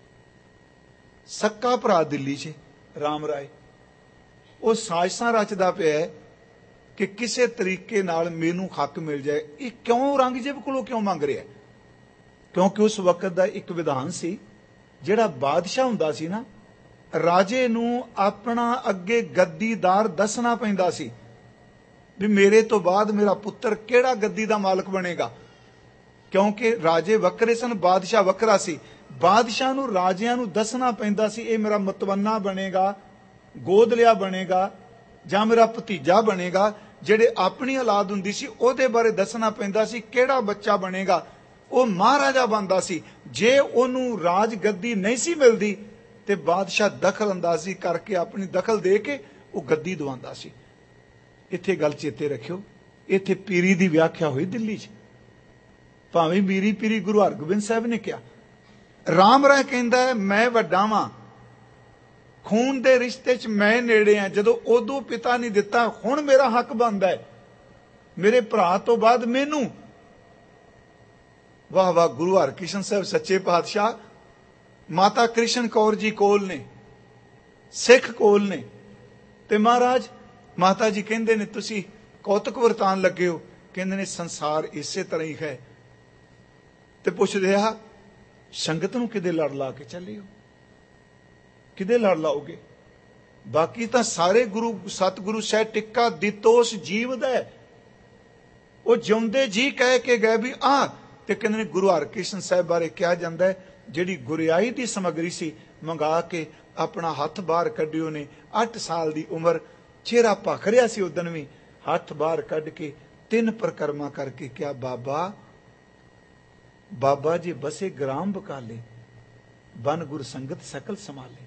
ਸੱਕਾ ਭਰਾ ਦਿੱਲੀ 'ਚ ਰਾਮ ਰਾਏ, ਉਹ ਸਾਜ਼ਿਸ਼ਾਂ ਰਚਦਾ ਪਿਆ ਕਿ ਕਿਸੇ ਤਰੀਕੇ ਨਾਲ ਮੈਨੂੰ ਹੱਕ ਮਿਲ ਜਾਏ। ਇਹ ਕਿਉਂ ਔਰੰਗਜ਼ੇਬ ਕੋਲੋਂ ਕਿਉਂ ਮੰਗ ਰਿਹਾ? ਕਿਉਂਕਿ ਉਸ ਵਕਤ ਦਾ ਇੱਕ ਵਿਧਾਨ ਸੀ, ਜਿਹੜਾ ਬਾਦਸ਼ਾਹ ਹੁੰਦਾ ਸੀ ਨਾ, ਰਾਜੇ ਨੂੰ ਆਪਣਾ ਅੱਗੇ ਗੱਦੀਦਾਰ ਦੱਸਣਾ ਪੈਂਦਾ ਸੀ ਵੀ ਮੇਰੇ ਤੋਂ ਬਾਅਦ ਮੇਰਾ ਪੁੱਤਰ ਕਿਹੜਾ ਗੱਦੀ ਦਾ ਮਾਲਕ ਬਣੇਗਾ। ਕਿਉਂਕਿ ਰਾਜੇ ਵੱਖਰੇ ਸਨ, ਬਾਦਸ਼ਾਹ ਵੱਖਰਾ ਸੀ। ਬਾਦਸ਼ਾਹ ਨੂੰ ਰਾਜਿਆਂ ਨੂੰ ਦੱਸਣਾ ਪੈਂਦਾ ਸੀ, ਇਹ ਮੇਰਾ ਮਤਵੰਨਾ ਬਣੇਗਾ, ਗੋਦ ਲਿਆ ਬਣੇਗਾ, ਜਾਂ ਮੇਰਾ ਭਤੀਜਾ ਬਣੇਗਾ। ਜਿਹੜੇ ਆਪਣੀ ਔਲਾਦ ਹੁੰਦੀ ਸੀ ਉਹਦੇ ਬਾਰੇ ਦੱਸਣਾ ਪੈਂਦਾ ਸੀ, ਕਿਹੜਾ ਬੱਚਾ ਬਣੇਗਾ। ਉਹ ਮਹਾਰਾਜਾ ਬਣਦਾ ਸੀ। ਜੇ ਉਹਨੂੰ ਰਾਜ ਗੱਦੀ ਨਹੀਂ ਸੀ ਮਿਲਦੀ ਤੇ ਬਾਦਸ਼ਾਹ ਦਖਲ ਅੰਦਾਜ਼ੀ ਕਰਕੇ, ਆਪਣੀ ਦਖਲ ਦੇ ਕੇ ਉਹ ਗੱਦੀ ਦਵਾਉਂਦਾ ਸੀ। ਇੱਥੇ ਗੱਲ ਚੇਤੇ ਰੱਖਿਓ, ਇੱਥੇ ਪੀਰੀ ਦੀ ਵਿਆਖਿਆ ਹੋਈ ਦਿੱਲੀ 'ਚ। ਭਾਵੇਂ ਮੀਰੀ ਪੀਰੀ ਗੁਰੂ ਹਰਗੋਬਿੰਦ ਸਾਹਿਬ ਨੇ ਕਿਹਾ। ਰਾਮ ਰਾਏ ਕਹਿੰਦਾ ਹੈ ਮੈਂ ਵੱਡਾ ਵਾਂ, खून दे रिश्ते च मैं नेड़े हाँ, जदों उदों पिता नहीं दिता, हुण मेरा हक बनदा है, मेरे भरा तो बाद मैनू। वाह वाह, गुरु हरकृष्ण साहब सच्चे पातशाह माता कृष्ण कौर जी कोल ने, सिख कोल ने, ते महाराज माता जी कहंदे ने तुसी कौतक वरतान लगे हो, कहंदे ने संसार इसे तरह ही है। ते पुछदे आ संगत नूं किदे लड़ ला के चले हो, किदे लड़ लाओगे? बाकी तां सारे गुरु सतगुरु सह टिक्का दितोस जीव दा, वो जिउंदे जी कह के गए भी आ। ते कहंदे ने गुरु हरकृष्ण साहब बारे कहा जांदा है, जिहड़ी गुरियाई दी समग्री सी मंगा के अपना हथ बाहर कढियो ने, अठ साल दी उम्र, चेहरा भख रिहा सी उदन भी, हथ बाहर कढ के तीन परिक्रमा करके क्या बाबा बाबा जी बसे ग्राम बकाले, बन गुर संगत सकल संभाले।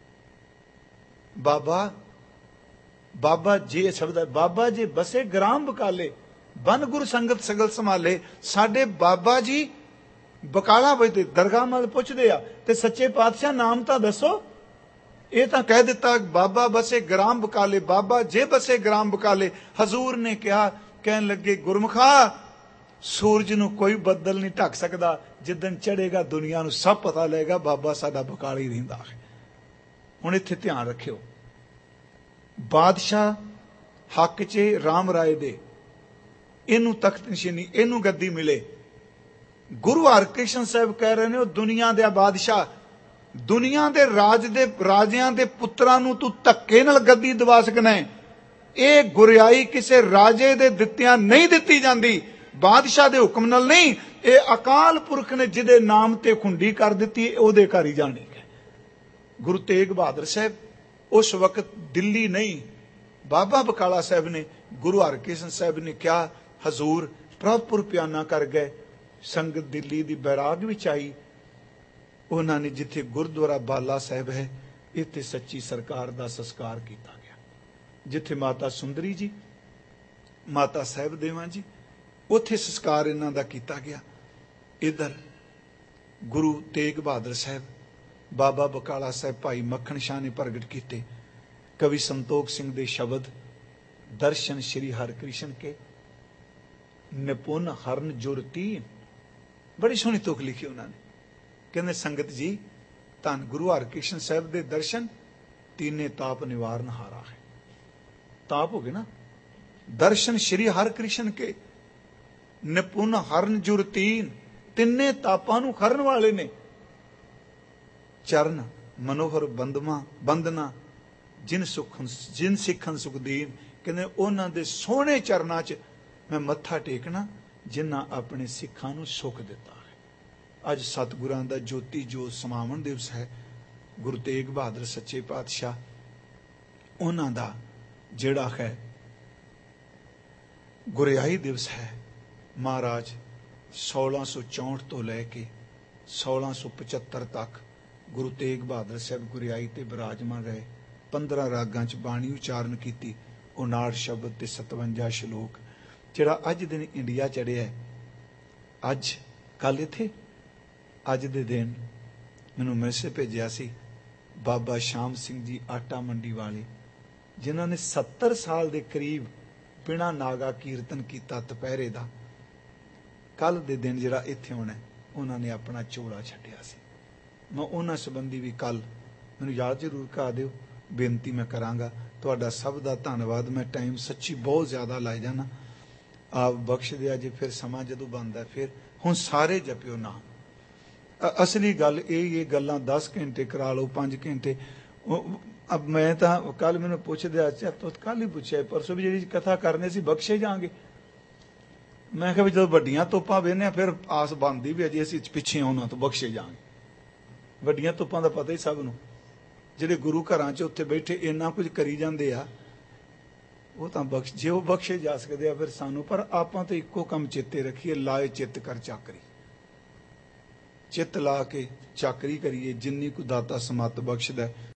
बाबा बाबा जी शब्द है, बाबा जी बसे ग्राम बकाले, बन गुर संगत सकल संभाले। साडे बाबा जी बकाला बजते दरगाह मल पुछदे आ, ते सच्चे पातशाह नाम तां दसो। ये तां कह दिता बाबा बसे ग्राम बकाले, बाबा जे बसे ग्राम बकाले। हजूर ने कहा, कहन लगे गुरमुखा सूरज नूं कोई बदल नहीं ढक सकदा, जिदन चढ़ेगा दुनिया नूं सब पता लगेगा बाबा साडा बकाल ही रहिंदा है। हुण इत्थे ध्यान रखियो, बादशाह हक च राम राय दे, इनू तख्त नशीनी, इनू गद्दी मिले। गुरु हरकृष्ण साहब कह रहे ने, दुनिया दे बादशाह, दुनिया दे राज दे राजियां दे पुत्रां नूं तू धक्के नाल गद्दी दवा सकना है। ये गुरियाई किसे राजे दे दित्तियां नहीं दित्ती जांदी, बादशाह दे हुक्म नाल नहीं। ये अकाल पुरख ने जिहदे नाम ते खुंडी कर दित्ती, ओहदे घर ही जानी है। गुरु तेग बहादुर साहब उस वक्त दिल्ली नहीं, बाबा बकाला साहब ने, गुरु हरकृष्ण साहब ने क्या हजूर प्रभुपुर प्याना कर गए। संगत दिल्ली दी बैराग विच आई, उन्होंने जिथे गुरुद्वारा बाला साहब है, इत्थे सच्ची सरकार दा संस्कार किया गया। जिथे माता सुंदरी जी, माता साहब देवा जी, उत्थे संस्कार इन्हां दा किया गया। इधर गुरु तेग बहादुर साहब, बाबा बकाला साहब, भाई मक्खन शाह ने प्रगट किए। कवि संतोख सिंह दे शब्द, दर्शन श्री हरकृष्ण के निपुण हरन जुरती, बड़ी सोहनी तुक लिखी उन्होंने। कहते संगत जी, धन गुरु हरकृष्ण साहब के दर्शन तीने ताप निवारण हारा है। ताप हो गए ना, दर्शन श्री हरकृष्ण के निपुण हरन जुरतीन, तिन्ने तापां नूं खरन वाले ने। चरण मनोहर बंदमा बंदना, जिन सुख जिन सिखन सुखदीन। कहते उन्हां दे सोहणे चरनां च मैं मत्था टेकना, जिन्हां अपने सिखां नूं सुख दिता है। अज सतगुरां दा ज्योति जोत समावन दिवस है। गुरु तेग बहादुर सच्चे पातशाह, उन्हां दा जिहड़ा है गुरियाई दिवस है। महाराज सोलह सौ चौंठ तो लैके सोलह सौ पचहत्तर तक गुरु तेग बहादुर साहब गुरियाई ते विराजमान रहे। पंद्रह रागां च बाणी उचारण की, उनाठ शब्द ते सतवंजा श्लोक। जिहड़ा अज दिन इंडिया चढ़िया है, अज कल इत्थे अज दे दिन मैनूं मैसेज भेजिया सी बाबा श्याम सिंह जी आटा मंडी वाले, जिन्हां ने सत्तर साल के करीब बिना नागा कीर्तन किया दुपहरे दा। कल दे दिन जिहड़ा इत्थे होना, उन्होंने अपना चोला छड्डिया सी। मैं उन्हां संबंधी भी कल मैनूं याद जरूर करा दिओ, बेनती मैं करांगा। तुहाडा सब दा धन्नवाद। मैं टाइम सच्ची बहुत ज़्यादा लाई जाना, आप बख्श दिया जे। फिर समा जदों बनदा फिर हुण सारे जपिओ नाम। असली गल ये गल्लां दस घंटे करा लो, पांच घंटे। अब मैं तो कल मैनूं पुछदे, अच्छा तो कल ही पुछया परसों भी जी कथा करने सी बख्शे जाएंगे। मैं कहा भी जो वड्डियां तोपां वेखने फिर आस बनदी भी अजे असीं पिछे उन्हां तो बख्शे जाएंगे। वड्डियां तोपां दा पता ही सब नूं, जिहड़े गुरु घरां च उत्थे बैठे इन्ना कुछ करी जांदे आ, वो तो बख्श जे वो बख्शे जा सकते फिर सानू। पर आपां तो इक्को काम चेते रखिए, लाए चित कर चाकरी। चित ला के चाकरी करिए, जिन्नी को दाता समत बख्शदा।